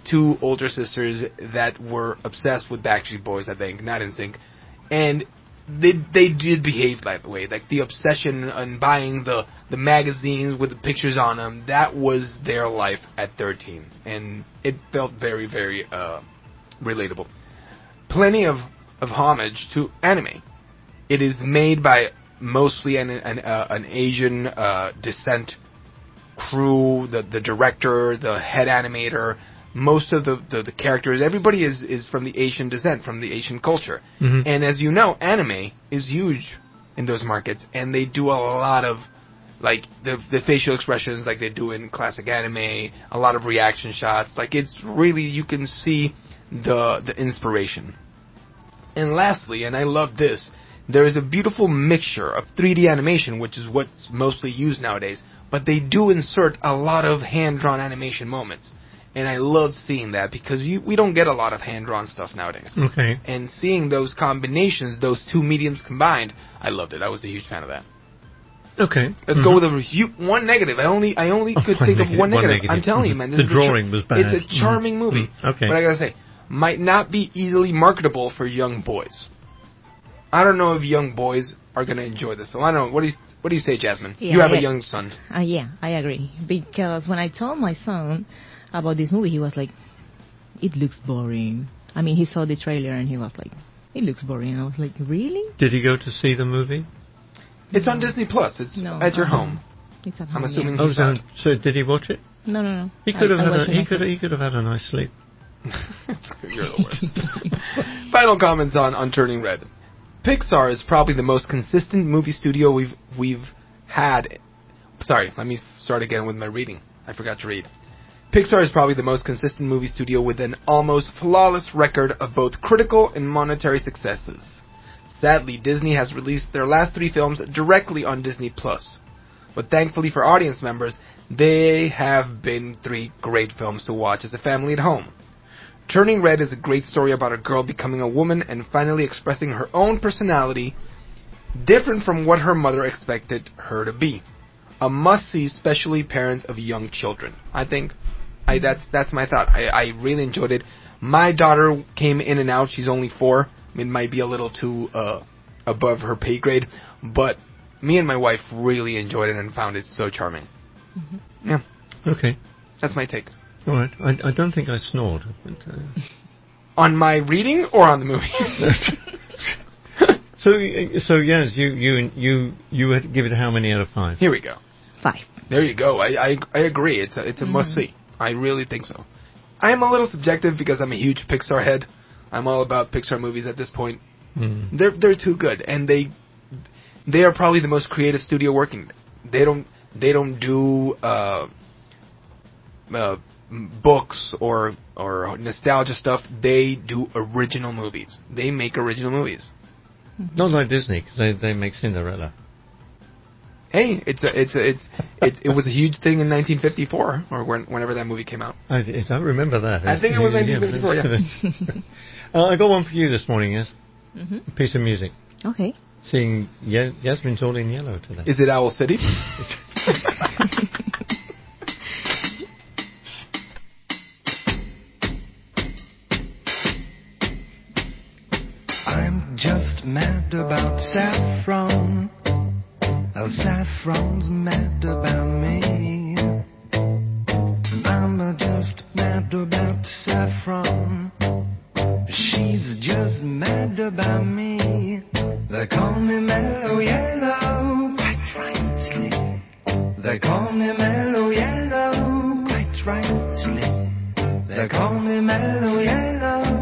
two older sisters that were obsessed with Backstreet Boys, I think, not N Sync, and they they did behave that way. Like the obsession on buying the the magazines with the pictures on them, that was their life at thirteen, and it felt very very uh, relatable. Plenty of of homage to anime. It is made by mostly an an, uh, an Asian uh, descent crew, the the director, the head animator, most of the, the, the characters, everybody is, is from the Asian descent, from the Asian culture. Mm-hmm. And as you know, anime is huge in those markets, and they do a lot of, like, the the facial expressions like they do in classic anime, a lot of reaction shots. Like, it's really, you can see the the inspiration. And lastly, and I love this, there is a beautiful mixture of three D animation, which is what's mostly used nowadays, but they do insert a lot of hand-drawn animation moments. And I love seeing that because you, we don't get a lot of hand-drawn stuff nowadays. Okay. And seeing those combinations, those two mediums combined, I loved it. I was a huge fan of that. Okay. Let's mm-hmm. go with a hu- one negative. I only I only could oh, think negative, of one negative. one negative. I'm telling mm-hmm. you, man. This the is drawing a was bad. It's a charming mm-hmm. movie. Mm-hmm. Okay. But I gotta say, might not be easily marketable for young boys. I don't know if young boys are gonna enjoy this film. I don't know. What do you What do you say, Jasmine? Yeah, you have I, a young son. Uh, yeah, I agree. Because when I told my son about this movie, he was like, "It looks boring." I mean, he saw the trailer and he was like, "It looks boring." And I was like, "Really?" Did he go to see the movie? It's on Disney Plus. It's no, at your uh-huh. home. It's at home. I'm assuming. Yeah. Oh, so, so did he watch it? No, no, no. He could I, have I had. A, he myself. could. He could have had a nice sleep. You're the worst. Final comments on on Turning Red. Pixar is probably the most consistent movie studio we've we've had. Sorry, let me start again with my reading. I forgot to read. Pixar is probably the most consistent movie studio with an almost flawless record of both critical and monetary successes. Sadly, Disney has released their last three films directly on Disney Plus. But thankfully for audience members, they have been three great films to watch as a family at home. Turning Red is a great story about a girl becoming a woman and finally expressing her own personality, different from what her mother expected her to be. A must-see, especially parents of young children. I think I, that's that's my thought. I, I really enjoyed it. My daughter came in and out. She's only four. It might be a little too uh, above her pay grade, but me and my wife really enjoyed it and found it so charming. Mm-hmm. Yeah. Okay. That's my take. All right. I, I don't think I snored. But, uh... On my reading or on the movie? so, so yes, you you you you would give it how many out of five? Here we go. Five. There you go. I I, I agree. It's a it's a mm-hmm. must see. I really think so. I am a little subjective because I'm a huge Pixar head. I'm all about Pixar movies at this point. Mm. They're they're too good, and they they are probably the most creative studio working. They don't they don't do uh, uh, books or or nostalgia stuff. They do original movies. They make original movies. Mm-hmm. Not like Disney, because they they make Cinderella. Hey, it's a, it's a, it's it, it was a huge thing in nineteen fifty-four or when, whenever that movie came out. I, I don't remember that. I think it was nineteen fifty-four. Yeah. yeah. uh, I got one for you this morning. Yes, mm-hmm. a piece of music. Okay. Seeing Ye- Yasmin's all in yellow today. Is it Owl City? I'm just mad about saffron. Oh, saffron's mad about me. I'm just mad about saffron. She's just mad about me. They call me Mellow Yellow, quite rightly. They call me Mellow Yellow, quite rightly. They call me Mellow Yellow.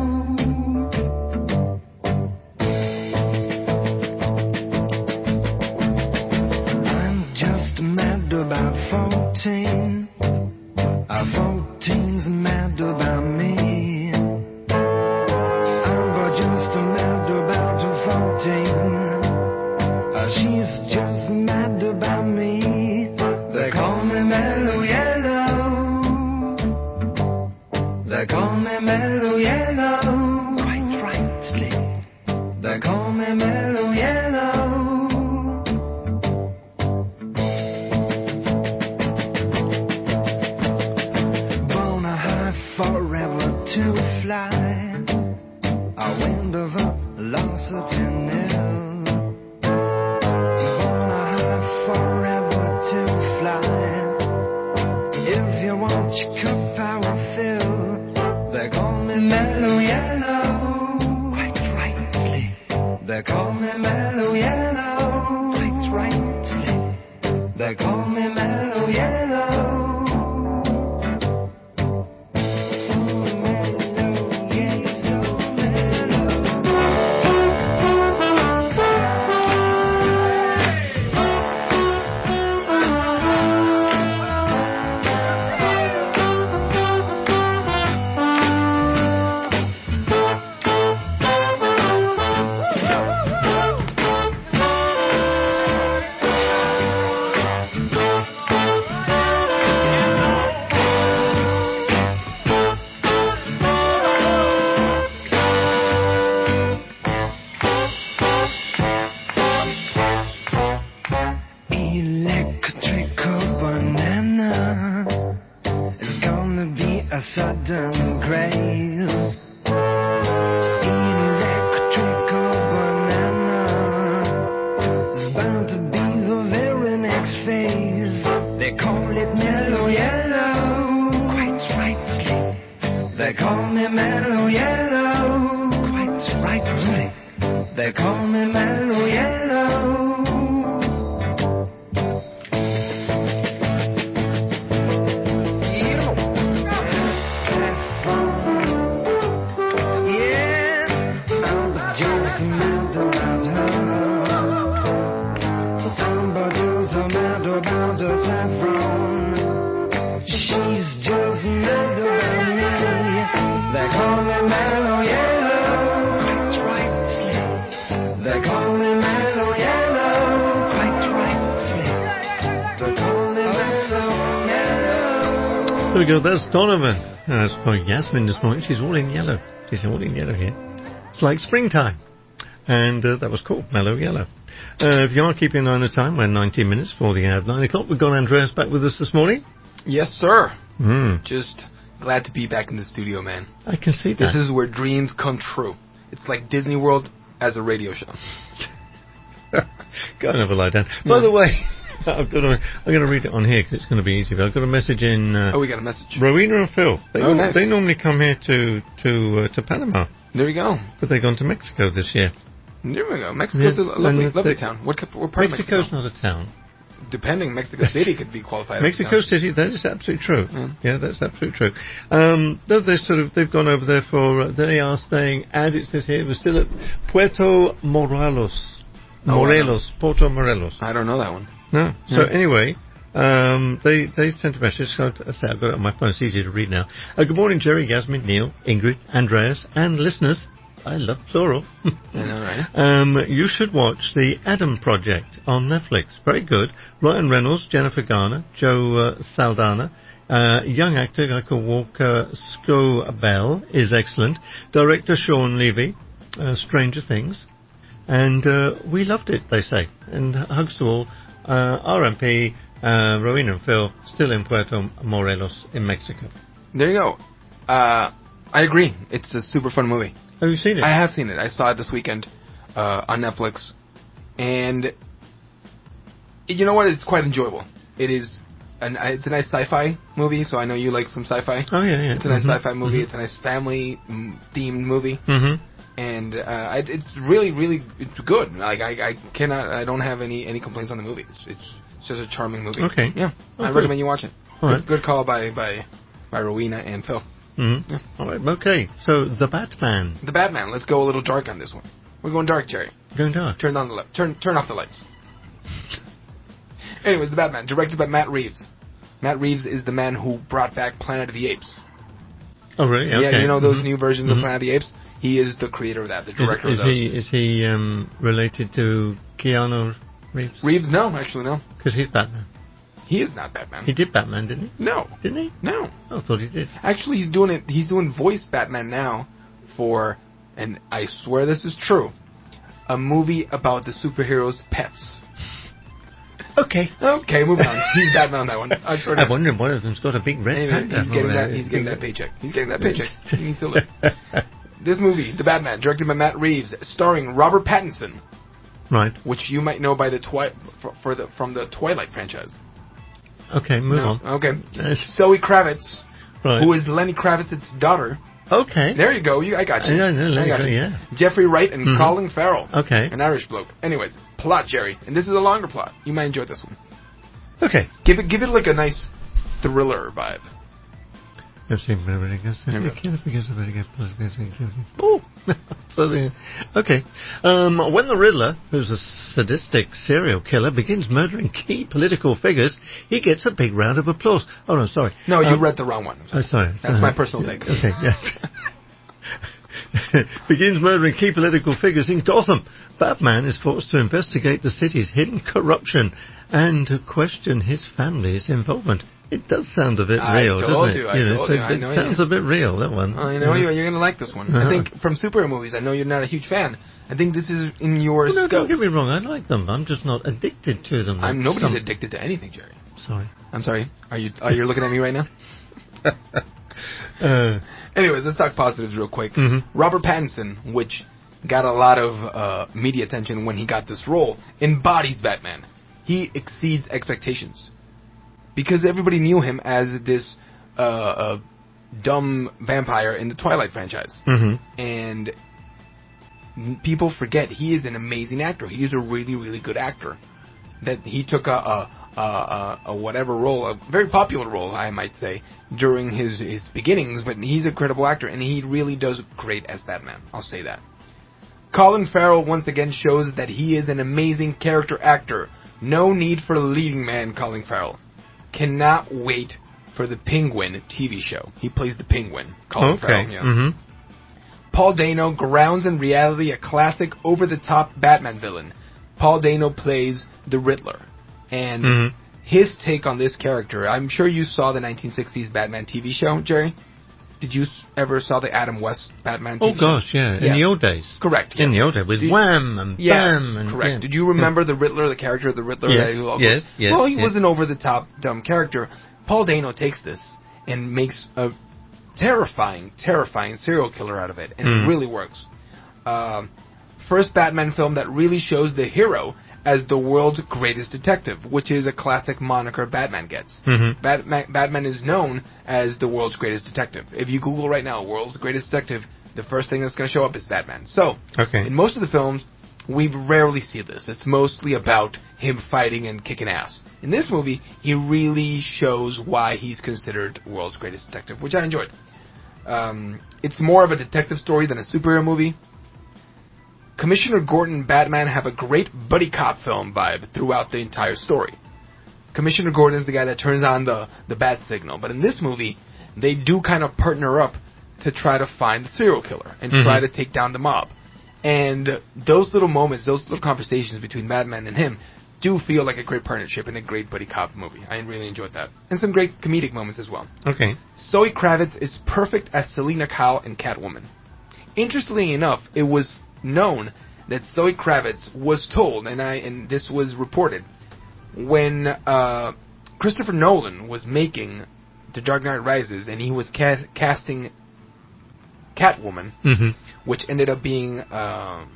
About fourteen, uh, fourteen's mad about me. I'm just mad about fourteen. Uh, she's just mad about me. They call me Mellow Yellow. They call me Mellow Yellow. Quite rightly. They call me Mellow Yellow. Forever sudden grace. Electrical banana is bound to be the very next phase. They call it mellow yellow, quite rightly. They call me mellow yellow, quite rightly. They call me mellow yellow. She's just mad about me. They call me mellow yellow, quite rightly. They call me mellow yellow, quite rightly. They call me mellow yellow. There we go, that's Donovan. As for Yasmin this morning, she's all in yellow. She's all in yellow here. It's like springtime. And uh, that was cool, Mellow Yellow. Uh, if you are keeping an eye on the time, we're nineteen minutes before the hour of nine o'clock. We've got Andreas back with us this morning. Yes, sir. Mm. Just glad to be back in the studio, man. I can see that. This is where dreams come true. It's like Disney World as a radio show. Go and have a lie down. Yeah. By the way, I've got a, I'm going to read it on here because it's going to be easy. But I've got a message in. Uh, oh, we got a message. Rowena and Phil. They, oh, nice. They normally come here to to uh, to Panama. There you go. But they've gone to Mexico this year. There we go. Mexico's yeah, a lovely, lovely the, town. What, what part Mexico's of Mexico? not a town. Depending, Mexico City could be qualified. Mexico as a City, that is absolutely true. Yeah, yeah that's absolutely true. Um, they sort of they've gone over there for. Uh, they are staying, as it says here, we're still at Puerto Morelos. Oh, Morelos, Puerto Morelos. I don't know that one. No. So yeah. anyway, um, they they sent a message. So I say I've got it on my phone. It's easy to read now. Uh, good morning, Jerry, Yasmin, Neil, Ingrid, Andreas, and listeners. I love plural. I know, right? Um, you should watch the Adam Project on Netflix. Very good. Ryan Reynolds, Jennifer Garner, Joe uh, Saldana, uh, young actor, a guy called Walker Scobell is excellent. Director Sean Levy, uh, Stranger Things. And uh, we loved it, they say. And hugs to all. Uh, R M P, uh, Rowena and Phil, still in Puerto Morelos in Mexico. There you go. Uh, I agree. It's a super fun movie. Have you seen it? I have seen it. I saw it this weekend uh, on Netflix. And you know what? It's quite enjoyable. It is an, it's a nice sci-fi movie, so I know you like some sci-fi. Oh, yeah, yeah. It's a nice mm-hmm. sci-fi movie. Mm-hmm. It's a nice family-themed movie. Mm-hmm. And uh, it's really, really it's good. Like I, I cannot, I don't have any, any complaints on the movie. It's, it's, it's just a charming movie. Okay. Yeah, oh, I good. recommend you watch it. All good, right. good call by by by Rowena and Phil. Mm-hmm. Yeah. All right. Okay. So the Batman. The Batman. Let's go a little dark on this one. We're going dark, Jerry. Going dark. Turn on the light. Turn turn off the lights. Anyways, the Batman, directed by Matt Reeves. Matt Reeves is the man who brought back Planet of the Apes. Oh, really? Okay. Yeah, you know those mm-hmm. new versions mm-hmm. of Planet of the Apes. He is the creator of that, the director is, is of those. He, is he um, related to Keanu Reeves? Reeves? No, actually no. Because he's Batman. He is not Batman. He did Batman, didn't he? No. Didn't he? No. Oh, I thought he did. Actually, he's doing it. He's doing voice Batman now for, and I swear this is true, a movie about the superheroes' pets. Okay. Okay, moving on. He's Batman on that one. I'm sure I'm wondering one of them's got a big red anyway, panda. He's getting that. He's getting that paycheck. He's getting that paycheck. He's still This movie, The Batman, directed by Matt Reeves, starring Robert Pattinson, Right. which you might know by the twi- for, for the from the Twilight franchise. Okay, move No, on. Okay. Zoe Kravitz, Right. who is Lenny Kravitz's daughter. Okay. There you go. You, I got you. Yeah, no, I got go, you. yeah. Jeffrey Wright and Mhm. Colin Farrell. Okay. An Irish bloke. Anyways, plot, Jerry, and this is a longer plot. You might enjoy this one. Okay. Give it, give it like a nice thriller vibe. Oh. Okay. Um, when the Riddler, who's a sadistic serial killer, begins murdering key political figures, he gets a big round of applause. Oh, no, sorry. No, you Um, read the wrong one. I'm Oh, sorry. That's Uh, my personal take. Okay, yeah. Begins murdering key political figures in Gotham. Batman is forced to investigate the city's hidden corruption and to question his family's involvement. It does sound a bit I real, told doesn't it? you, I know, told so you, I it know sounds you. a bit real, that one. I know Yeah. you. You're gonna like this one. Uh-huh. I think from superhero movies, I know you're not a huge fan. I think this is in your Well, no, scope. don't get me wrong, I like them. I'm just not addicted to them. I'm like nobody's some- addicted to anything, Jerry. Sorry. I'm sorry. Are you? Are you looking at me right now? Uh, Anyways, let's talk positives real quick. Mhm. Robert Pattinson, which got a lot of uh, media attention when he got this role, embodies Batman. He exceeds expectations because everybody knew him as this uh, uh, dumb vampire in the Twilight franchise, mhm. and n- people forget he is an amazing actor. He is a really, really good actor. That he took a a, a, a, a whatever role, a very popular role, I might say, during his, his beginnings, but he's a credible actor, and he really does great as Batman. I'll say that. Colin Farrell once again shows that he is an amazing character actor. No need for leading man, Colin Farrell. Cannot wait for the Penguin T V show. He plays the Penguin, Colin Okay. Farrell. Yeah. Mhm. Paul Dano grounds in reality a classic over-the-top Batman villain. Paul Dano plays the Riddler. And Mhm. his take on this character, I'm sure you saw the nineteen sixties Batman T V show, Jerry. Did you s- ever saw the Adam West Batman T V Oh, show? gosh, yeah. In the old days. Correct. In yes. the old days, with Did- Wham and Yes, Bam. And, correct. yeah. Did you remember the Riddler, the character of the Riddler? Yes, that you- yes, yes, Well, he yes. was an over-the-top dumb character. Paul Dano takes this and makes a terrifying, terrifying serial killer out of it, and Mm. it really works. Um, first Batman film that really shows the hero as the world's greatest detective, which is a classic moniker Batman gets. Mhm. Batman, Batman is known as the world's greatest detective. If you Google right now, world's greatest detective, the first thing that's going to show up is Batman. So, Okay. in most of the films, we rarely see this. It's mostly about him fighting and kicking ass. In this movie, he really shows why he's considered world's greatest detective, which I enjoyed. Um, it's more of a detective story than a superhero movie. Commissioner Gordon and Batman have a great buddy cop film vibe throughout the entire story. Commissioner Gordon is the guy that turns on the, the bat signal, but in this movie, they do kind of partner up to try to find the serial killer and Mhm. try to take down the mob. And those little moments, those little conversations between Batman and him do feel like a great partnership and a great buddy cop movie. I really enjoyed that. And some great comedic moments as well. Okay. Zoe Kravitz is perfect as Selina Kyle in Catwoman. Interestingly enough, it was known that Zoe Kravitz was told, and I and this was reported, when uh, Christopher Nolan was making The Dark Knight Rises, and he was ca- casting Catwoman, Mhm. which ended up being um,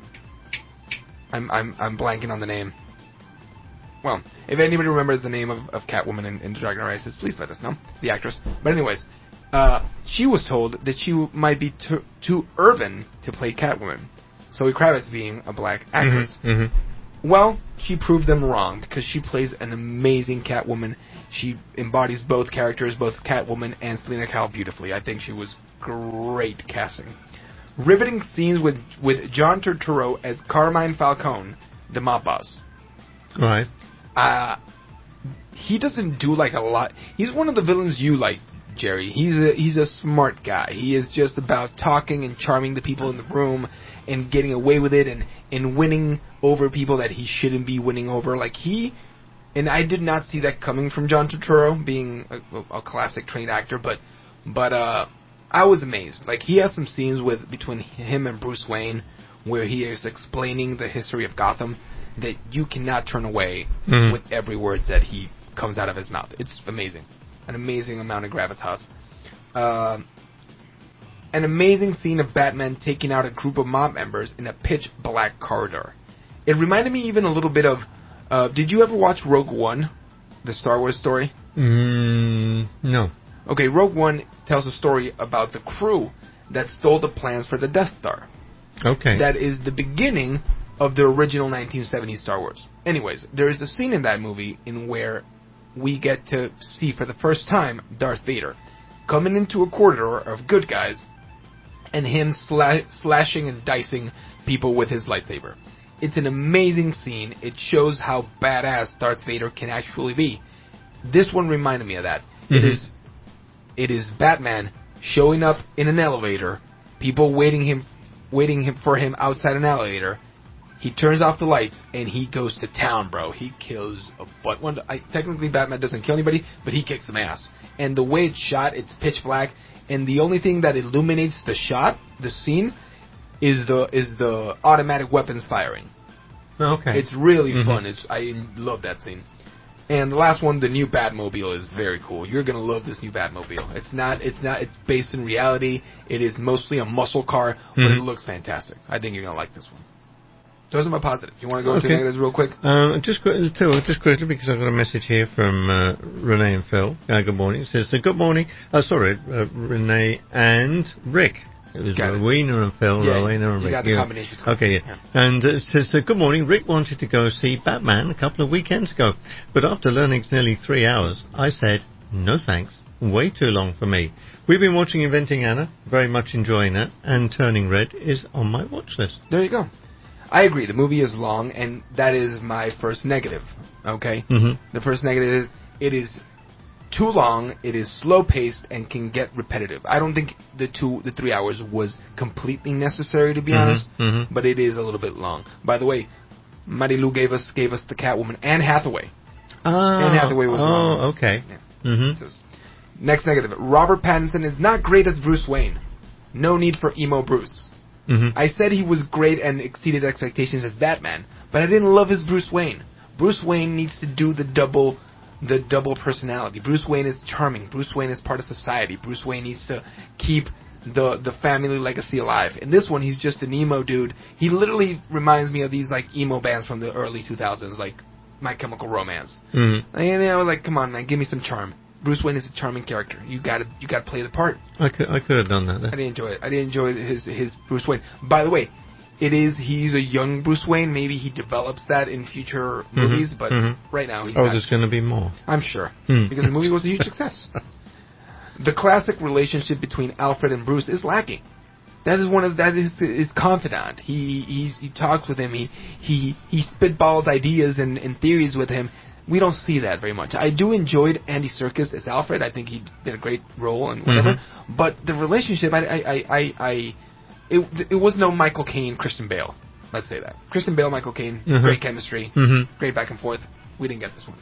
I'm I'm I'm blanking on the name. Well, if anybody remembers the name of, of Catwoman in, in The Dark Knight Rises, please let us know, the actress. But anyways, uh, she was told that she might be too, too urban to play Catwoman. Zoe Kravitz being a black actress. Mhm. Well, she proved them wrong because she plays an amazing Catwoman. She embodies both characters, both Catwoman and Selina Kyle, beautifully. I think she was great casting. Riveting scenes with with John Turturro as Carmine Falcone, the mob boss. Right. Uh, he doesn't do like a lot. He's one of the villains you like, Jerry. He's a he's a smart guy. He is just about talking and charming the people in the room and getting away with it and, and winning over people that he shouldn't be winning over. Like he, and I did not see that coming from John Turturro, being a, a classic trained actor, but but uh, I was amazed. Like he has some scenes with between him and Bruce Wayne where he is explaining the history of Gotham that you cannot turn away Mhm. with every word that he comes out of his mouth. It's amazing. An amazing amount of gravitas. Uh, an amazing scene of Batman taking out a group of mob members in a pitch black corridor. It reminded me even a little bit of, uh, did you ever watch Rogue One, the Star Wars story? Mm, no. Okay, Rogue One tells a story about the crew that stole the plans for the Death Star. Okay. That is the beginning of the original nineteen seventies Star Wars. Anyways, there is a scene in that movie in where we get to see for the first time Darth Vader coming into a corridor of good guys and him sla- slashing and dicing people with his lightsaber. It's an amazing scene. It shows how badass Darth Vader can actually be. This one reminded me of that. Mm-hmm. It is it is Batman showing up in an elevator, people waiting him waiting him for him outside an elevator. He turns off the lights and he goes to town, bro. He kills a butt. One, I, technically, Batman doesn't kill anybody, but he kicks some ass. And the way it's shot, it's pitch black, and the only thing that illuminates the shot, the scene, is the is the automatic weapons firing. Okay. It's really mm-hmm. fun. It's I love that scene. And the last one, the new Batmobile, is very cool. You're gonna love this new Batmobile. It's not it's not it's based in reality. It is mostly a muscle car, but mm-hmm. it looks fantastic. I think you're gonna like this one. Those are my positives. You want to go into okay. negatives real quick? Um, just, qu- too, just quickly, because I've got a message here from uh, Renee and Phil. Uh, good morning. It says, uh, good morning. Oh, sorry, uh, Renee and Rick. It was got Rowena and Phil, yeah, Rowena and you Rick. got the yeah. combination. Okay, yeah. yeah. And uh, it says, uh, good morning. Rick wanted to go see Batman a couple of weekends ago, but after learning it's nearly three hours, I said, no thanks. Way too long for me. We've been watching Inventing Anna, very much enjoying that, and Turning Red is on my watch list. There you go. I agree. The movie is long, and that is my first negative. Okay? Mm-hmm. The first negative is it is too long, it is slow-paced, and can get repetitive. I don't think the two, the three hours was completely necessary, to be mm-hmm. honest, mm-hmm. but it is a little bit long. By the way, Marilu gave us gave us the Catwoman and Hathaway. Oh, Anne Hathaway was oh, long. okay. Yeah. Mm-hmm. Just, next negative. Robert Pattinson is not great as Bruce Wayne. No need for emo Bruce. Mm-hmm. I said he was great and exceeded expectations as Batman, but I didn't love his Bruce Wayne. Bruce Wayne needs to do the double, the double personality. Bruce Wayne is charming. Bruce Wayne is part of society. Bruce Wayne needs to keep the the family legacy alive. In this one, he's just an emo dude. He literally reminds me of these like emo bands from the early two thousands, like My Chemical Romance. Mm-hmm. And I was like, come on, man, give me some charm. Bruce Wayne is a charming character. You gotta, you gotta play the part. I could, I could have done that. Then. I didn't enjoy it. I didn't enjoy his his Bruce Wayne. By the way, it is he's a young Bruce Wayne. Maybe he develops that in future mm-hmm. movies, but mm-hmm. right now he's. Oh, not. there's going to be more. I'm sure mm. because the movie was a huge success. The classic relationship between Alfred and Bruce is lacking. That is one of that is his confidant. He he he talks with him. He he he spitballs ideas and, and theories with him. We don't see that very much. I do enjoyed Andy Serkis as Alfred. I think he did a great role and whatever. Mm-hmm. But the relationship, I, I, I, I, I it, it was no Michael Caine, Christian Bale. Let's say that. Christian Bale, Michael Caine, mm-hmm. great chemistry, mm-hmm. great back and forth. We didn't get this one.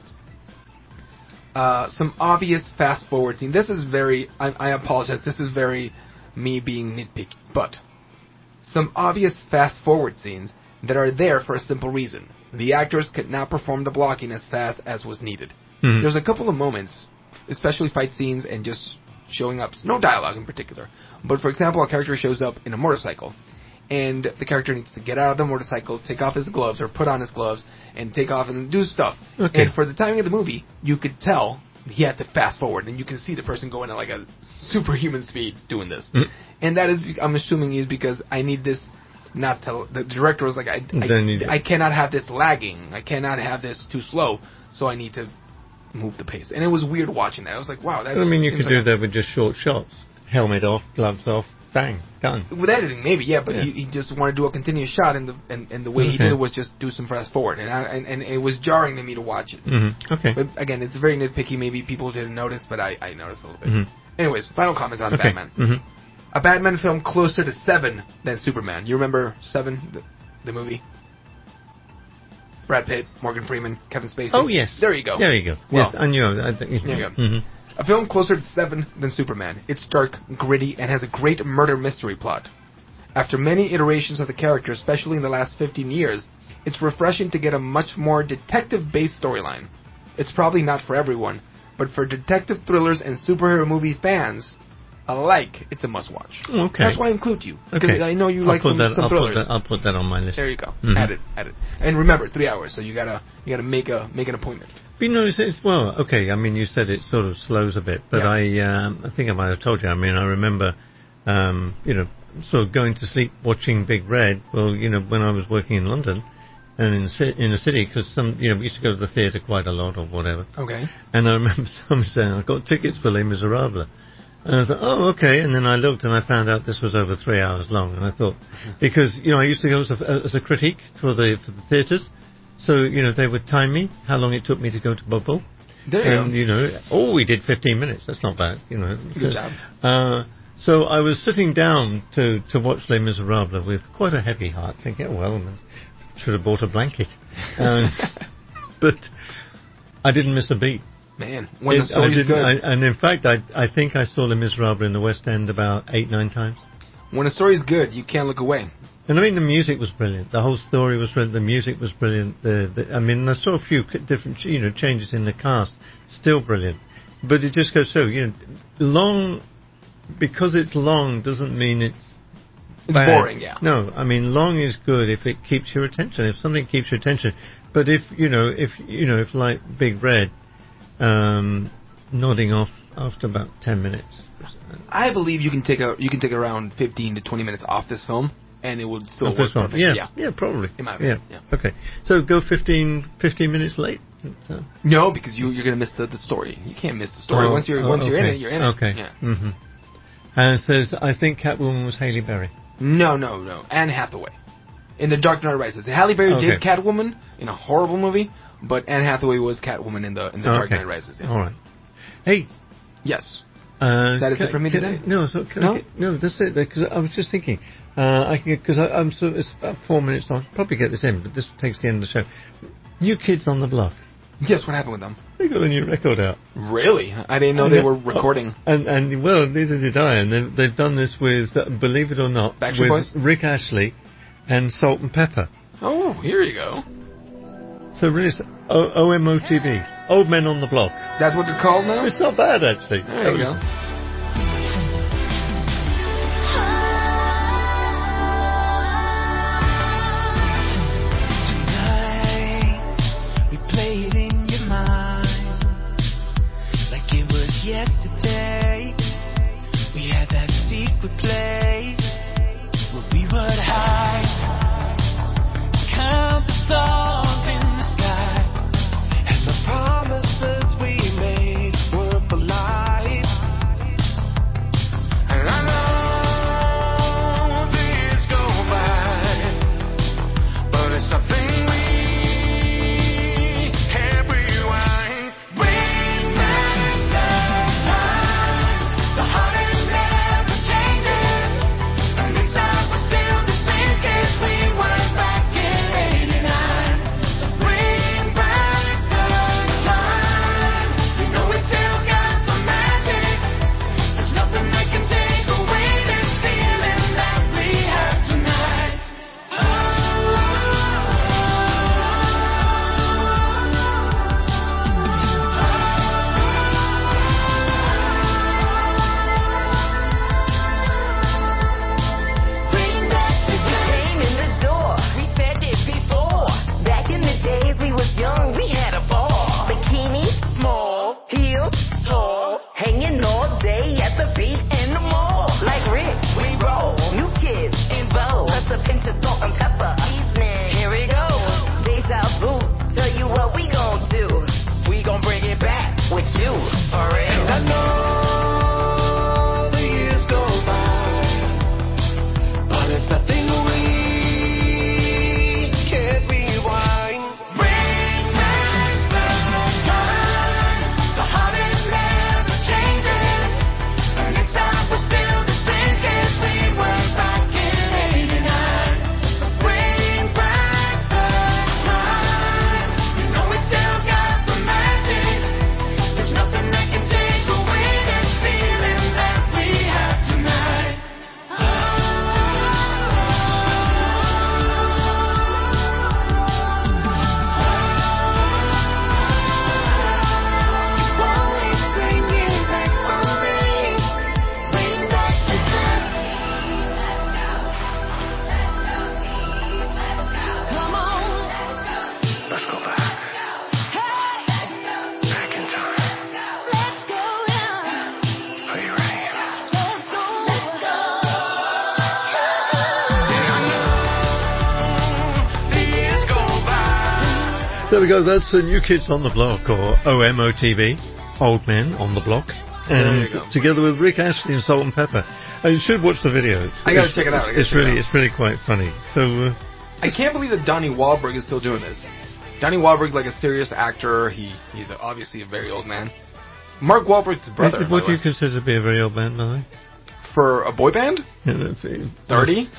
Uh, some obvious fast forward scene. This is very. I, I apologize. This is very me being nitpicky, but some obvious fast forward scenes that are there for a simple reason. The actors could not perform the blocking as fast as was needed. Mm-hmm. There's a couple of moments, especially fight scenes and just showing up, no dialogue in particular, but for example, a character shows up in a motorcycle, and the character needs to get out of the motorcycle, take off his gloves, or put on his gloves, and take off and do stuff. Okay. And for the timing of the movie, you could tell he had to fast forward, and you can see the person going at like a superhuman speed doing this. Mm-hmm. And that is, I'm assuming, is because I need this... Not tell the director was like I I, I cannot have this lagging. I cannot have this too slow. So I need to move the pace. And it was weird watching that. I was like, wow. That's, I mean, you could like do a, that with just short shots. Helmet off, gloves off, bang, done. With editing, maybe, yeah. But yeah. He, he just wanted to do a continuous shot, and the and, and the way okay. he did it was just do some fast forward, and I, and, and it was jarring to me to watch it. Mm-hmm. Okay. But again, it's very nitpicky. Maybe people didn't notice, but I, I noticed a little bit. Mm-hmm. Anyways, final comments on okay. Batman. Mm-hmm. A Batman film closer to Seven than Superman. You remember Seven, the, the movie? Brad Pitt, Morgan Freeman, Kevin Spacey. Oh, yes. There you go. There you go. Well, yes, I knew. I think, there you go. Mm-hmm. A film closer to Seven than Superman. It's dark, gritty, and has a great murder mystery plot. After many iterations of the character, especially in the last fifteen years, it's refreshing to get a much more detective-based storyline. It's probably not for everyone, but for detective thrillers and superhero movie fans, alike, it's a must-watch. Okay. That's why I include you. Because Okay. I know you I'll like put some, that, some I'll thrillers. Put that, I'll put that on my list. There you go. Mhm. Add it, add it. And remember, three hours, so you gotta you gotta make a make an appointment. But you know, it's, it's, well, okay, I mean, you said it sort of slows a bit, but Yeah. I um, I think I might have told you, I mean, I remember, um, you know, sort of going to sleep watching Big Red, well, you know, when I was working in London, and in, ci- in the city, because some, you know, we used to go to the theatre quite a lot or whatever. Okay. And I remember someone saying, I got tickets for Les Miserables. And I thought, oh, okay. And then I looked and I found out this was over three hours long. And I thought, because, you know, I used to go as a, as a critic for the, for the theatres. So, you know, they would time me, how long it took me to go to Bobo. There you and, go. you know, oh, we did fifteen minutes. That's not bad, you know. Good job. Uh, so I was sitting down to, to watch Les Miserables with quite a heavy heart, thinking, oh, well, I should have bought a blanket. Um, but I didn't miss a beat. Man, when It- the story's I didn't- good. I, and in fact, I I think I saw Les Miserables in the West End about eight, nine times. When a story's good, you can't look away. And I mean, the music was brilliant. The whole story was brilliant. The music was brilliant. The, the I mean, I saw a few c- different, you know, changes in the cast. Still brilliant. But it just goes so, you know, long, because it's long doesn't mean it's It's bad. boring, yeah. No, I mean, long is good if it keeps your attention. If something keeps your attention. But if, you know, if, you know, if like Big Red, um, nodding off after about ten minutes. I believe you can take a you can take around fifteen to twenty minutes off this film, and it would still Of work this one. perfect. Yeah, yeah, yeah, probably. In my opinion, yeah. Okay. So go fifteen, fifteen minutes late. So. No, because you you're gonna miss the, the story. You can't miss the story Oh, once you're oh, once you're in okay. it. You're in it. Okay. Yeah. Mm-hmm. And it says, I think Catwoman was Halle Berry. No, no, no. Anne Hathaway in The Dark Knight Rises. Halle Berry Okay. did Catwoman in a horrible movie, but Anne Hathaway was Catwoman in the in the Dark Okay. Knight Rises. Yeah. All right. Hey. Yes. Uh, That is can- it for me can today? I- no, so can No? I get, no, that's it. Because I was just thinking, uh, I can because I'm so it's about four minutes long. Probably get this in, but this takes the end of the show. New Kids on the Block. Yes. What happened with them? They got a new record out. Really? I didn't know I they know. were recording. And and well, neither did I. And they've, they've done this with, uh, believe it or not, Backstreet with Boys? Rick Ashley and Salt and Pepper. Oh, here you go. So really, it's O- O M O T V, Old Men on the Block. That's what they're called now? It's not bad actually. There That you was- go. Tonight, we play it in your mind like it was yesterday. We had that secret place where we would hide, count the stars in the sky, and the promises we made were for life. And I know days go by, but it's nothing we can't rewind. Bring back the time. There we go. That's the New Kids on the Block, or O M O T V, Old Men on the Block. And together with Rick Astley and Salt and Pepper. And you should watch the video. It's, I gotta check it out. It's really, it it's really quite funny. So, uh, I can't believe that Donnie Wahlberg is still doing this. Donnie Wahlberg's like a serious actor. He he's obviously a very old man. Mark Wahlberg's brother. What do you consider to be a very old man, by the way? For a boy band? Thirty.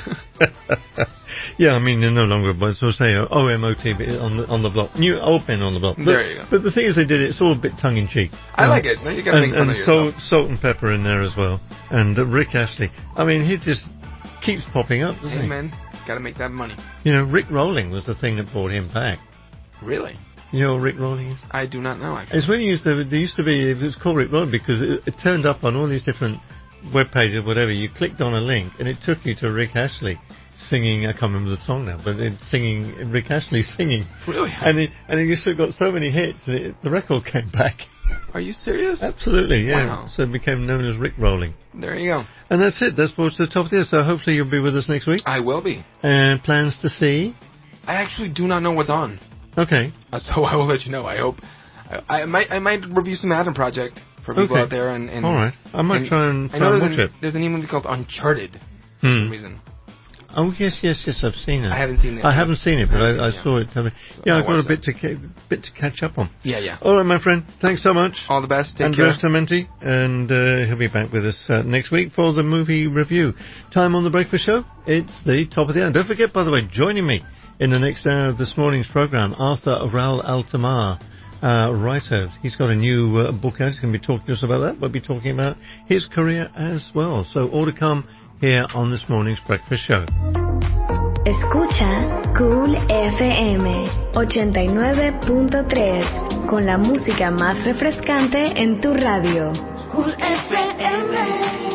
Yeah, I mean, they're no longer a boy, so say O M O T V on the on the block, new old men on the block. But, there you go. But the thing is, they did it. It's all a bit tongue in cheek. I um, like it. You gotta and, make fun and of yourself. salt, salt and pepper in there as well, and uh, Rick Astley. I mean, he just keeps popping up, doesn't hey, he? man, gotta make that money. You know, Rick Rolling was the thing that brought him back. Really? You know what Rick Rolling is? I do not know, actually. It's when you used to, there used to be, it was called Rick Rolling because it, it turned up on all these different web pages, whatever. You clicked on a link and it took you to Rick Astley singing, I can't remember the song now, but it's singing, Rick Astley singing. Really? And it, and it just got so many hits that it, the record came back. Are you serious? Absolutely, yeah. Wow. So it became known as Rick Rolling. There you go. And that's it. That's brought us to the top of this. So hopefully you'll be with us next week. I will be. And plans to see? I actually do not know what's on. Okay. Uh, so I will let you know. I hope. I, I might I might review some Adam Project for people okay. out there. And, and all right. I might and, try and, try I know and there's watch an, it. There's a new movie called Uncharted for hmm. some reason. Oh, yes, yes, yes, I've seen it. I haven't seen it. I haven't seen it, but I, I, I yeah. saw it. I mean, so yeah, I'll I've got a bit that. to, ca- bit to catch up on. Yeah, yeah. All right, my friend. Thanks so much. All the best. Take Andres care. Clementi, and uh, he'll be back with us uh, next week for the movie review. Time on the Breakfast Show. It's the top of the hour. Don't forget, by the way, joining me in the next hour of this morning's program, Arthur Raul Altamar, uh, writer. He's got a new uh, book out. He's going to be talking to us about that. We'll be talking about his career as well. So all to come here on this morning's Breakfast Show. Escucha Cool F M ochenta y nueve punto tres con la música más refrescante en tu radio. Cool F M.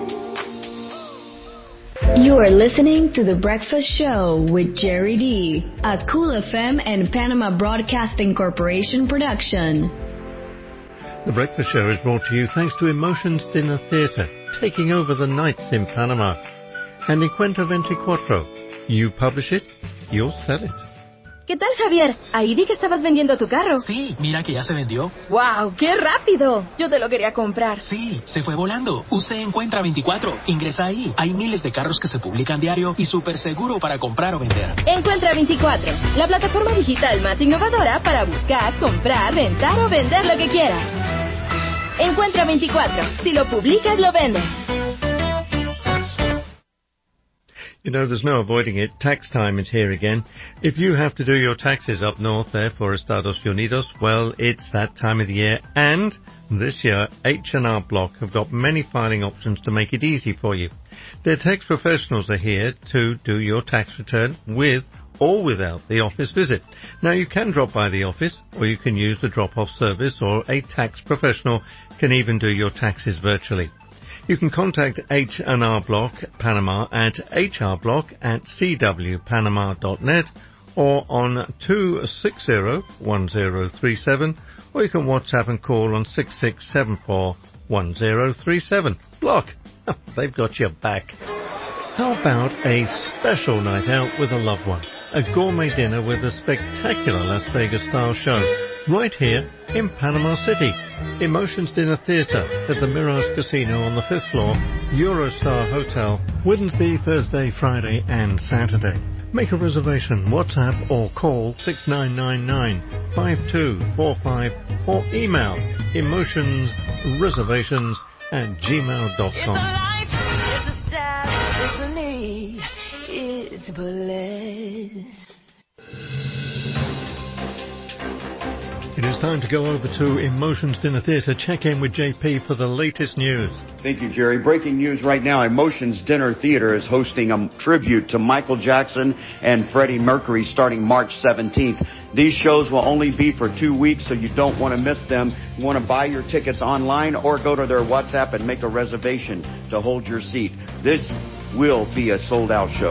You are listening to The Breakfast Show with Jerry D, a Cool F M and Panama Broadcasting Corporation production. The Breakfast Show is brought to you thanks to Emotions Dinner Theatre, taking over the nights in Panama, and Encuentro veinticuatro. You publish it, you'll sell it. ¿Qué tal, Javier? Ahí vi que estabas vendiendo tu carro. Sí, mira que ya se vendió. ¡Wow! ¡Qué rápido! Yo te lo quería comprar. Sí, se fue volando. Usted Encuentra veinticuatro. Ingresa ahí. Hay miles de carros que se publican diario y súper seguro para comprar o vender. Encuentra veinticuatro, la plataforma digital más innovadora para buscar, comprar, rentar o vender lo que quieras. Encuentra veinticuatro. Si lo publicas, lo vendes. You know, there's no avoiding it. Tax time is here again. If you have to do your taxes up north there for Estados Unidos, well, it's that time of the year. And this year, H and R Block have got many filing options to make it easy for you. Their tax professionals are here to do your tax return with or without the office visit. Now, you can drop by the office, or you can use the drop-off service, or a tax professional can even do your taxes virtually. You can contact H and R Block Panama at hrblock at c w panama dot net or on two six zero, one zero three seven, or you can WhatsApp and call on six six seven four, one zero three seven. Block, they've got your back. How about a special night out with a loved one? A gourmet dinner with a spectacular Las Vegas-style show right here in Panama City. Emotions Dinner Theatre at the Mirage Casino on the fifth floor, Eurostar Hotel, Wednesday, Thursday, Friday and Saturday. Make a reservation, WhatsApp or call six nine nine nine, five two four five or email emotionsreservations at gmail dot com. It's a life, it's a style, it's a need, it's blessed. It is time to go over to Emotions Dinner Theatre. Check in with J P for the latest news. Thank you, Jerry. Breaking news right now. Emotions Dinner Theatre is hosting a tribute to Michael Jackson and Freddie Mercury starting March seventeenth. These shows will only be for two weeks, so you don't want to miss them. You want to buy your tickets online or go to their WhatsApp and make a reservation to hold your seat. This will be a sold-out show.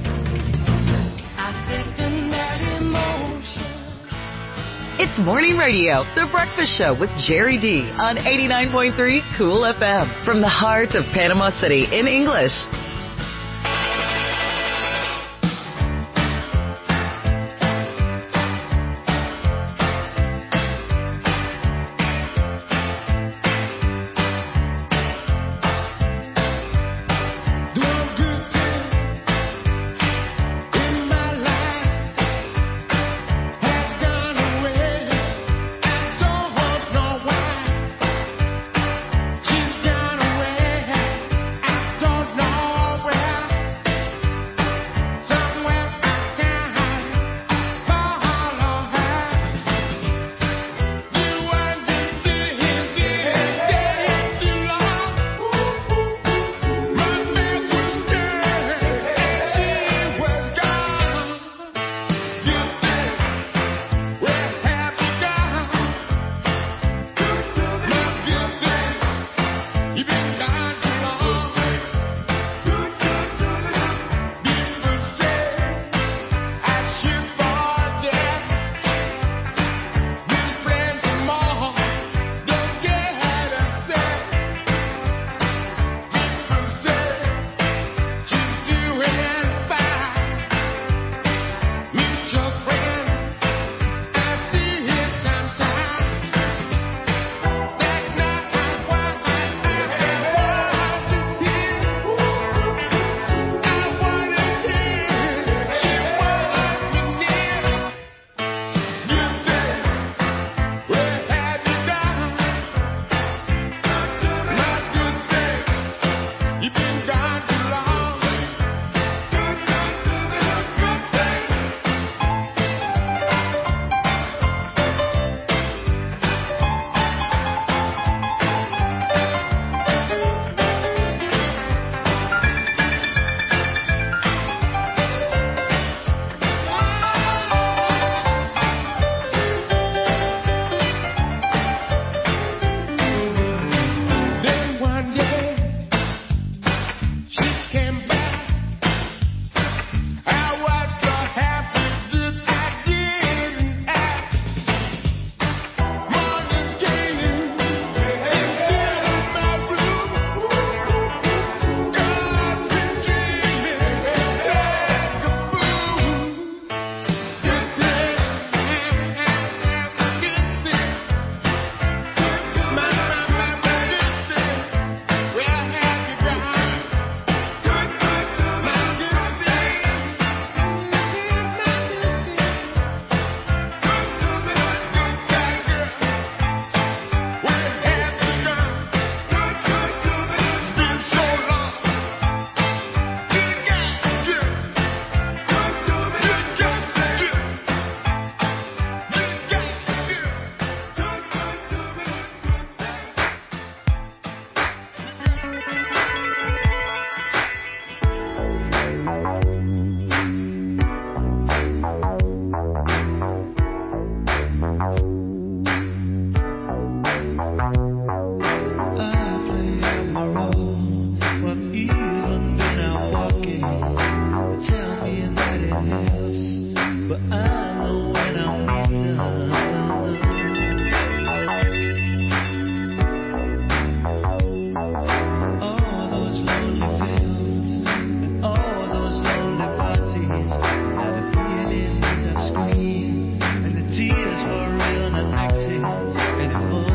It's Morning Radio, The Breakfast Show with Jerry D on eighty-nine point three Cool F M from the heart of Panama City in English. tears for real, not acting anymore.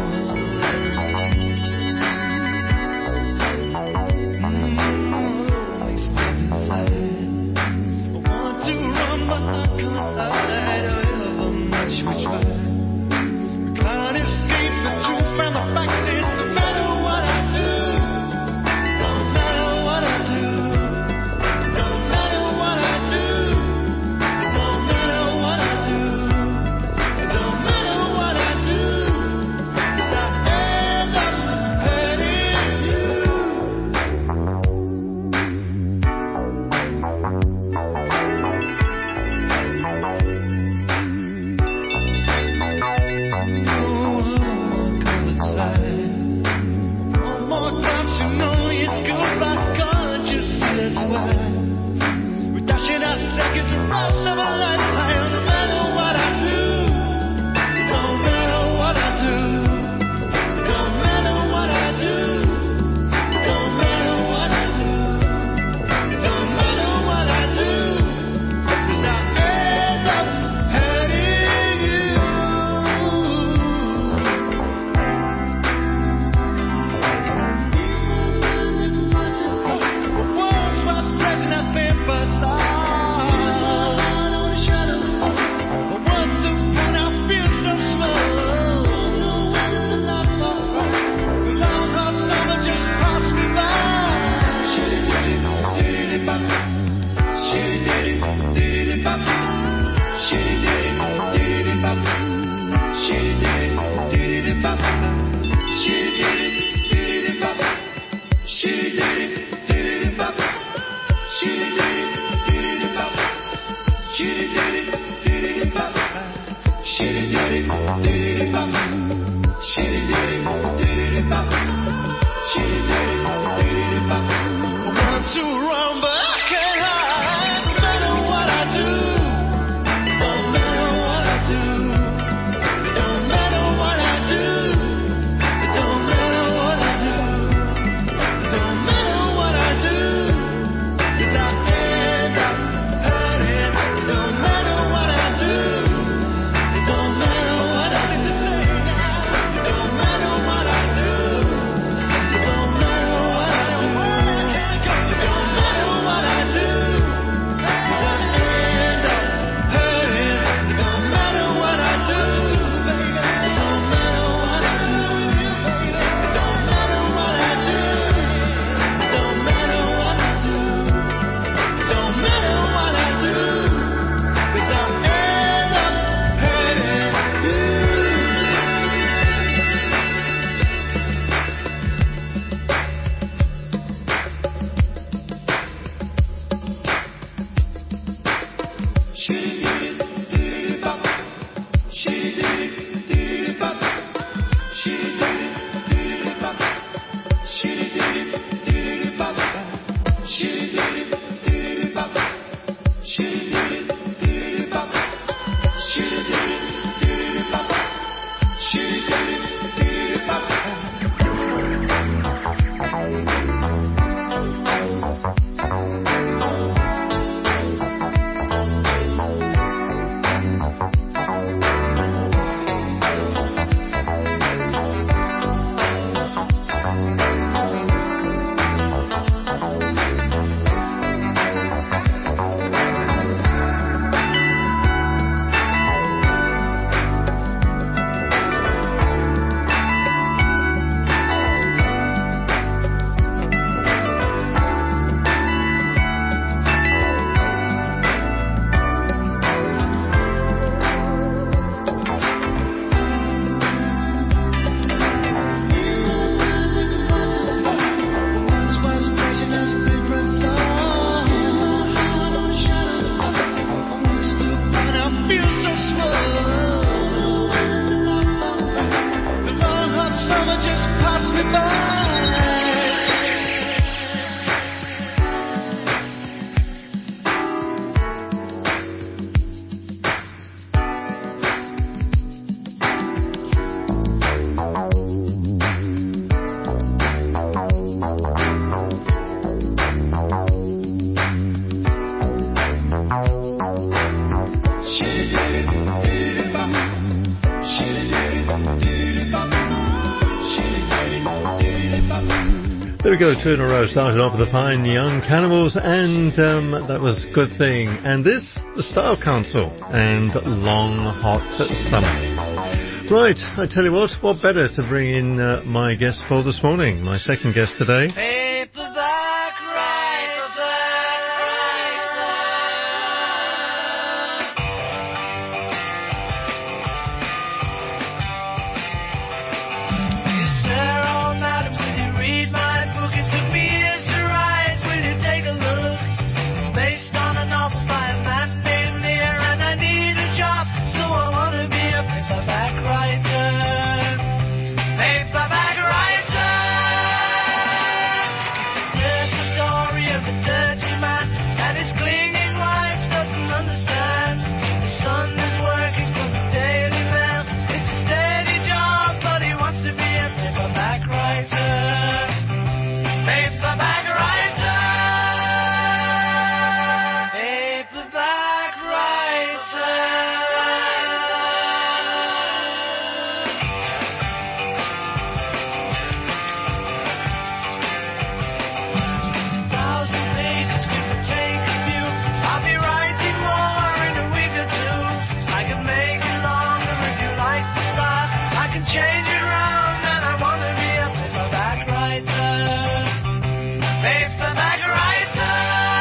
Mm, they step inside. I want to run, but I can't hide. However much we try, we can't escape the truth, and the fact is, no matter what I do, don't matter what I do, don't matter what I do, don't matter what I do, don't matter what I do, 'cause I end up hurting you. One more glance, you know it's goodbye. Can't you see that's why we're dashing our seconds around of a lifetime? No matter what I do, don't matter what I do, don't matter what I do, don't matter what I do, don't matter what I do, 'cause I end up hurting you. What once was pleasant has been facade. But once upon I feel so small. The long hot summer just passed me by. Shitty-ditty-ditty-bop. Shitty-ditty-ditty-bop. Shitty-ditty-ditty-bop. Shitty-ditty-ditty-bop. Shitty-ditty-ditty-bop. Shitty-ditty-ditty-bop. Shitty-ditty-ditty-bop. Shitty-ditty-ditty-bop. Shitty-ditty-ditty-bop. Shitty-ditty-ditty-bop. Shitty-ditty-ditty-bop. I want to run, but I can't hide. No matter what I do, don't matter what I do, don't matter what I do, don't matter what I do, don't matter what I do, 'cause I end up hurting. Don't matter what I do, don't matter what I do, don't matter what I do, don't matter what I do, don't matter what I do, 'cause I end up hurting. Don't matter what I do, don't matter what I do, don't matter what I do, don't matter what I do, don't matter what I do, 'cause I end up hurting you. Shitty-ditty-ditty-bop. Shitty-ditty-ditty-bop. Shitty-ditty-ditty-bop. Shitty-ditty-ditty-bop. Shitty-ditty-ditty-bop. Shitty-ditty-ditty-bop. Shitty-ditty-ditty-bop. Shitty-ditty-ditty-bop. There we go, two in a row. Started off with the fine young Cannibals, and um, that was Good Thing. And this, the Style Council, and Long Hot Summer. Right, I tell you what, what better to bring in uh, my guest for this morning, my second guest today. Paperback writer. Yes, sir, oh, madam, will you read my book? It took me years to write. Will you take a look? It's based on a novel by a man named Lear, and I need a job, so I want to be a paperback writer. Paperback writer. It's a story of a dirty man and his clinging wife doesn't understand. His son is working for the Daily Mail. It's a steady job, but he wants to be a paperback writer. Paperback writer. Paperback writer. Thousand pages could take a few. I'll be writing more in a week or two. I can make it longer if you like the style. I can change it round, and I want to be a paperback writer. Paperback writer.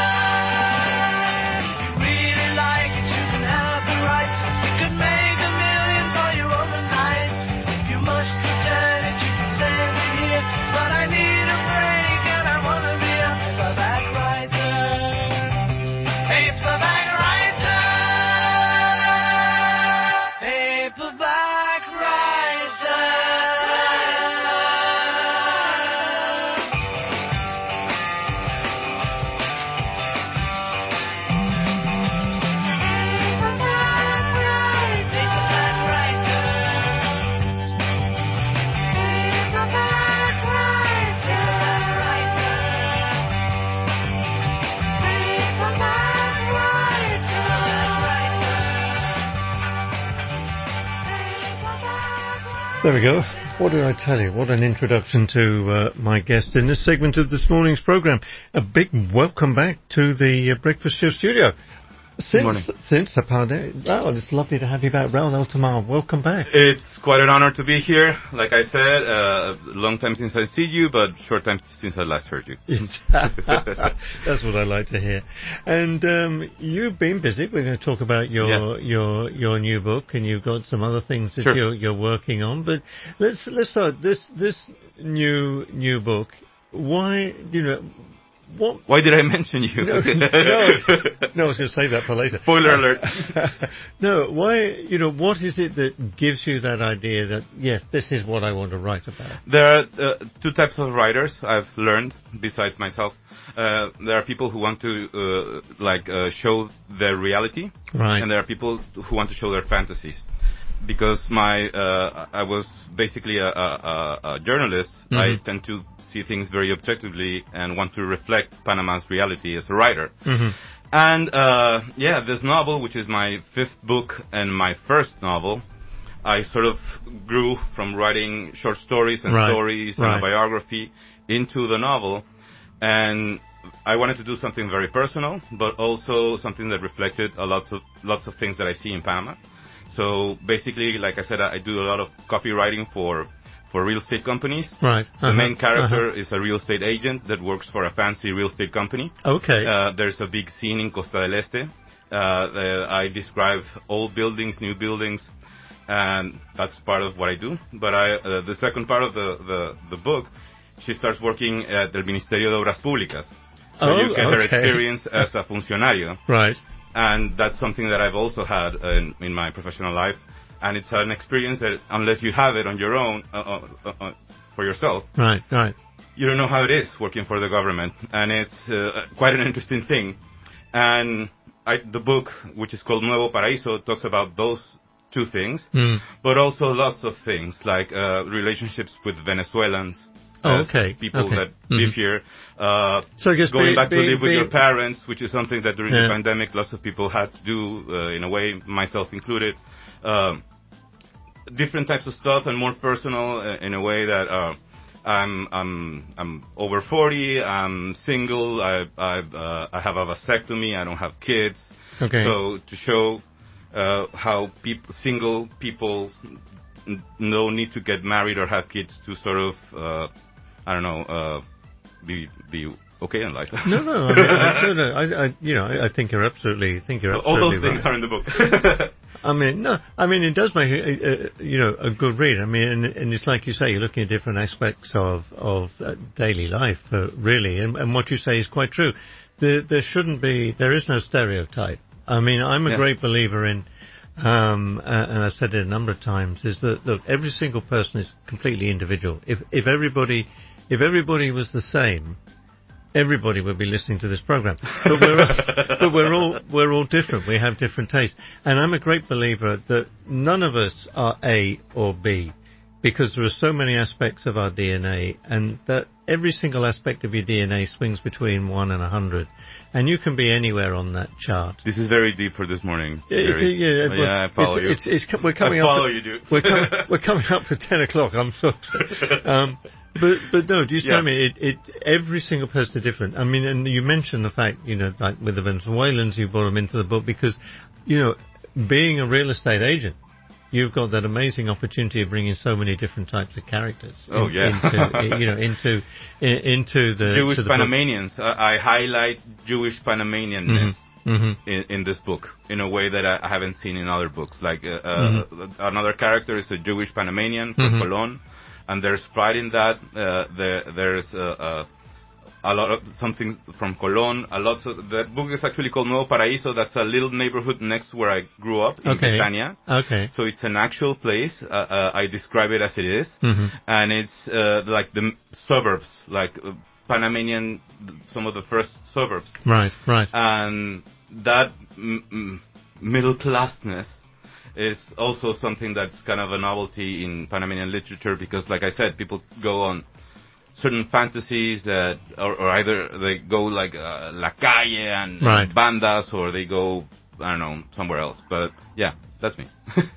If you really like it, you can have the rights. You could make a million for you overnight. If you must return it, you can send it here. But I need a break, and I want to be a paperback writer. Paperback writer. Paperback writer. There we go. What did I tell you? What an introduction to uh, my guest in this segment of this morning's program. A big welcome back to the uh, Breakfast Show studio. Since, morning. since the pandemic, Raul, it's lovely to have you back. Raul Altamar, welcome back. It's quite an honor to be here. Like I said, uh, long time since I see you, but short time since I last heard you. That's what I like to hear. And um, you've been busy. We're going to talk about your Yeah. your your new book, and you've got some other things that Sure. you're you're working on. But let's let's start this this new new book. Why you know? What? Why did I mention you? No, no, no, I was going to save that for later. Spoiler alert. No, why, you know, what is it that gives you that idea that, yes, this is what I want to write about? There are uh, two types of writers I've learned, besides myself. Uh, there are people who want to, uh, like, uh, show their reality. Right. And there are people who want to show their fantasies. Because my, uh, I was basically a, a, a journalist, Mm-hmm. I tend to see things very objectively and want to reflect Panama's reality as a writer. Mm-hmm. And, uh, yeah, this novel, which is my fifth book and my first novel, I sort of grew from writing short stories and Right. stories Right. and a biography into the novel. And I wanted to do something very personal, but also something that reflected a lots of, lots of things that I see in Panama. So basically, like I said, I do a lot of copywriting for for real estate companies. Right. The Uh-huh. main character Uh-huh. is a real estate agent that works for a fancy real estate company. Okay. Uh, there's a big scene in Costa del Este. Uh, the, I describe old buildings, new buildings, and that's part of what I do. But I, uh, the second part of the, the, the book, she starts working at the Ministerio de Obras Públicas. So Oh, you get her okay. experience as a funcionario. Right. And that's something that I've also had in, in my professional life. And it's an experience that, unless you have it on your own, uh, uh, uh, for yourself, Right, right. you don't know how it is working for the government. And it's uh, quite an interesting thing. And I, the book, which is called Nuevo Paraíso, talks about those two things, Mm. but also lots of things, like uh, relationships with Venezuelans. Oh, as okay. People Okay. that Mhm. live here. Uh, So I guess going be- back to be- live with be- your parents, which is something that during Yeah. the pandemic lots of people had to do, uh, in a way, myself included. Um, different types of stuff and more personal uh, in a way that uh, I'm I'm I'm over forty. I'm single. I I uh, I have a vasectomy. I don't have kids. Okay. So to show uh, how people, single people, n- no need to get married or have kids to sort of uh, I don't know uh, be be okay in life. No, no, I, mean, I, no, no. I, I, you know, I, I think you're absolutely. I think you're So all absolutely those things right. are in the book. I mean, no, I mean, it does make, a, a, you know, a good read. I mean, and, and it's like you say, you're looking at different aspects of, of uh, daily life, uh, really, and, and what you say is quite true. There, there shouldn't be, there is no stereotype. I mean, I'm a Yeah. great believer in, um, uh, and I've said it a number of times, is that, look, every single person is completely individual. If, if everybody, if everybody was the same, everybody would be listening to this program. But we're, but we're all, we're all different. We have different tastes. And I'm a great believer that none of us are A or B, because there are so many aspects of our D N A, and that every single aspect of your D N A swings between one and a hundred. And you can be anywhere on that chart. This is very deep for this morning. Yeah, Jerry. yeah, Oh, yeah, I follow it's, you. It's, it's, it's, we're coming I follow up. you, dude. We're coming, we're coming up for ten o'clock. I'm sorry. Um, but but no, do you Yeah. know me? It, it every single person is different. I mean, and you mentioned the fact, you know, like with the Venezuelans, you brought them into the book because, you know, being a real estate agent, you've got that amazing opportunity of bringing so many different types of characters. Oh, in- yeah. into you know into i- into the Jewish to the book. Panamanians. I, I highlight Jewish Panamanianness Mhm, mhm. in, in this book in a way that I, I haven't seen in other books. Like uh, Mm-hmm. uh, another character is a Jewish Panamanian from Mhm. Colón, and there's pride in that. Uh, there, there's uh, uh, a lot of something from Colón. A lot of the book is actually called Nuevo Paraíso. That's a little neighborhood next where I grew up in Okay. Betania. Okay. So it's an actual place. Uh, uh, I describe it as it is. Mhm. And it's uh, like the m- suburbs, like uh, Panamanian, some of the first suburbs. Right. Right. And that m- m- middle classness is also something that's kind of a novelty in Panamanian literature because, like I said, people go on certain fantasies that, or, or either they go like uh, La Calle and, Right. and bandas, or they go, I don't know, somewhere else. But yeah, that's me.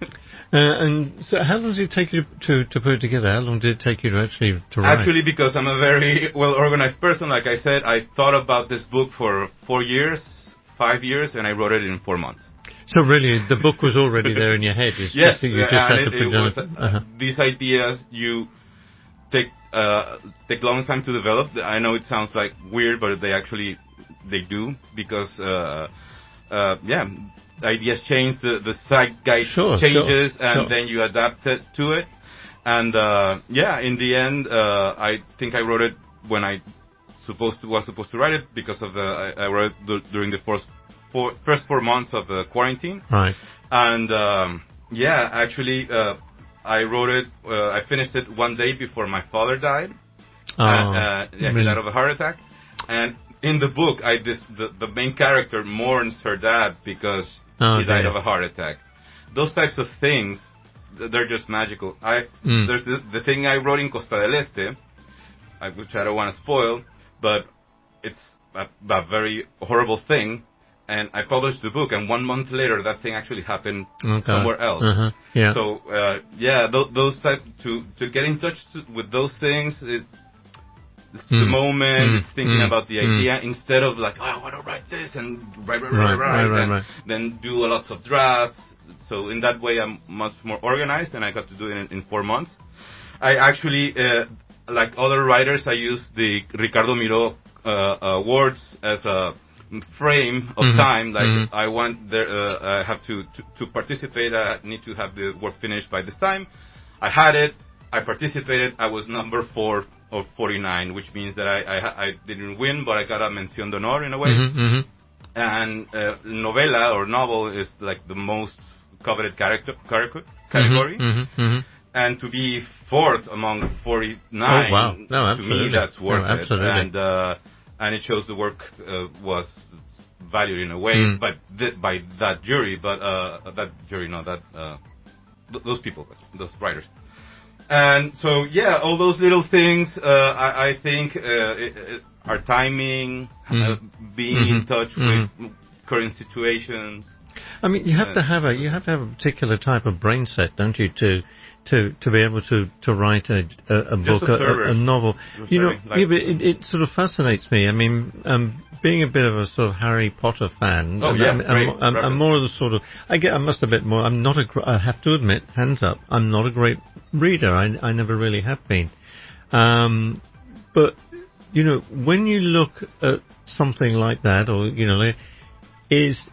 Uh, and so, how long did it take you to to put it together? How long did it take you to actually to write? Actually, because I'm a very well-organized person, like I said, I thought about this book for four years, five years, and I wrote it in four months. So really, the book was already there in your head. It's Yes, just that you just and had to it, put it it down. was, Uh-huh. these ideas you take uh, take long time to develop. I know it sounds like weird, but they actually they do because uh, uh, yeah, ideas change, the the zeitgeist Sure, changes, sure, and sure. then you adapt it to it. And uh, yeah, in the end, uh, I think I wrote it when I supposed to was supposed to write it because of the I, I wrote it d- during the first four, first four months of the quarantine. Right. And um, yeah, actually, uh, I wrote it. Uh, I finished it one day before my father died. Oh, uh, uh, yeah, he really? died of a heart attack. And in the book, I this the, the main character mourns her dad because Oh, he died dear. of a heart attack. Those types of things, th- they're just magical. I Mm. there's the, the thing I wrote in Costa del Este, I, which I don't want to spoil, but it's a, a very horrible thing. And I published the book, and one month later, that thing actually happened Okay. somewhere else. Uh-huh. Yeah. So uh, yeah, th- those type to to get in touch to, with those things. It, it's the Mm. moment. Mm. It's thinking Mm. about the Mm. idea instead of like, oh, I want to write this and write, write, Right, write, write, right, right, and right. then do a lots of drafts. So in that way, I'm much more organized, and I got to do it in, in four months. I actually, uh, like other writers, I use the Ricardo Miró uh, awards as a frame of Mhm. time. Like Mhm. I want there, uh, I have to, to to participate. I need to have the work finished by this time. I had it. I participated. I was number four of forty-nine, which means that I I, ha- I didn't win, but I got a mención de honor in a way. Mhm, mhm. And uh, novela or novel is like the most coveted character, character category. Mhm, mhm. And to be fourth among forty-nine, Oh, wow. No, to absolutely. me that's worth No, absolutely. it. And uh, and it shows the work uh, was valued in a way Mm. by th- by that jury, but uh, that jury, no, that uh, th- those people, those writers. And so yeah, all those little things, uh, I, I think uh, it, it, our timing, uh, Mhm. being in Mhm. touch Mhm. with current situations. I mean, you have Uh, to have a you have to have a particular type of brain set, don't you, to to to be able to to write a a, a book, a, a, a novel. You know, like- yeah, but it, it sort of fascinates me. I mean, um, being a bit of a sort of Harry Potter fan, Oh, I'm, yeah, I'm, great I'm, I'm, I'm reference. more of the sort of. I get. I must admit more. I'm not a. gr- I have to admit, hands up. I'm not a great reader. I I never really have been. Um, but you know, when you look at something like that, or you know, is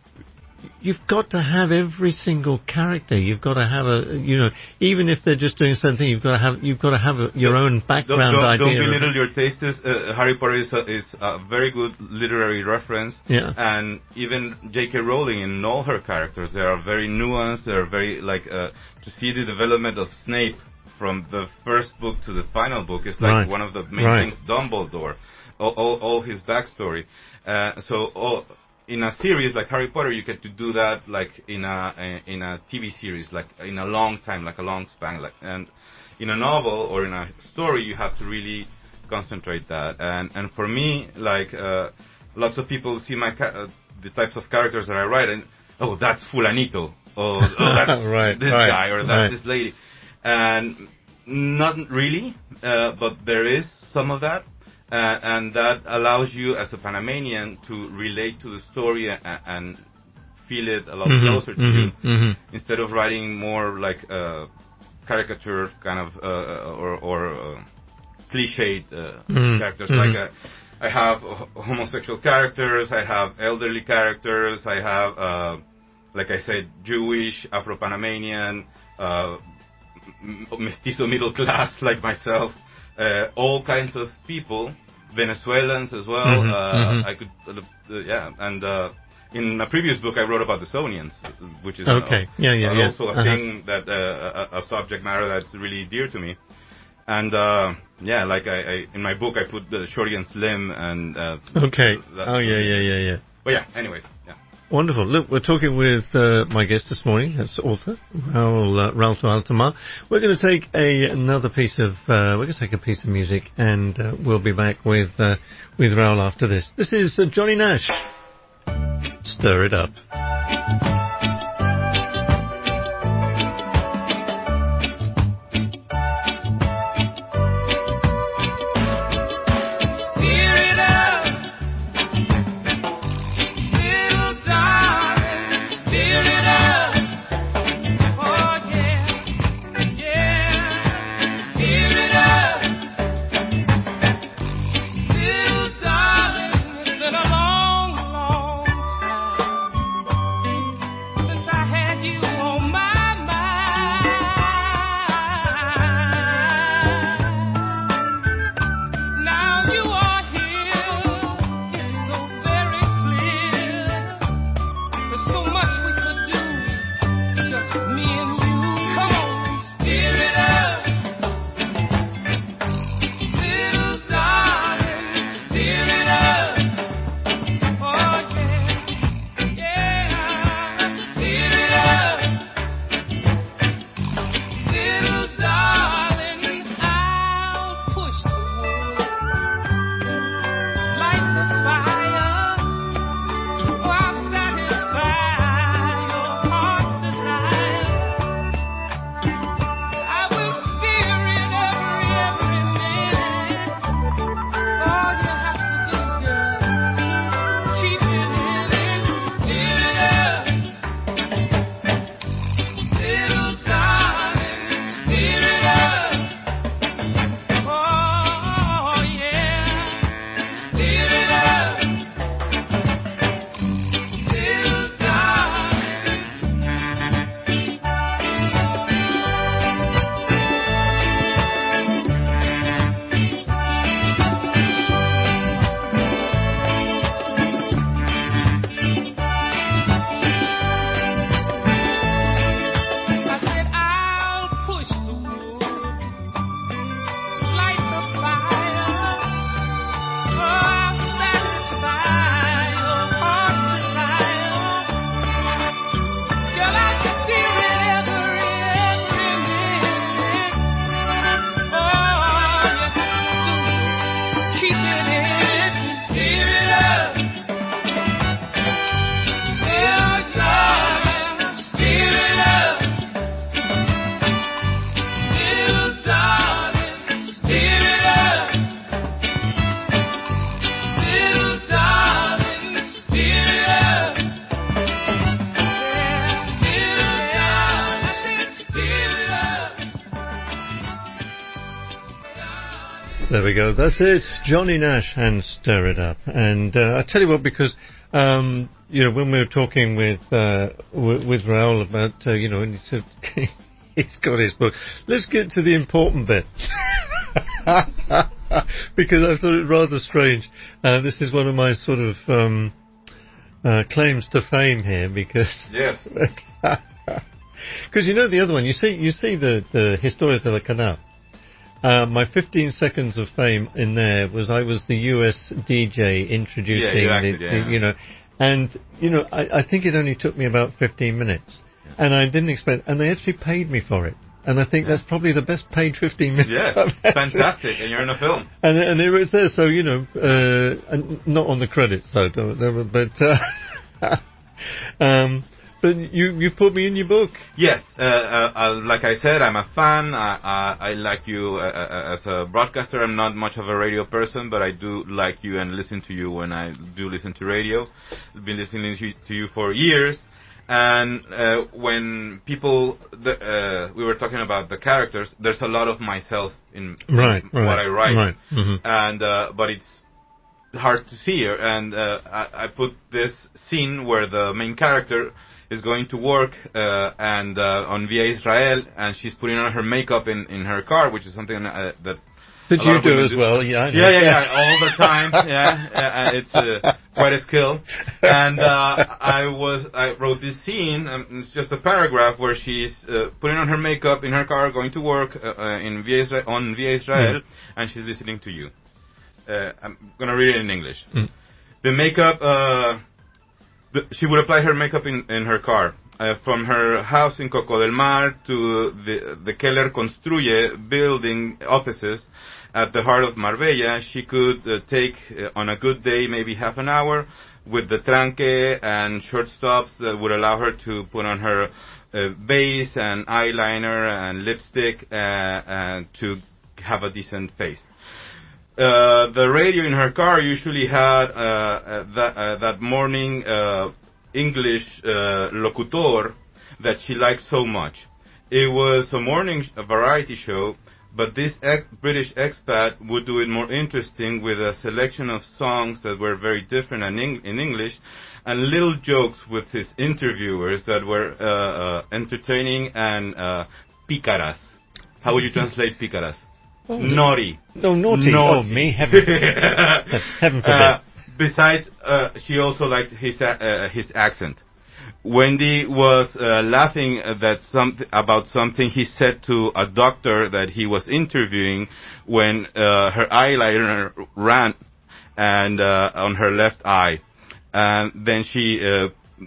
you've got to have every single character. You've got to have a, you know, even if they're just doing something, you've got to have, you've got to have a, your own Don't, background don't, idea. don't of- belittle your tastes. Uh, Harry Potter is a, is a very good literary reference. Yeah. And even J K. Rowling in all her characters, they are very nuanced. They are very, like, uh, to see the development of Snape from the first book to the final book is like Right. one of the main Right. things. Dumbledore, all, all, all his backstory. Uh, so all, in a series like Harry Potter, you get to do that like in a in a T V series, like in a long time, like a long span. Like, and in a novel or in a story, you have to really concentrate that. And and for me, like uh, lots of people see my ca- uh, the types of characters that I write, and oh, that's Fulanito, or oh, that's Right, this right, guy, or that's right. this lady, and not really, uh, but there is some of that. Uh, and that allows you as a Panamanian to relate to the story and, and feel it a lot Mhm, closer to mhm, you, mhm. instead of writing more like uh, caricature kind of uh, or, or uh, cliched uh, Mhm, characters. mhm. Like uh, I have h- homosexual characters, I have elderly characters, I have, uh, like I said, Jewish, Afro-Panamanian, uh, m- mestizo middle class like myself. Uh, all kinds of people, Venezuelans as well. Mhm, uh, mhm. I could, uh, uh, yeah, and uh, in a previous book I wrote about the Sonians, which is Okay. uh, Yeah, yeah, yeah. also a Uh-huh. thing that uh, a, a subject matter that's really dear to me. And uh, yeah, like I, I in my book I put the Shorty and Slim and uh, Okay. that- Oh yeah, yeah, yeah, yeah. But yeah, anyways, yeah. Wonderful. Look, we're talking with uh, my guest this morning. That's author Raul uh, Ralto Altamar. We're going to take a another piece of uh, we're going to take a piece of music, and uh, we'll be back with uh, with Raul after this. This is uh, Johnny Nash. Stir it up. Steer it up, little darling, steer it up. Oh yeah, yeah, steer it up, little darling. It's been a long, long time. There we go. That's it. Johnny Nash and Stir It Up. And uh, I tell you what, because um, you know, when we were talking with uh, w- with Raoul about uh, you know, and he said he's got his book. Let's get to the important bit. Because I thought it rather strange. Uh, this is one of my sort of um, uh, claims to fame here, because yes, because you know the other one. You see, you see the the Historias de la Canal. Uh, my fifteen seconds of fame in there was I was the U S D J introducing yeah, you the, acted, the yeah. you know, and you know I, I think it only took me about fifteen minutes, yeah. and I didn't expect, and they actually paid me for it. And I think yeah. that's probably the best paid fifteen minutes. Yes, I've fantastic, and you're in a film. And and it was there, so you know, uh, and not on the credits though, but uh, um, but you you put me in your book. Yes, uh, uh, uh, like I said, I'm a fan. I I, I like you uh, uh, as a broadcaster. I'm not much of a radio person, but I do like you and listen to you when I do listen to radio. I've been listening to you for years. And uh, when people, the, uh, we were talking about the characters, there's a lot of myself in, right, in right, what I write. Right. Mm-hmm. And uh, but it's hard to see here. And uh, I, I put this scene where the main character is going to work uh, and uh, on Via Israel, and she's putting on her makeup in, in her car, which is something uh, that. Did you do as do. well? Yeah, I know. yeah, yeah, yeah, all the time. Yeah, yeah, it's uh, quite a skill. And uh, I was, I wrote this scene. Um, it's just a paragraph where she's uh, putting on her makeup in her car, going to work uh, uh, in Via Israel, on Via Israel, mm. and she's listening to you. Uh, I'm gonna read it in English. Mm. The makeup. Uh, the, she would apply her makeup in, in her car. Uh, from her house in Coco del Mar to the, the Keller Construye building offices at the heart of Marbella, she could uh, take, uh, on a good day, maybe half an hour with the tranque and short stops that would allow her to put on her uh, base and eyeliner and lipstick uh, and to have a decent face. Uh, the radio in her car usually had uh, uh, that, uh, that morning uh, English uh, locutor that she liked so much. It was a morning sh- a variety show, but this ex- British expat would do it more interesting with a selection of songs that were very different in, Eng- in English and little jokes with his interviewers that were uh, uh, entertaining and uh, pícaras. How would you translate pícaras? Oh, naughty. No, naughty. naughty. Oh, me, heaven, heaven forbid. Uh, besides, uh, she also liked his uh, his accent. Wendy was uh, laughing that some, about something he said to a doctor that he was interviewing when uh, her eyeliner ran and uh, on her left eye. And then she uh,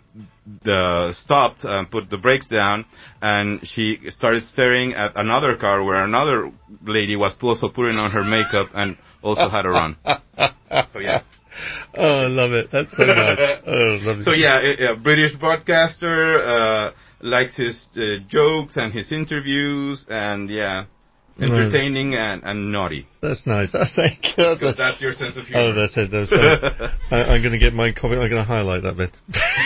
the stopped and put the brakes down, and she started staring at another car where another lady was also putting on her makeup and also had a run. So yeah. Oh, I love it. That's so nice. Oh, love it. So yeah, a, a British broadcaster uh, likes his uh, jokes and his interviews, and yeah, entertaining and, and naughty. That's nice. I think uh, because that's your sense of humor. Oh, that's it. That's uh, I, I'm going to get my copy. I'm going to highlight that bit.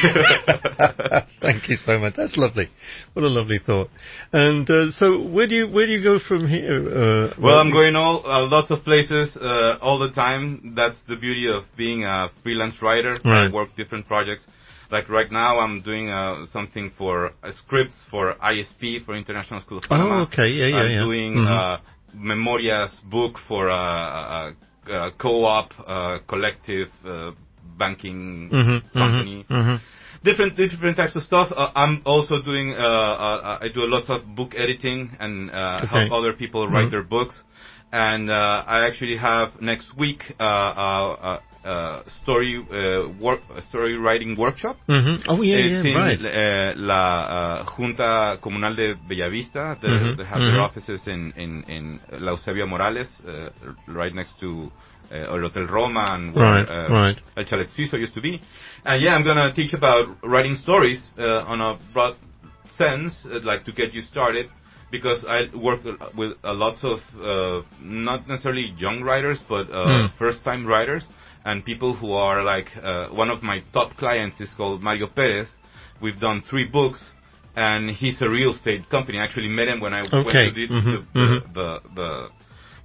Thank you so much. That's lovely. What a lovely thought. And uh, so, where do you where do you go from here? Uh, well, I'm going all uh, lots of places uh, all the time. That's the beauty of being a freelance writer. Right. I work different projects. Like right now, I'm doing uh, something for uh, scripts for I S P, for International School of Panama. Oh, okay, yeah, yeah, I'm yeah. doing mm-hmm. uh, Memorias book for a, a, a co-op uh, collective uh, banking mm-hmm, company. Mm-hmm, mm-hmm. Different different types of stuff. Uh, I'm also doing. Uh, uh, I do a lot of book editing and uh, okay. help other people write mm-hmm. their books. And uh, I actually have next week uh, uh, uh, story uh, work story writing workshop. Mm-hmm. Oh yeah, it's yeah, in right. uh, la uh, Junta Comunal de Bellavista. They, mm-hmm. they have mm-hmm. their offices in in in La Eusebia Morales, uh, right next to uh, El Hotel Roma and where right, uh, right. El Chalet Suizo used to be. And yeah, I'm gonna teach about writing stories uh, on a broad sense, uh, like to get you started. Because I work with a lots of, uh, not necessarily young writers, but uh, mm. first-time writers, and people who are like, uh, one of my top clients is called Mario Perez. We've done three books, and he's a real estate company. I actually met him when I okay. went to the, mm-hmm. the, mm-hmm. the, the,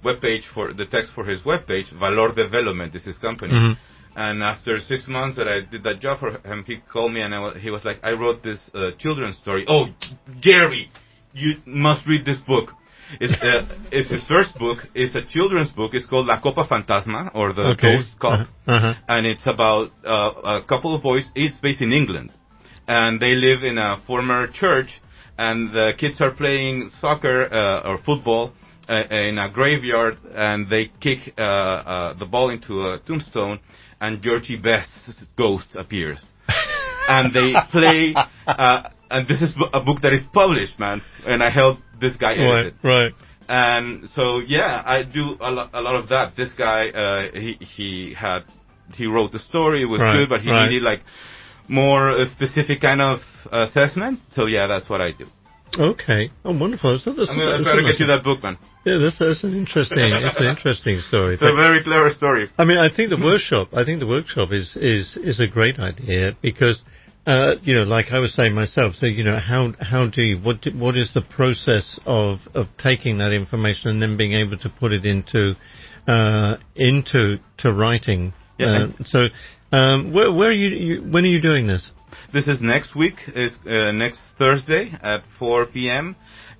webpage for the text for his webpage. Valor Development is his company. Mhm. And after six months that I did that job for him, he called me and I wa- he was like, I wrote this uh, children's story. Oh, Jerry, you must read this book. It's, uh, it's his first book. It's a children's book. It's called La Copa Fantasma, or the Okay. Ghost Cup. Uh-huh. Uh-huh. And it's about uh, a couple of boys. It's based in England. And they live in a former church. And the kids are playing soccer uh, or football uh, in a graveyard. And they kick uh, uh, the ball into a tombstone. And Georgie Best's ghost appears. And they play... Uh, and this is a book that is published, man. And I helped this guy edit Right, it. right. And so, yeah, I do a, lo- a lot of that. This guy, uh, he he had, he wrote the story, it was Right, good, but he right. needed like more uh, specific kind of assessment. So yeah, that's what I do. Okay. Oh, wonderful. So that's, I'm gonna that's try to nice. get you that book, man. Yeah, that's, that's an interesting, it's an interesting story. It's a very clever story. I mean, I think the workshop, I think the workshop is, is, is a great idea because, uh, you know, like I was saying myself, so, you know, how, how do you, what, do, what is the process of, of taking that information and then being able to put it into, uh, into, to writing? Yeah, Uh, so, um, where, where are you, you, when are you doing this? This is next week, is uh, next Thursday at four p.m.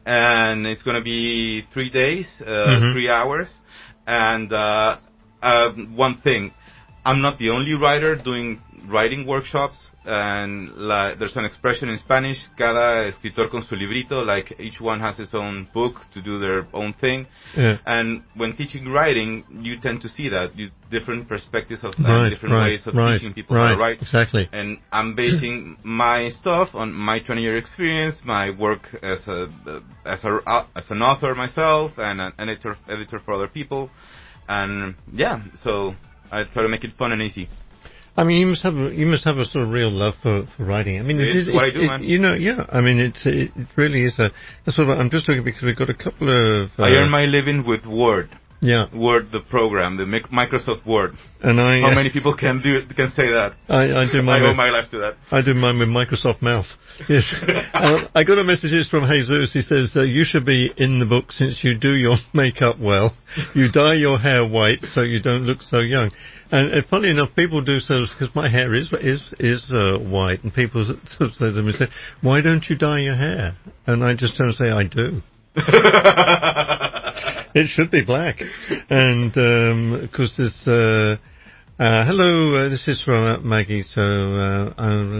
and it's going to be three days, uh, Mhm. three hours. And uh, uh, one thing, I'm not the only writer doing writing workshops. And la, there's an expression in Spanish, cada escritor con su librito, like each one has his own book to do their own thing. Yeah. And when teaching writing, you tend to see that, you, different perspectives of that, Right, different right, ways of right, teaching people right, how to write. exactly. And I'm basing my stuff on my twenty-year experience, my work as a uh, as a uh, as an author myself, and an editor editor for other people. And yeah, so I try to make it fun and easy. I mean, you must have a, you must have a sort of real love for, for writing. I mean, It it is is what it, I do, it, man. You know, yeah. I mean, it's it, it really is a, a sort of. I'm just looking because we've got a couple of. Uh, I earn my living with Word. Yeah. Word, the program, the mic- Microsoft Word. And I. How uh, many people can do it, can say that? I, I do mine. I owe with, my life to that. I do mine with Microsoft Mouth. Yes. uh, I got a message from Jesus. He says uh, you should be in the book since you do your makeup well. You dye your hair white so you don't look so young. And uh, funny enough, people do so because my hair is is is uh, white, and people sort of say to me, say, "Why don't you dye your hair?" And I just turn and say, "I do." It should be black. And um, of course, this. Uh, Uh, hello, uh, this is from uh, Maggie. So, uh,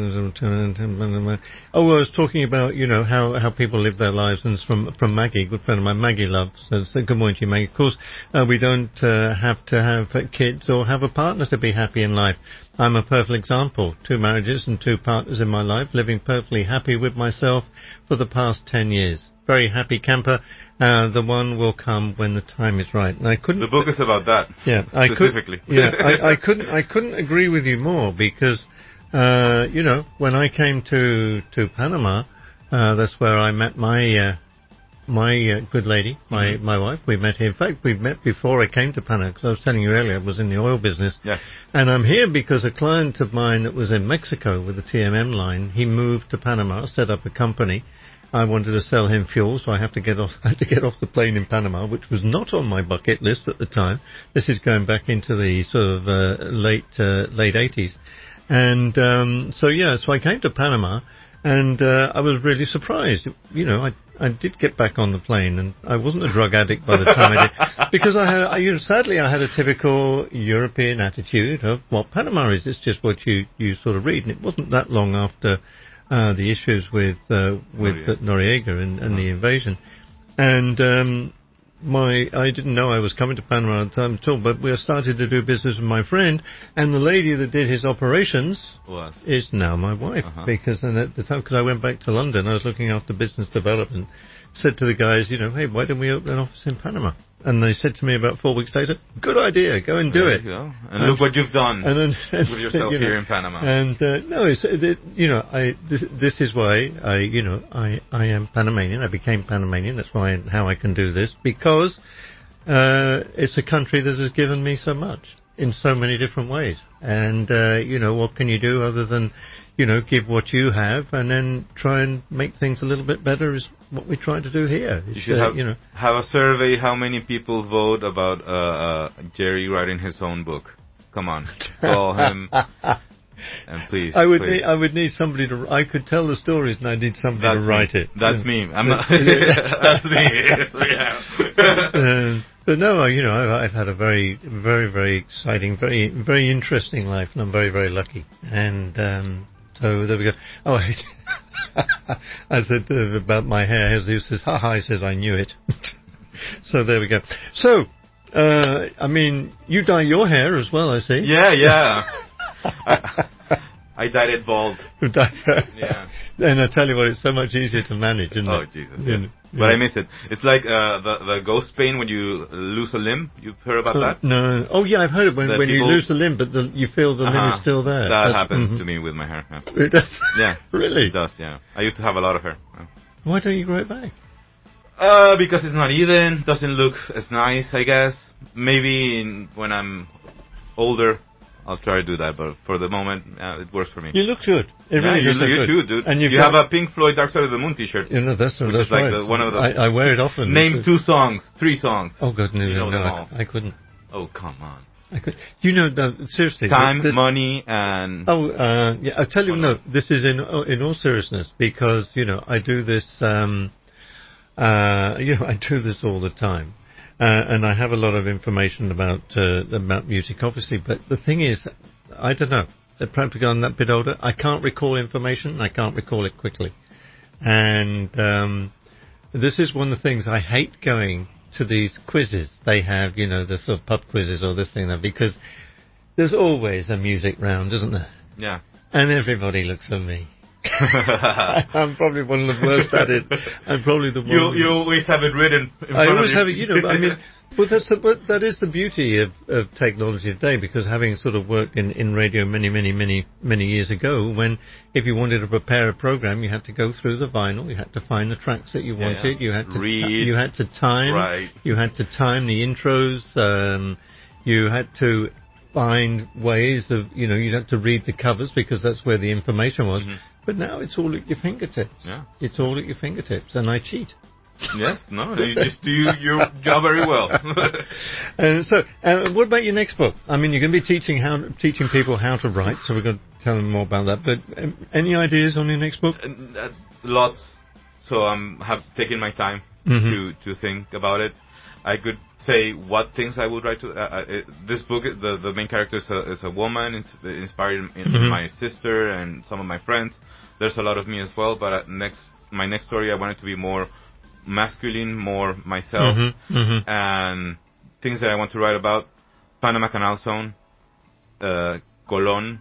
I, oh, I was talking about, you know, how, how people live their lives, and it's from from Maggie, good friend of mine, Maggie Love. So, so good morning to you, Maggie. Of course, uh, we don't uh, have to have uh, kids or have a partner to be happy in life. I'm a perfect example. Two marriages and two partners in my life, living perfectly happy with myself for the past ten years. Very happy camper. Uh, the one will come when the time is right. And I couldn't. The book is about that. Yeah, I specifically. Could, yeah, I, I couldn't. I couldn't agree with you more because, uh, you know, when I came to to Panama, uh, that's where I met my uh, my uh, good lady, my mm-hmm. my wife. We met here. In fact, we met before I came to Panama because I was telling you earlier I was in the oil business. Yeah. And I'm here because a client of mine that was in Mexico with the T M M line, he moved to Panama, set up a company. I wanted to sell him fuel, so I have to get off. I had to get off the plane in Panama, which was not on my bucket list at the time. This is going back into the sort of uh, late uh, late eighties, and um, so yeah. So I came to Panama, and uh, I was really surprised. You know, I I did get back on the plane, and I wasn't a drug addict by the time I did, because I had. I, you know, sadly, I had a typical European attitude of what Panama is. It's just what you you sort of read, and it wasn't that long after. Uh, the issues with uh, with Noriega, Noriega and, and oh. the invasion, and um, my I didn't know I was coming to Panama at the time at all. But we started to do business with my friend, and the lady that did his operations was. is now my wife. Uh-huh. Because and at the time, because I went back to London, I was looking after business development. Said to the guys, you know, hey, why don't we open an office in Panama? And they said to me about four weeks later, good idea, go and do there it. You go. And, and look what you've done and, and, and, with yourself you know, here in Panama. And uh, no, it's, it, you know, I this, this is why I, you know, I, I am Panamanian. I became Panamanian. That's why how I can do this because uh, it's a country that has given me so much. in so many different ways. And, uh, you know, what can you do other than, you know, give what you have and then try and make things a little bit better is what we try to do here. It's, You should uh, have, you know, have a survey how many people vote about uh, uh, Jerry writing his own book. Come on, call him. And please, I would please. need, I would need somebody to. I could tell the stories, and I need somebody That's to write me. it. That's Yeah. me. I'm not. That's me. Yeah. uh, but no, you know, I've, I've had a very, very, very exciting, very, very interesting life, and I'm very, very lucky. And um, so there we go. Oh, I, I said uh, about my hair. He says, "Ha ha!" He says, "I knew it." So there we go. So, uh, I mean, you dye your hair as well, I see. Yeah, yeah. I, I dyed it bald. Yeah. And I tell you what, it's so much easier to manage, isn't Oh, it? Jesus. You Yes. know, But yeah. I miss it. It's like uh, the the ghost pain when you lose a limb. You've heard about Oh, that? no. Oh, yeah, I've heard it when, That when you people- lose the limb, but the, you feel the limb Uh-huh. is still there. That That's- happens mhm. to me with my hair. Yeah. It does? Yeah. Really? It does, yeah. I used to have a lot of hair. Yeah. Why don't you grow it back? Uh, because it's not even, doesn't look as nice, I guess. Maybe in, when I'm older, I'll try to do that, but for the moment, uh, it works for me. You look good. It yeah, really you, does look you good. too, dude. And you've you got- have a Pink Floyd Dark Side of the Moon t-shirt. You know, that's, which that's is like right. the, one of the... I, I wear it often. Name It's- two songs, three songs. Oh, God, no, You know no, them I, all. I couldn't. Oh, come on. I could. You know, no, seriously. Time, this- money, and... Oh, uh, yeah, I'll tell you, no, this is in in all seriousness, because, you know, I do this, um, uh, you know, I do this all the time. Uh, and I have a lot of information about, uh, about music, obviously, but the thing is, I don't know, perhaps I'm that bit older, I can't recall information, I can't recall it quickly. And, um, this is one of the things I hate going to these quizzes they have, you know, the sort of pub quizzes or this thing, that because there's always a music round, isn't there? Yeah. And everybody looks at me. I'm probably one of the worst at it. I'm probably the one. You, you always have it written in I front always of you. have it, you know, I mean, but that's the, but that is the beauty of, of technology today, because having sort of worked in, in radio many, many, many, many years ago, when if you wanted to prepare a program, you had to go through the vinyl, you had to find the tracks that you Yeah, wanted, yeah. you had to Read. ti- you had to time, Right. you had to time the intros, um, you had to find ways of, you know, you'd have to read the covers because that's where the information was. Mhm. But now it's all at your fingertips. Yeah. It's all at your fingertips, and I cheat. Yes, no, you just do your job very well. And so, uh, what about your next book? I mean, you're going to be teaching how teaching people how to write, so we're going to tell them more about that. But um, any ideas on your next book? Uh, Lots. So I'm have taken my time Mhm. to to think about it. I could say what things I would write to. Uh, uh, it, this book, the the main character is a, is a woman, ins- inspired in, in Mhm. my sister and some of my friends. There's a lot of me as well, but uh, next my next story I want it to be more masculine, more myself, Mhm, mhm. and things that I want to write about: Panama Canal Zone, uh, Colón,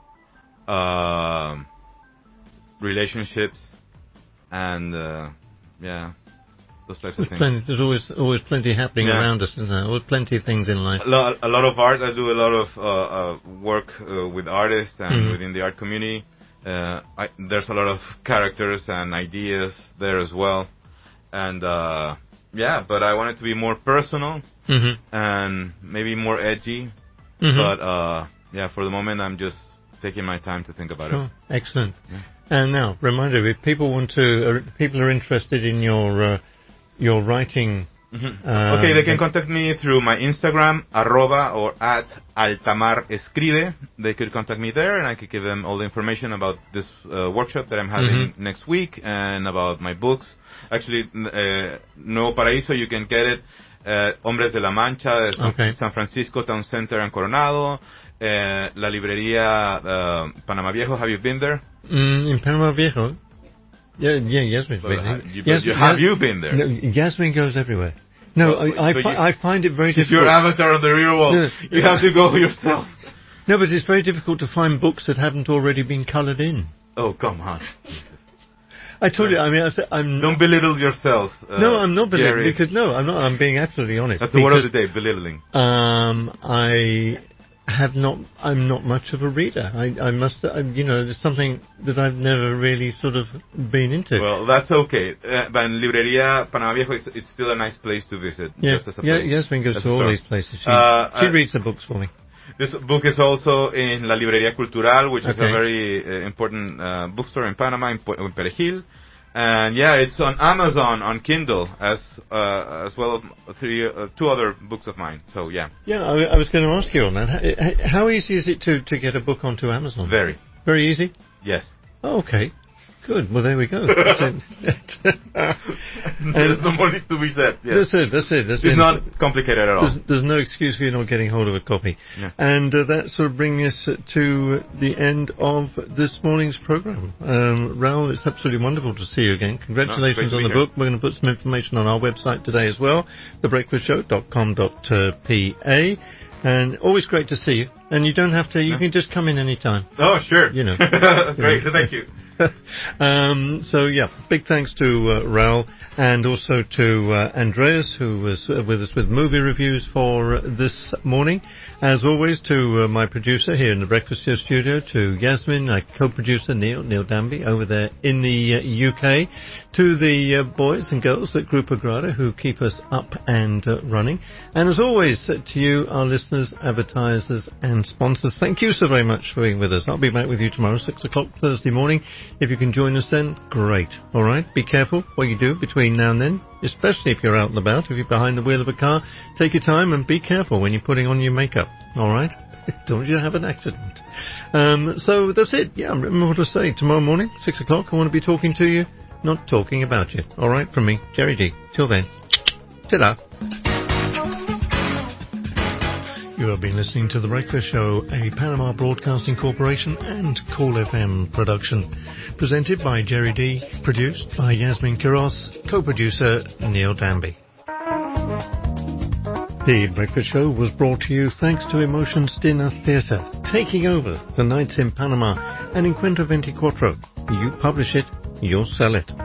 uh, relationships, and uh, yeah, those types of There's, things. plenty, there's always always plenty happening Yeah. around us, isn't there? Always plenty of things in life. A lot, a lot of art. I do a lot of uh, uh, work uh, with artists and Mhm. within the art community. Uh, I, there's a lot of characters and ideas there as well, and uh, yeah. But I want it to be more personal Mhm. and maybe more edgy. Mhm. But uh, yeah, for the moment, I'm just taking my time to think about Sure. it. Excellent. And now, reminder: if people want to, uh, people are interested in your uh, your writing. Mhm. uh, Okay, they can contact me through my Instagram, arroba or at Altamar Escribe. They could contact me there, and I could give them all the information about this uh, workshop that I'm having Mhm. next week and about my books. Actually, n- uh, Nuevo Paraíso, you can get it at Hombres de la Mancha, de San, Okay. San Francisco Town Center en Coronado. Uh, la librería uh, Panama Viejo, have you been there? Mm, in Panama Viejo. Yeah, yeah, Yasmin's But been ha- there. you- but you- have you been there? No, Yasmin goes everywhere. No, Well, I, I, but fi- you- I find it very She's difficult. your avatar on the real wall. No. You have to go yourself. No, but it's very difficult to find books that haven't already been coloured in. Oh, come on. I told you, I mean, I said, I'm... Don't belittle yourself. Uh, no, I'm not belittling, Jerry. because, no, I'm not, I'm being absolutely honest. That's the word of the because, day, belittling. Um, I have not, I'm not much of a reader. I, I must, I, you know, there's something that I've never really sort of been into. Well, that's okay. Uh, but in Librería Panama Viejo, it's, it's still a nice place to visit. yeah, Just as a yeah, place. Yasmin goes as to a all store. these places. She, Uh, she uh, reads the books for me. This book is also in La Librería Cultural, which is Okay. a very uh, important uh, bookstore in Panama, in, Pu- in Perejil. And yeah, it's on Amazon, on Kindle, as uh, as well as three, uh, two other books of mine. So yeah. Yeah, I, I was going to ask you on that. How, how easy is it to, to get a book onto Amazon? Very. Very easy? Yes. Oh, okay. Good. Well, there we go. That's it. There's no more need to be said. Yes. That's it. That's it. That's it's it. not complicated at all. There's, there's no excuse for you not getting hold of a copy. Yeah. And uh, that sort of brings us to the end of this morning's program. Um, Raul, it's absolutely wonderful to see you again. Congratulations No, on the great to be book. We're going to put some information on our website today as well, the breakfast show dot com dot p a. And always great to see you. And you don't have to, you No. can just come in any time. Oh, sure. You know. Great, You know. thank you. um, so yeah, big thanks to uh, Raul and also to uh, Andreas, who was uh, with us with movie reviews for uh, this morning. As always, to uh, my producer here in the Breakfast Show studio, to Yasmin, my co-producer Neil, Neil Danby, over there in the uh, U K, to the uh, boys and girls at Grupo Grada who keep us up and uh, running. And as always, uh, to you, our listeners, advertisers and sponsors, thank you so very much for being with us. I'll be back with you tomorrow, six o'clock Thursday morning. If you can join us then, great. All right, be careful what you do between now and then, especially if you're out and about. If you're behind the wheel of a car, take your time and be careful when you're putting on your makeup. All right? Don't you have an accident. Um, so that's it. Yeah, remember what to say. Tomorrow morning, six o'clock, I want to be talking to you, not talking about you. All right, from me, Jerry D. Till then, ta-da. You have been listening to The Breakfast Show, a Panama Broadcasting Corporation and Cool F M production. Presented by Jerry D, produced by Yasmin Quiroz, co-producer Neil Danby. The Breakfast Show was brought to you thanks to Emotions Dinner Theatre, taking over the nights in Panama and in Cuento veinticuatro. You publish it, you'll sell it.